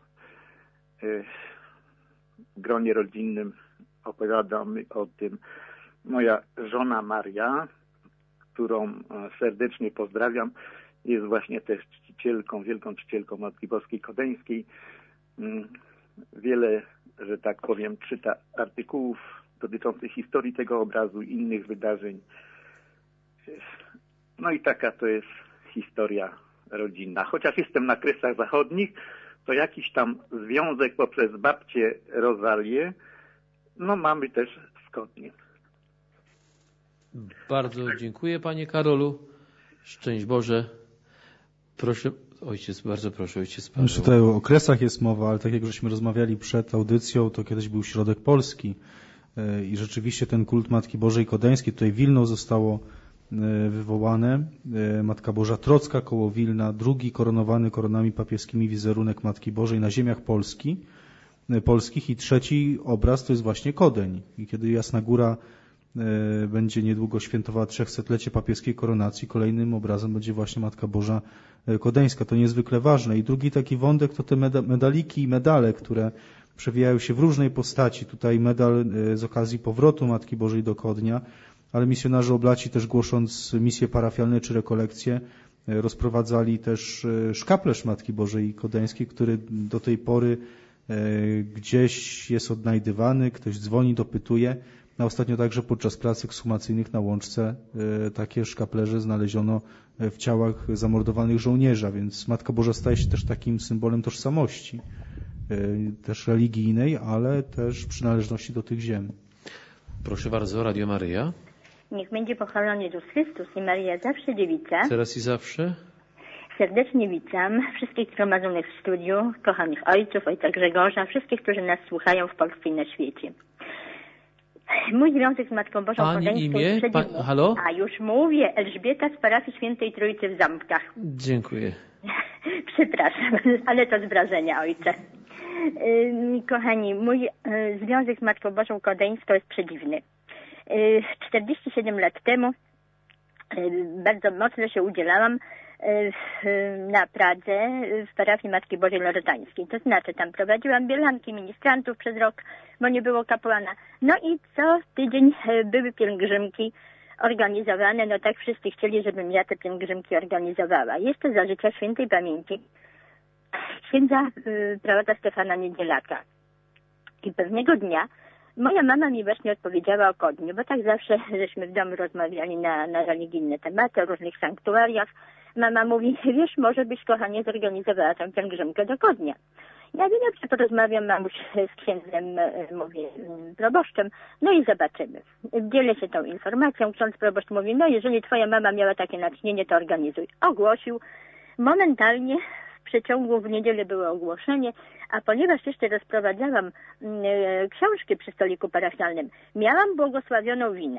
W gronie rodzinnym opowiadamy o tym moja żona Maria, którą serdecznie pozdrawiam. Jest właśnie też czcicielką, wielką czcicielką Matki Boskiej Kodeńskiej. Wiele, że tak powiem, czyta artykułów dotyczących historii tego obrazu i innych wydarzeń. No i taka to jest historia rodzinna. Chociaż jestem na Kresach Zachodnich, to jakiś tam związek poprzez babcię Rozalię, no mamy też z Kodniem. Bardzo dziękuję, panie Karolu. Szczęść Boże. Proszę, ojciec, bardzo proszę, ojciec Paweł. Jeszcze tutaj o Kresach jest mowa, ale tak jak żeśmy rozmawiali przed audycją, to kiedyś był środek Polski i rzeczywiście ten kult Matki Bożej Kodeńskiej, tutaj Wilno zostało wywołane, Matka Boża Trocka koło Wilna, drugi koronowany koronami papieskimi wizerunek Matki Bożej na ziemiach polskich i trzeci obraz to jest właśnie Kodeń. I kiedy Jasna Góra będzie niedługo świętowała 300-lecie papieskiej koronacji, kolejnym obrazem będzie właśnie Matka Boża Kodeńska. To niezwykle ważne. I drugi taki wątek to te medaliki i medale, które przewijają się w różnej postaci. Tutaj medal z okazji powrotu Matki Bożej do Kodnia, ale misjonarze oblaci też głosząc misje parafialne czy rekolekcje rozprowadzali też szkaplerz Matki Bożej Kodeńskiej, który do tej pory gdzieś jest odnajdywany, ktoś dzwoni, dopytuje. A ostatnio także podczas prac ekshumacyjnych na Łączce takie szkaplerze znaleziono w ciałach zamordowanych żołnierza, więc Matka Boża staje się też takim symbolem tożsamości, też religijnej, ale też przynależności do tych ziem. Proszę bardzo, Radio Maryja. Niech będzie pochwalony Jezus Chrystus i Maria zawsze dziewica. Teraz i zawsze. Serdecznie witam wszystkich zgromadzonych w studiu, kochanych ojców, ojca Grzegorza, wszystkich, którzy nas słuchają w Polsce i na świecie. Mój związek z Matką Bożą Kodeńską jest przedziwny. Halo? A już mówię, Elżbieta z parafii Świętej Trójcy w Ząbkach. Dziękuję. Przepraszam, ale to z wrażenia, ojcze. Kochani, mój związek z Matką Bożą Kodeńską jest przedziwny. 47 lat temu bardzo mocno się udzielałam na Pradze w parafii Matki Bożej Lorytańskiej. To znaczy tam prowadziłam bielanki ministrantów przez rok, bo nie było kapłana. No i co tydzień były pielgrzymki organizowane. No tak wszyscy chcieli, żebym ja te pielgrzymki organizowała. Jeszcze za życia świętej pamięci księdza prałata Stefana Niedzielaka. I pewnego dnia moja mama mi właśnie odpowiedziała o Kodniu, bo tak zawsze żeśmy w domu rozmawiali na religijne tematy, o różnych sanktuariach. Mama mówi, wiesz, może byś, kochanie, zorganizowała tę pielgrzymkę do Kodnia. Ja wiem, jak się porozmawiam, mamuś, z księdzem, mówię, proboszczem, no i zobaczymy. Dzielę się tą informacją, ksiądz proboszcz mówi, no jeżeli twoja mama miała takie natchnienie, to organizuj. Ogłosił. Momentalnie w przeciągu w niedzielę było ogłoszenie, a ponieważ jeszcze rozprowadzałam książki przy stoliku parafialnym, miałam błogosławioną winę.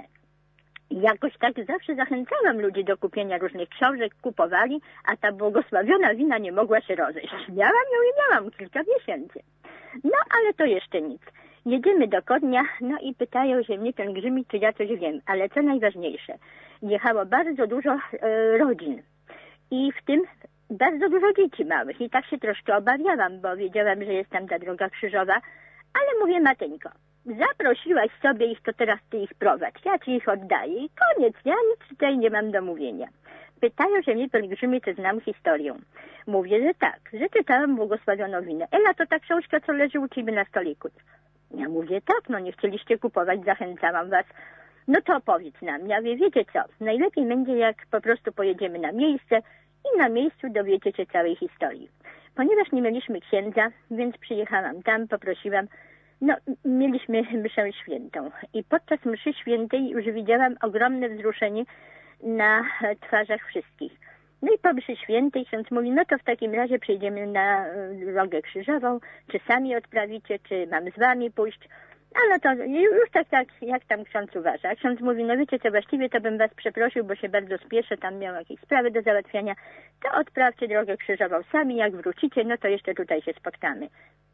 Jakoś tak zawsze zachęcałam ludzi do kupienia różnych książek, kupowali, a ta błogosławiona wina nie mogła się rozejść. Miałam ją i miałam kilka miesięcy. No, ale to jeszcze nic. Jedziemy do Kodnia, no i pytają się mnie pielgrzymi, czy ja coś wiem. Ale co najważniejsze, jechało bardzo dużo rodzin i w tym bardzo dużo dzieci małych. I tak się troszkę obawiałam, bo wiedziałam, że jest tam ta droga krzyżowa, ale mówię, Mateńko, zaprosiłaś sobie ich, to teraz ty ich prowadź. Ja ci ich oddaję i koniec. Ja nic tutaj nie mam do mówienia. Pytają się mnie pielgrzymi, czy znam historię. Mówię, że tak, że czytałam błogosławioną winę. Ela, to ta książka, co leży u ciebie na stoliku. Ja mówię, tak, no nie chcieliście kupować, zachęcałam was. No to opowiedz nam. Ja mówię, wiecie co, najlepiej będzie, jak po prostu pojedziemy na miejsce i na miejscu dowiecie się całej historii. Ponieważ nie mieliśmy księdza, więc przyjechałam tam, poprosiłam. No, mieliśmy mszę świętą i podczas mszy świętej już widziałam ogromne wzruszenie na twarzach wszystkich. No i po mszy świętej ksiądz mówi, no to w takim razie przejdziemy na drogę krzyżową, czy sami odprawicie, czy mam z wami pójść. A no to już tak jak tam ksiądz uważa. A ksiądz mówi, no wiecie co, właściwie to bym was przeprosił, bo się bardzo spieszę, tam miał jakieś sprawy do załatwiania, to odprawcie drogę krzyżową sami, jak wrócicie, no to jeszcze tutaj się spotkamy.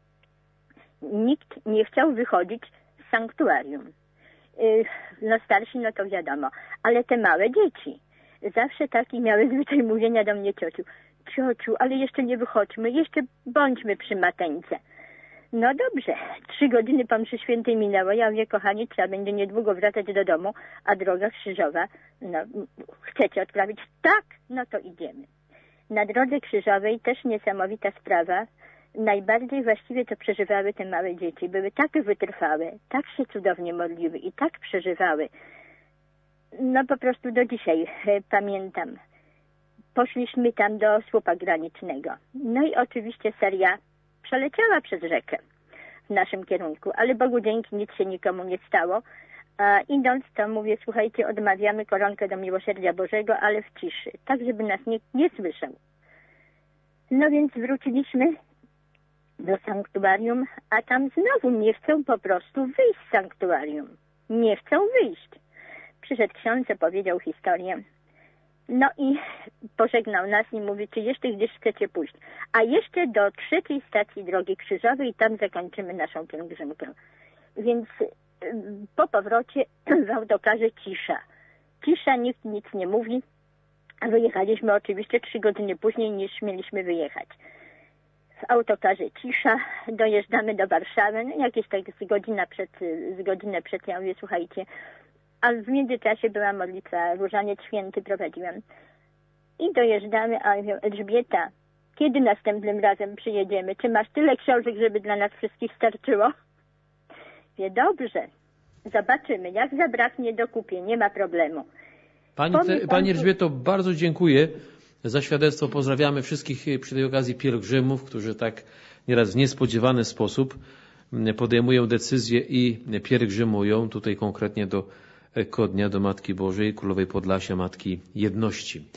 Nikt nie chciał wychodzić z sanktuarium. No starsi, no to wiadomo, ale te małe dzieci zawsze taki miały zwyczaj mówienia do mnie, ciociu, ale jeszcze nie wychodźmy, jeszcze bądźmy przy Mateńce. No dobrze, 3 godziny po mszy świętej minęło. Ja mówię, kochani, trzeba będzie niedługo wracać do domu, a droga krzyżowa, no chcecie odprawić? Tak, no to idziemy. Na drodze krzyżowej też niesamowita sprawa. Najbardziej właściwie to przeżywały te małe dzieci. Były tak wytrwałe, tak się cudownie modliły i tak przeżywały. No po prostu do dzisiaj pamiętam. Poszliśmy tam do słupa granicznego. No i oczywiście seria przeleciała przez rzekę w naszym kierunku, ale Bogu dzięki nic się nikomu nie stało. A idąc to mówię, słuchajcie, odmawiamy koronkę do miłosierdzia Bożego, ale w ciszy, tak żeby nas nikt nie słyszał. No więc wróciliśmy do sanktuarium, a tam znowu nie chcą po prostu wyjść z sanktuarium. Nie chcą wyjść. Przyszedł ksiądz, opowiedział historię. No i pożegnał nas i mówi, czy jeszcze gdzieś chcecie pójść. A jeszcze do 3. stacji drogi krzyżowej i tam zakończymy naszą pielgrzymkę. Więc po powrocie w autokarze cisza. Cisza, nikt nic nie mówi. A wyjechaliśmy oczywiście 3 godziny później niż mieliśmy wyjechać. W autokarze cisza, dojeżdżamy do Warszawy, no jakieś tak z godzinę przed, ja mówię, słuchajcie, a w międzyczasie była modlitwa, Różaniec Święty prowadziłem. I dojeżdżamy, a mówię, Elżbieta, kiedy następnym razem przyjedziemy? Czy masz tyle książek, żeby dla nas wszystkich starczyło? Wie, dobrze, zobaczymy, jak zabraknie, dokupię, nie ma problemu. Pani Elżbieto, bardzo dziękuję za świadectwo. Pozdrawiamy wszystkich przy tej okazji pielgrzymów, którzy tak nieraz w niespodziewany sposób podejmują decyzje i pielgrzymują tutaj konkretnie do Kodnia, do Matki Bożej, Królowej Podlasia, Matki Jedności.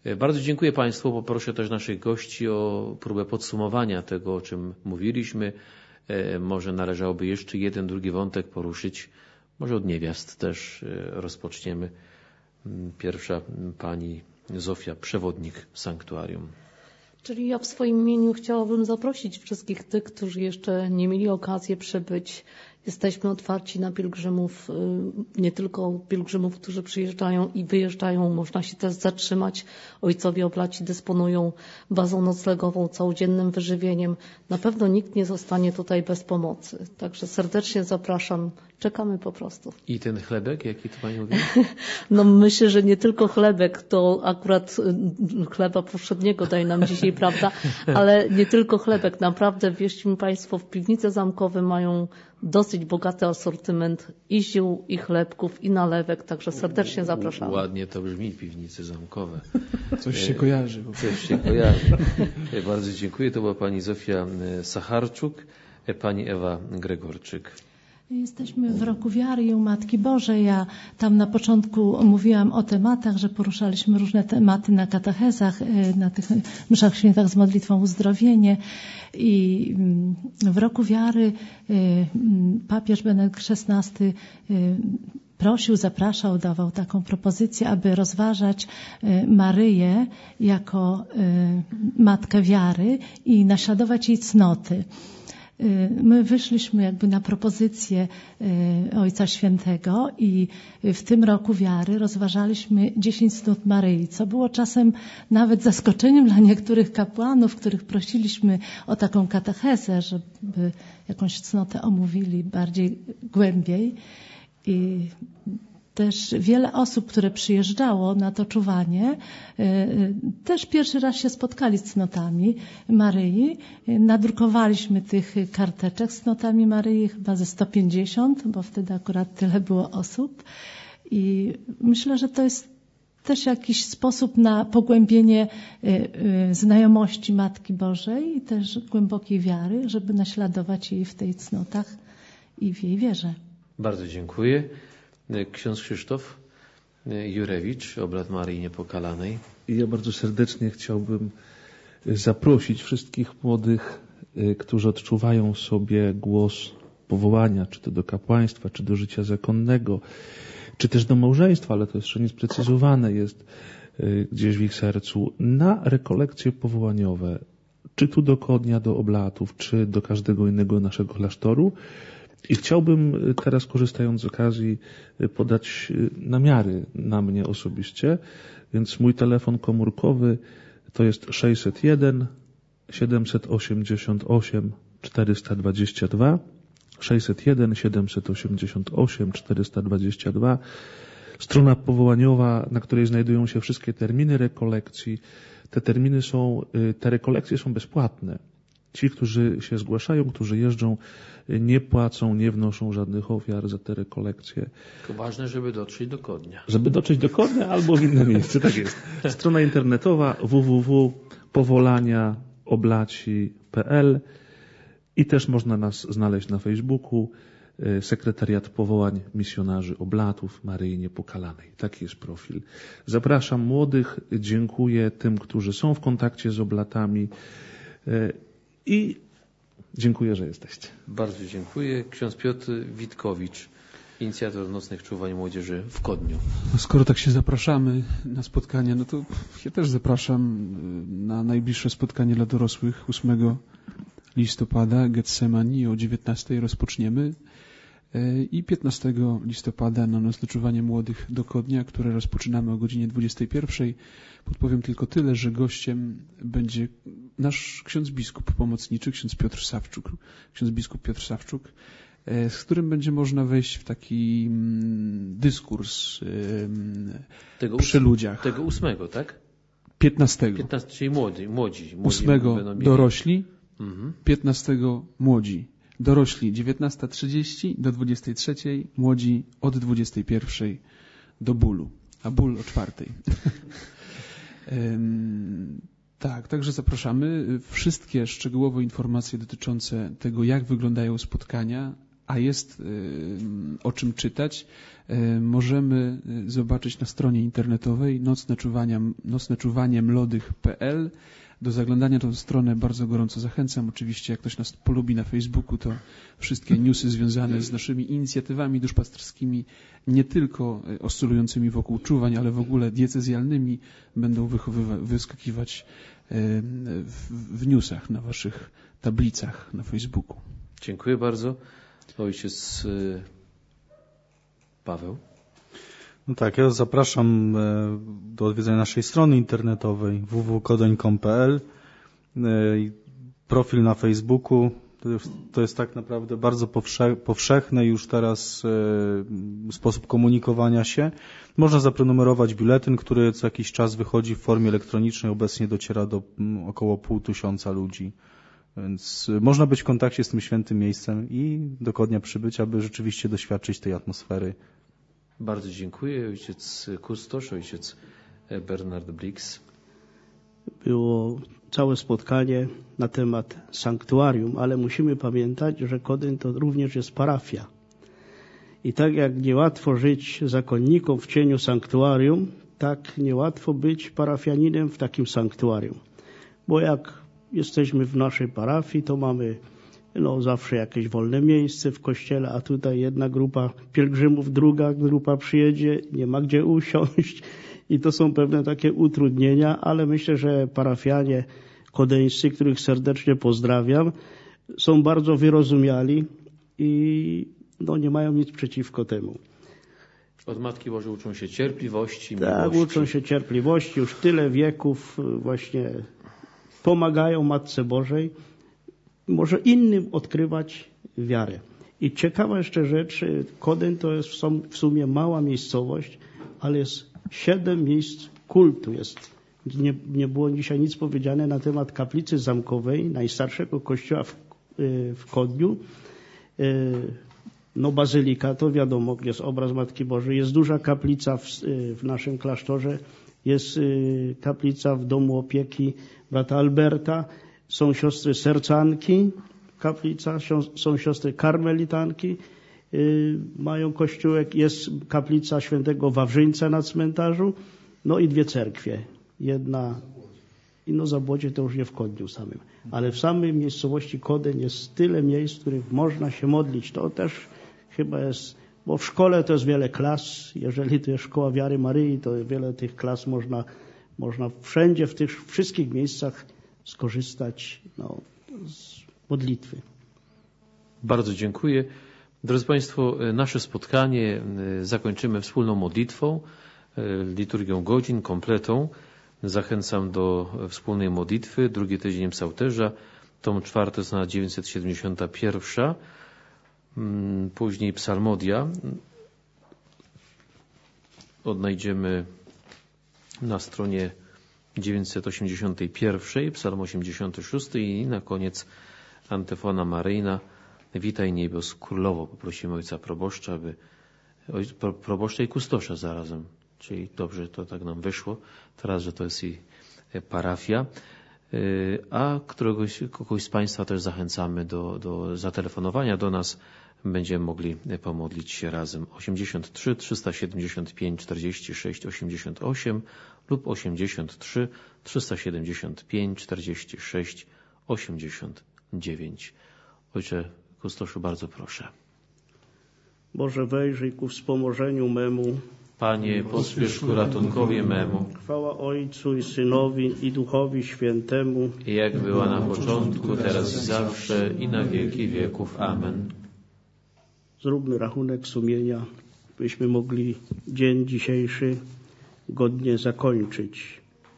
Bardzo dziękuję Państwu. Poproszę też naszych gości o próbę podsumowania tego, o czym mówiliśmy. Może należałoby jeszcze jeden, drugi wątek poruszyć. Może od niewiast też rozpoczniemy. Pierwsza pani Zofia, przewodnik sanktuarium. Czyli ja w swoim imieniu chciałabym zaprosić wszystkich tych, którzy jeszcze nie mieli okazji przybyć. Jesteśmy otwarci na pielgrzymów, nie tylko pielgrzymów, którzy przyjeżdżają i wyjeżdżają. Można się też zatrzymać. Ojcowie oblaci dysponują bazą noclegową, całodziennym wyżywieniem. Na pewno nikt nie zostanie tutaj bez pomocy. Także serdecznie zapraszam. Czekamy po prostu. I ten chlebek, jaki tu Pani mówi? No myślę, że nie tylko chlebek, to akurat chleba powszedniego daje nam dzisiaj, prawda? Ale nie tylko chlebek. Naprawdę, wierzcie mi Państwo, w Piwnicy Zamkowej mają dosyć bogaty asortyment i ziół, i chlebków, i nalewek, także serdecznie zapraszamy. Ładnie to brzmi, Piwnice Zamkowe. Coś się kojarzy. Coś się kojarzy. Bardzo dziękuję. To była pani Zofia Sacharczuk, pani Ewa Gregorczyk. Jesteśmy w Roku Wiary i u Matki Bożej. Ja tam na początku mówiłam o tematach, że poruszaliśmy różne tematy na katechezach, na tych mszach świętach z modlitwą uzdrowienie. I w Roku Wiary papież Benedykt XVI prosił, zapraszał, dawał taką propozycję, aby rozważać Maryję jako Matkę Wiary i naśladować jej cnoty. My wyszliśmy jakby na propozycję Ojca Świętego i w tym Roku Wiary rozważaliśmy 10 cnót Maryi, co było czasem nawet zaskoczeniem dla niektórych kapłanów, których prosiliśmy o taką katechezę, żeby jakąś cnotę omówili bardziej głębiej. I też wiele osób, które przyjeżdżało na to czuwanie, też pierwszy raz się spotkali z cnotami Maryi. Nadrukowaliśmy tych karteczek z cnotami Maryi, chyba ze 150, bo wtedy akurat tyle było osób. I myślę, że to jest też jakiś sposób na pogłębienie znajomości Matki Bożej i też głębokiej wiary, żeby naśladować jej w tej cnotach i w jej wierze. Bardzo dziękuję. Ksiądz Krzysztof Jurewicz, obrat Maryi Niepokalanej. Ja bardzo serdecznie chciałbym zaprosić wszystkich młodych, którzy odczuwają sobie głos powołania, czy to do kapłaństwa, czy do życia zakonnego, czy też do małżeństwa, ale to jeszcze nie sprecyzowane jest gdzieś w ich sercu, na rekolekcje powołaniowe, czy tu do Kodnia, do Oblatów, czy do każdego innego naszego klasztoru. I chciałbym teraz, korzystając z okazji, podać namiary na mnie osobiście, więc mój telefon komórkowy to jest 601 788 422, 601 788 422, strona powołaniowa, na której znajdują się wszystkie terminy rekolekcji. Te rekolekcje są bezpłatne. Ci, którzy się zgłaszają, którzy jeżdżą, nie płacą, nie wnoszą żadnych ofiar za te rekolekcje. To ważne, żeby dotrzeć do Kodnia. Żeby dotrzeć do Kodnia albo w inne miejsce, tak jest. Strona internetowa www.powolaniaoblaci.pl i też można nas znaleźć na Facebooku. Sekretariat Powołań Misjonarzy Oblatów Maryi Niepokalanej. Taki jest profil. Zapraszam młodych, dziękuję tym, którzy są w kontakcie z oblatami i dziękuję, że jesteście. Bardzo dziękuję. Ksiądz Piotr Witkowicz, inicjator nocnych czuwań młodzieży w Kodniu. No skoro tak się zapraszamy na spotkania, no to ja też zapraszam na najbliższe spotkanie dla dorosłych 8 listopada Getsemani o 19:00 rozpoczniemy i 15 listopada na nocne czuwanie młodych do Kodnia, które rozpoczynamy o godzinie 21:00. Podpowiem tylko tyle, że gościem będzie nasz ksiądz biskup pomocniczy, ksiądz Piotr Sawczuk, ksiądz biskup Piotr Sawczuk, z którym będzie można wejść w taki dyskurs przy ludziach. Tego 8, tak? 15. 15, czyli młodzi 8 dorośli, 15 młodzi. Dorośli 19:30 do 23:00, młodzi od 21:00 do bólu, a ból o 4:00. Tak, także zapraszamy. Wszystkie szczegółowe informacje dotyczące tego, jak wyglądają spotkania, a jest o czym czytać, możemy zobaczyć na stronie internetowej nocneczuwanie.mlodych.pl. Do zaglądania tą stronę bardzo gorąco zachęcam. Oczywiście jak ktoś nas polubi na Facebooku, to wszystkie newsy związane z naszymi inicjatywami duszpasterskimi, nie tylko oscylującymi wokół czuwań, ale w ogóle diecezjalnymi, będą wyskakiwać w newsach na waszych tablicach na Facebooku. Dziękuję bardzo. Ojciec Paweł. No tak, ja zapraszam do odwiedzenia naszej strony internetowej www.kodoń.pl. Profil na Facebooku. To jest tak naprawdę bardzo powszechny już teraz sposób komunikowania się. Można zaprenumerować biuletyn, który co jakiś czas wychodzi w formie elektronicznej. Obecnie dociera do około 500 ludzi. Więc można być w kontakcie z tym świętym miejscem i dokładnie przybyć, aby rzeczywiście doświadczyć tej atmosfery. Bardzo dziękuję. Ojciec kustosz, ojciec Bernard Blix. Było całe spotkanie na temat sanktuarium, ale musimy pamiętać, że Kodyń to również jest parafia. I tak jak niełatwo żyć zakonnikom w cieniu sanktuarium, tak niełatwo być parafianinem w takim sanktuarium. Bo jak jesteśmy w naszej parafii, to mamy zawsze jakieś wolne miejsce w kościele, a tutaj jedna grupa pielgrzymów, druga grupa przyjedzie, nie ma gdzie usiąść i to są pewne takie utrudnienia, ale myślę, że parafianie kodeńscy, których serdecznie pozdrawiam, są bardzo wyrozumiali i nie mają nic przeciwko temu. Od Matki Bożej uczą się cierpliwości, miłości. Tak, uczą się cierpliwości, już tyle wieków właśnie pomagają Matce Bożej, może innym odkrywać wiarę. I ciekawa jeszcze rzecz, Kodyń to jest w sumie mała miejscowość, ale jest 7 miejsc kultu. Nie było dzisiaj nic powiedziane na temat kaplicy zamkowej, najstarszego kościoła w Kodniu. Bazylika, to wiadomo, jest obraz Matki Bożej. Jest duża kaplica w naszym klasztorze. Jest kaplica w domu opieki brata Alberta. Są siostry sercanki, kaplica, są siostry karmelitanki, mają kościółek, jest kaplica świętego Wawrzyńca na cmentarzu, i 2 cerkwie. Jedna, Zabłodzie to już nie w Kodniu samym, ale w samej miejscowości Kodyń jest tyle miejsc, w których można się modlić. To też chyba jest, bo w szkole to jest wiele klas, jeżeli to jest Szkoła Wiary Maryi, to wiele tych klas można wszędzie, w tych wszystkich miejscach skorzystać z modlitwy. Bardzo dziękuję. Drodzy Państwo, nasze spotkanie zakończymy wspólną modlitwą, liturgią godzin, kompletą. Zachęcam do wspólnej modlitwy. 2. tydzień Psałterza, tom 4, strona 971. Później Psalmodia. Odnajdziemy na stronie 981, Psalm 86 i na koniec antyfona maryjna. Witaj niebios królowo. Poprosimy ojca proboszcza, proboszcza i kustosza zarazem. Czyli dobrze to tak nam wyszło. Teraz, że to jest i parafia. A kogoś z Państwa też zachęcamy do zatelefonowania do nas. Będziemy mogli pomodlić się razem. 83 375 46 88 lub 83 375 46 89. Ojcze kustoszu, bardzo proszę. Boże, wejrzyj ku wspomożeniu memu. Panie, pospiesz ku ratunkowi memu. Chwała Ojcu i Synowi i Duchowi Świętemu. I jak była na początku, teraz i zawsze, i na wieki wieków. Amen. Zróbmy rachunek sumienia, byśmy mogli dzień dzisiejszy godnie zakończyć.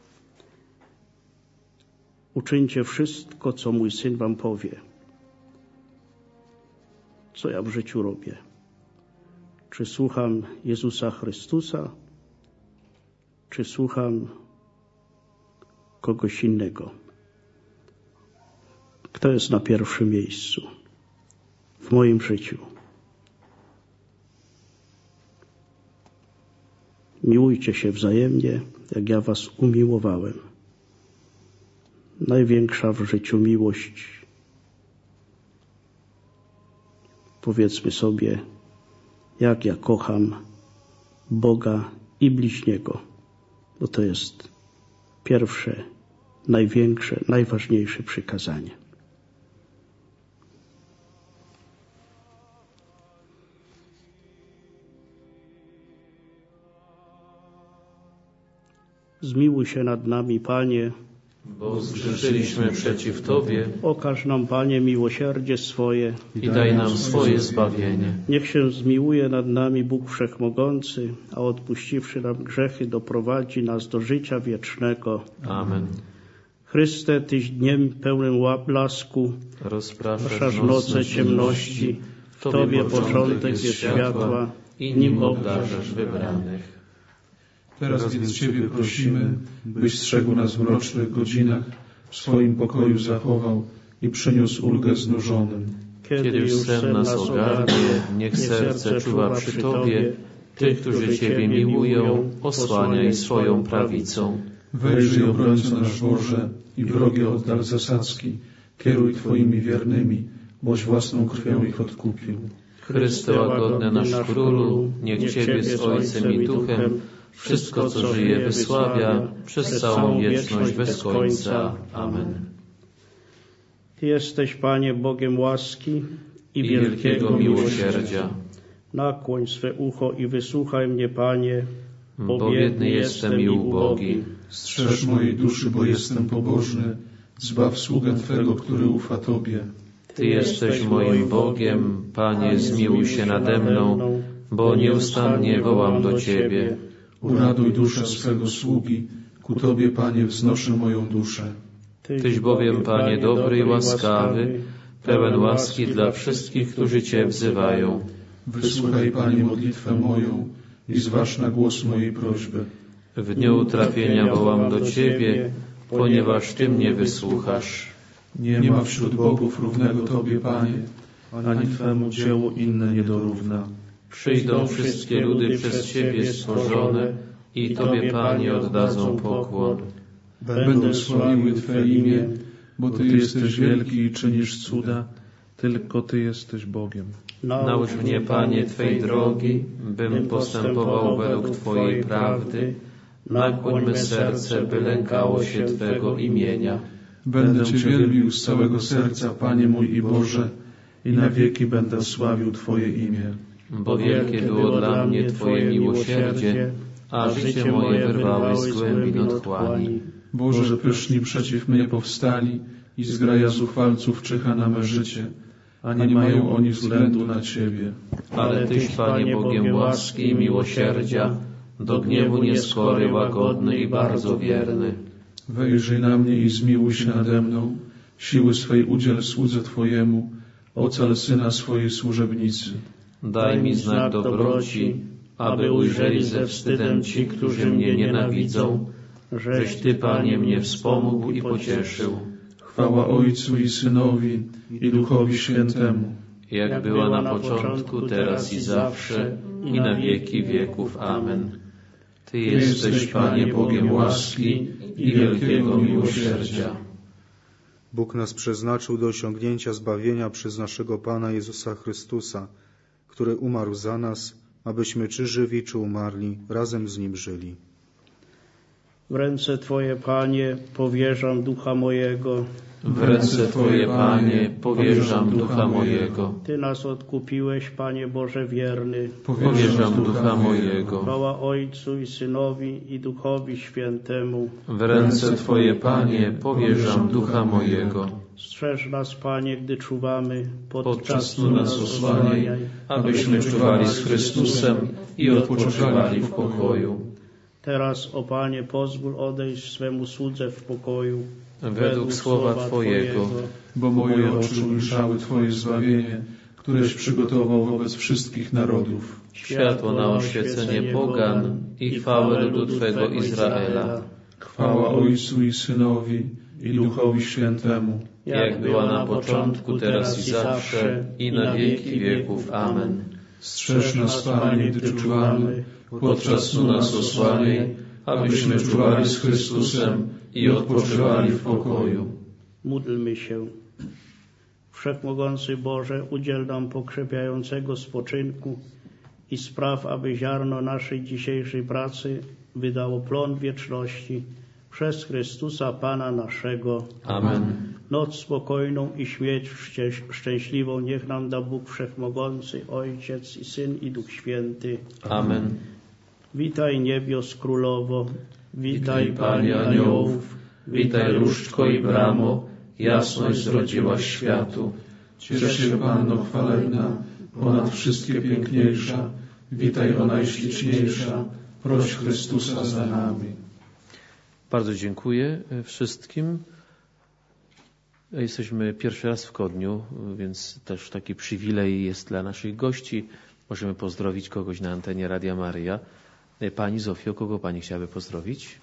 Uczyńcie wszystko, co mój Syn wam powie. Co ja w życiu robię? Czy słucham Jezusa Chrystusa, czy słucham kogoś innego? Kto jest na pierwszym miejscu w moim życiu? Miłujcie się wzajemnie, jak ja was umiłowałem. Największa w życiu miłość powiedzmy sobie, jak ja kocham Boga i bliźniego, bo to jest pierwsze, największe, najważniejsze przykazanie. Zmiłuj się nad nami, Panie, bo zgrzeszyliśmy przeciw Tobie. Okaż nam, Panie, miłosierdzie swoje i daj nam swoje zbawienie. Niech się zmiłuje nad nami Bóg Wszechmogący, a odpuściwszy nam grzechy, doprowadzi nas do życia wiecznego. Amen. Chryste, Tyś dniem pełnym blasku, rozpraszasz noce ciemności, w Tobie początek jest światła i nim obdarzasz wybranych. Teraz więc Ciebie prosimy, byś strzegł nas w mrocznych godzinach, w swoim pokoju zachował i przyniósł ulgę znużonym. Kiedy już sen nas ogarnie, niech serce czuwa przy Tobie, tych, którzy Ciebie miłują, osłaniaj swoją prawicą. Wejrzyj, obrońco nasz Boże, i wrogi oddal zasadzki, kieruj Twoimi wiernymi, boś własną krwią ich odkupił. Chryste łagodny nasz Królu, niech Ciebie z Ojcem i Duchem wszystko, co żyje, wysławia przez całą wieczność bez końca. Amen. Ty jesteś, Panie, Bogiem łaski i wielkiego miłosierdzia. Nakłoń swe ucho i wysłuchaj mnie, Panie, bo biedny jestem i ubogi. Strzeż mojej duszy, bo jestem pobożny. Zbaw sługę Twego, który ufa Tobie. Ty jesteś moim Bogiem, Panie, zmiłuj się nade mną, bo nieustannie wołam do Ciebie. Uraduj duszę swego sługi, ku Tobie, Panie, wznoszę moją duszę. Tyś bowiem, Panie, dobry i łaskawy, pełen łaski dla wszystkich, którzy Cię wzywają. Wysłuchaj, Panie, modlitwę moją i zważ na głos mojej prośby. W dniu utrapienia wołam do Ciebie, ponieważ Ty mnie wysłuchasz. Nie ma wśród bogów równego Tobie, Panie, ani Twemu dziełu inne nie dorówna. Przyjdą wszystkie ludy przez Ciebie stworzone i Tobie, Panie, oddadzą pokłon. Będą sławiły Twe imię, bo Ty jesteś wielki i czynisz cuda, tylko Ty jesteś Bogiem. Naucz mnie, Panie, Twej drogi, bym postępował według Twojej prawdy. Nakłoń me serce, by lękało się Twego imienia. Będę Cię wielbił z całego serca, Panie mój i Boże, i na wieki będę sławił Twoje imię. Bo wielkie było dla mnie Twoje miłosierdzie, a życie moje wyrwałeś z głębin otchłani. Boże, pyszni przeciw mnie powstali i zgraja zuchwalców czyha na me życie, a nie mają oni względu na Ciebie. Ale Tyś, Panie, Bogiem łaski i miłosierdzia, do gniewu nieskory, łagodny i bardzo wierny. Wejrzyj na mnie i zmiłuj się nade mną, siły swej udziel słudze Twojemu, ocal syna swojej służebnicy. Daj mi znak dobroci, aby ujrzeli ze wstydem ci, którzy mnie nienawidzą, żeś Ty, Panie, mnie wspomógł i pocieszył. Chwała Ojcu i Synowi i Duchowi Świętemu. Jak była na początku, teraz i zawsze, i na wieki wieków. Amen. Ty jesteś, Panie, Bogiem łaski i wielkiego miłosierdzia. Bóg nas przeznaczył do osiągnięcia zbawienia przez naszego Pana Jezusa Chrystusa, który umarł za nas, abyśmy czy żywi, czy umarli, razem z Nim żyli. W ręce Twoje, Panie, powierzam ducha mojego. W ręce Twoje, Panie, powierzam ducha mojego. Ty nas odkupiłeś, Panie Boże wierny. Powierzam ducha mojego. Chwała Ojcu i Synowi i Duchowi Świętemu. W ręce Twoje, Panie, powierzam ducha mojego. Strzeż nas, Panie, gdy czuwamy, podczas snu nas osłaniaj, abyśmy czuwali z Chrystusem i odpoczywali w pokoju. Teraz, o Panie, pozwól odejść swemu słudze w pokoju, według słowa Twojego, bo moje oczy ujrzały Twoje zbawienie, któreś przygotował wobec wszystkich narodów. Światło na oświecenie pogan i chwałę ludu Twego Izraela. Chwała Ojcu i Synowi i Duchowi Świętemu. Jak była na początku, teraz i zawsze, i na wieki wieków. Amen. Strzeż nas, Panie, gdy czuwamy, podczas snu nas osłaniaj, abyśmy czuwali z Chrystusem i odpoczywali w pokoju. Módlmy się. Wszechmogący Boże, udziel nam pokrzepiającego spoczynku i spraw, aby ziarno naszej dzisiejszej pracy wydało plon wieczności przez Chrystusa Pana naszego. Amen. Noc spokojną i śmierć szczęśliwą niech nam da Bóg Wszechmogący, Ojciec i Syn i Duch Święty. Amen. Witaj niebios królowo, witaj Panie aniołów, witaj różdżko i bramo, jasność zrodziłaś światu. Ciesz się Panno chwalebna, ponad wszystkie piękniejsza, witaj o najśliczniejsza, proś Chrystusa za nami. Bardzo dziękuję wszystkim. Jesteśmy pierwszy raz w Kodniu, więc też taki przywilej jest dla naszych gości. Możemy pozdrowić kogoś na antenie Radia Maryja. Pani Zofio, kogo Pani chciałaby pozdrowić?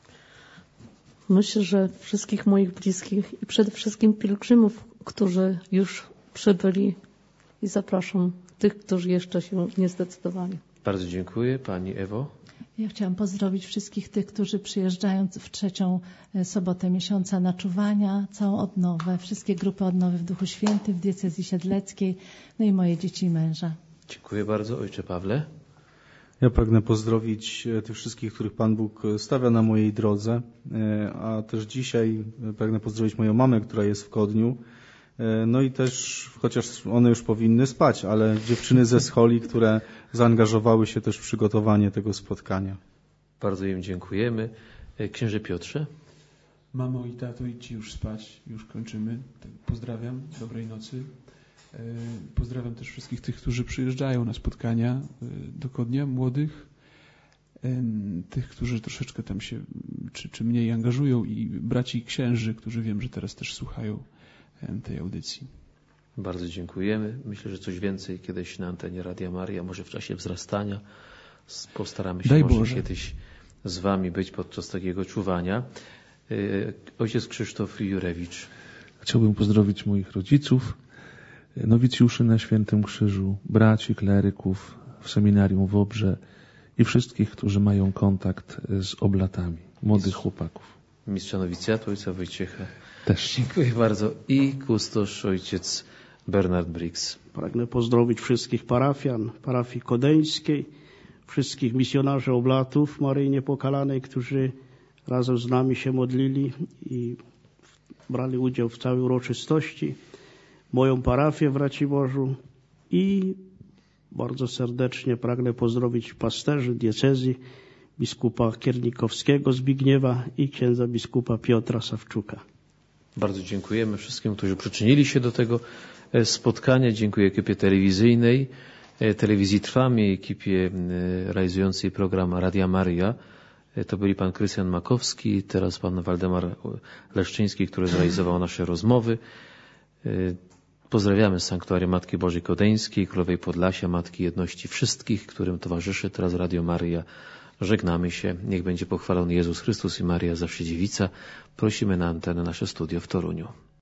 Myślę, że wszystkich moich bliskich i przede wszystkim pielgrzymów, którzy już przybyli, i zapraszam tych, którzy jeszcze się nie zdecydowali. Bardzo dziękuję. Pani Ewo? Ja chciałam pozdrowić wszystkich tych, którzy przyjeżdżają w 3. sobotę miesiąca na czuwania, całą odnowę, wszystkie grupy odnowy w Duchu Świętym w diecezji siedleckiej, no i moje dzieci i męża. Dziękuję bardzo. Ojcze Pawle? Ja pragnę pozdrowić tych wszystkich, których Pan Bóg stawia na mojej drodze, a też dzisiaj pragnę pozdrowić moją mamę, która jest w Kodniu. No i też, chociaż one już powinny spać, ale dziewczyny ze Scholi, które zaangażowały się też w przygotowanie tego spotkania. Bardzo im dziękujemy. Księże Piotrze? Mamo i tato, idźcie już spać, już kończymy. Pozdrawiam, dobrej nocy. Pozdrawiam też wszystkich tych, którzy przyjeżdżają na spotkania do Kodnia, młodych, tych, którzy troszeczkę tam się czy mniej angażują i braci i księży, którzy wiem, że teraz też słuchają tej audycji. Bardzo dziękujemy. Myślę, że coś więcej kiedyś na antenie Radia Maryja, może w czasie wzrastania. Postaramy się może kiedyś z Wami być podczas takiego czuwania. Ojciec Krzysztof Jurewicz. Chciałbym pozdrowić moich rodziców, nowicjuszy na Świętym Krzyżu, braci, kleryków w seminarium w Obrze i wszystkich, którzy mają kontakt z oblatami, młodych chłopaków. Mistrza nowicjatu, ojca Wojciecha. Też. Dziękuję bardzo. I kustosz ojciec Bernard Briggs. Pragnę pozdrowić wszystkich parafian, parafii kodeńskiej, wszystkich misjonarzy oblatów Maryi Niepokalanej, którzy razem z nami się modlili i brali udział w całej uroczystości, moją parafię w Raciborzu i bardzo serdecznie pragnę pozdrowić pasterzy diecezji, biskupa Kiernikowskiego Zbigniewa i księdza biskupa Piotra Sawczuka. Bardzo dziękujemy wszystkim, którzy przyczynili się do tego spotkania. Dziękuję ekipie telewizyjnej, Telewizji Trwam i ekipie realizującej program Radia Maryja. To byli pan Krystian Makowski, teraz pan Waldemar Leszczyński, który zrealizował nasze rozmowy. Pozdrawiamy z Sanktuarium Matki Bożej Kodeńskiej, Królowej Podlasia, Matki Jedności wszystkich, którym towarzyszy teraz Radio Maryja. Żegnamy się. Niech będzie pochwalony Jezus Chrystus i Maria Zawsze Dziewica. Prosimy na antenę nasze studio w Toruniu.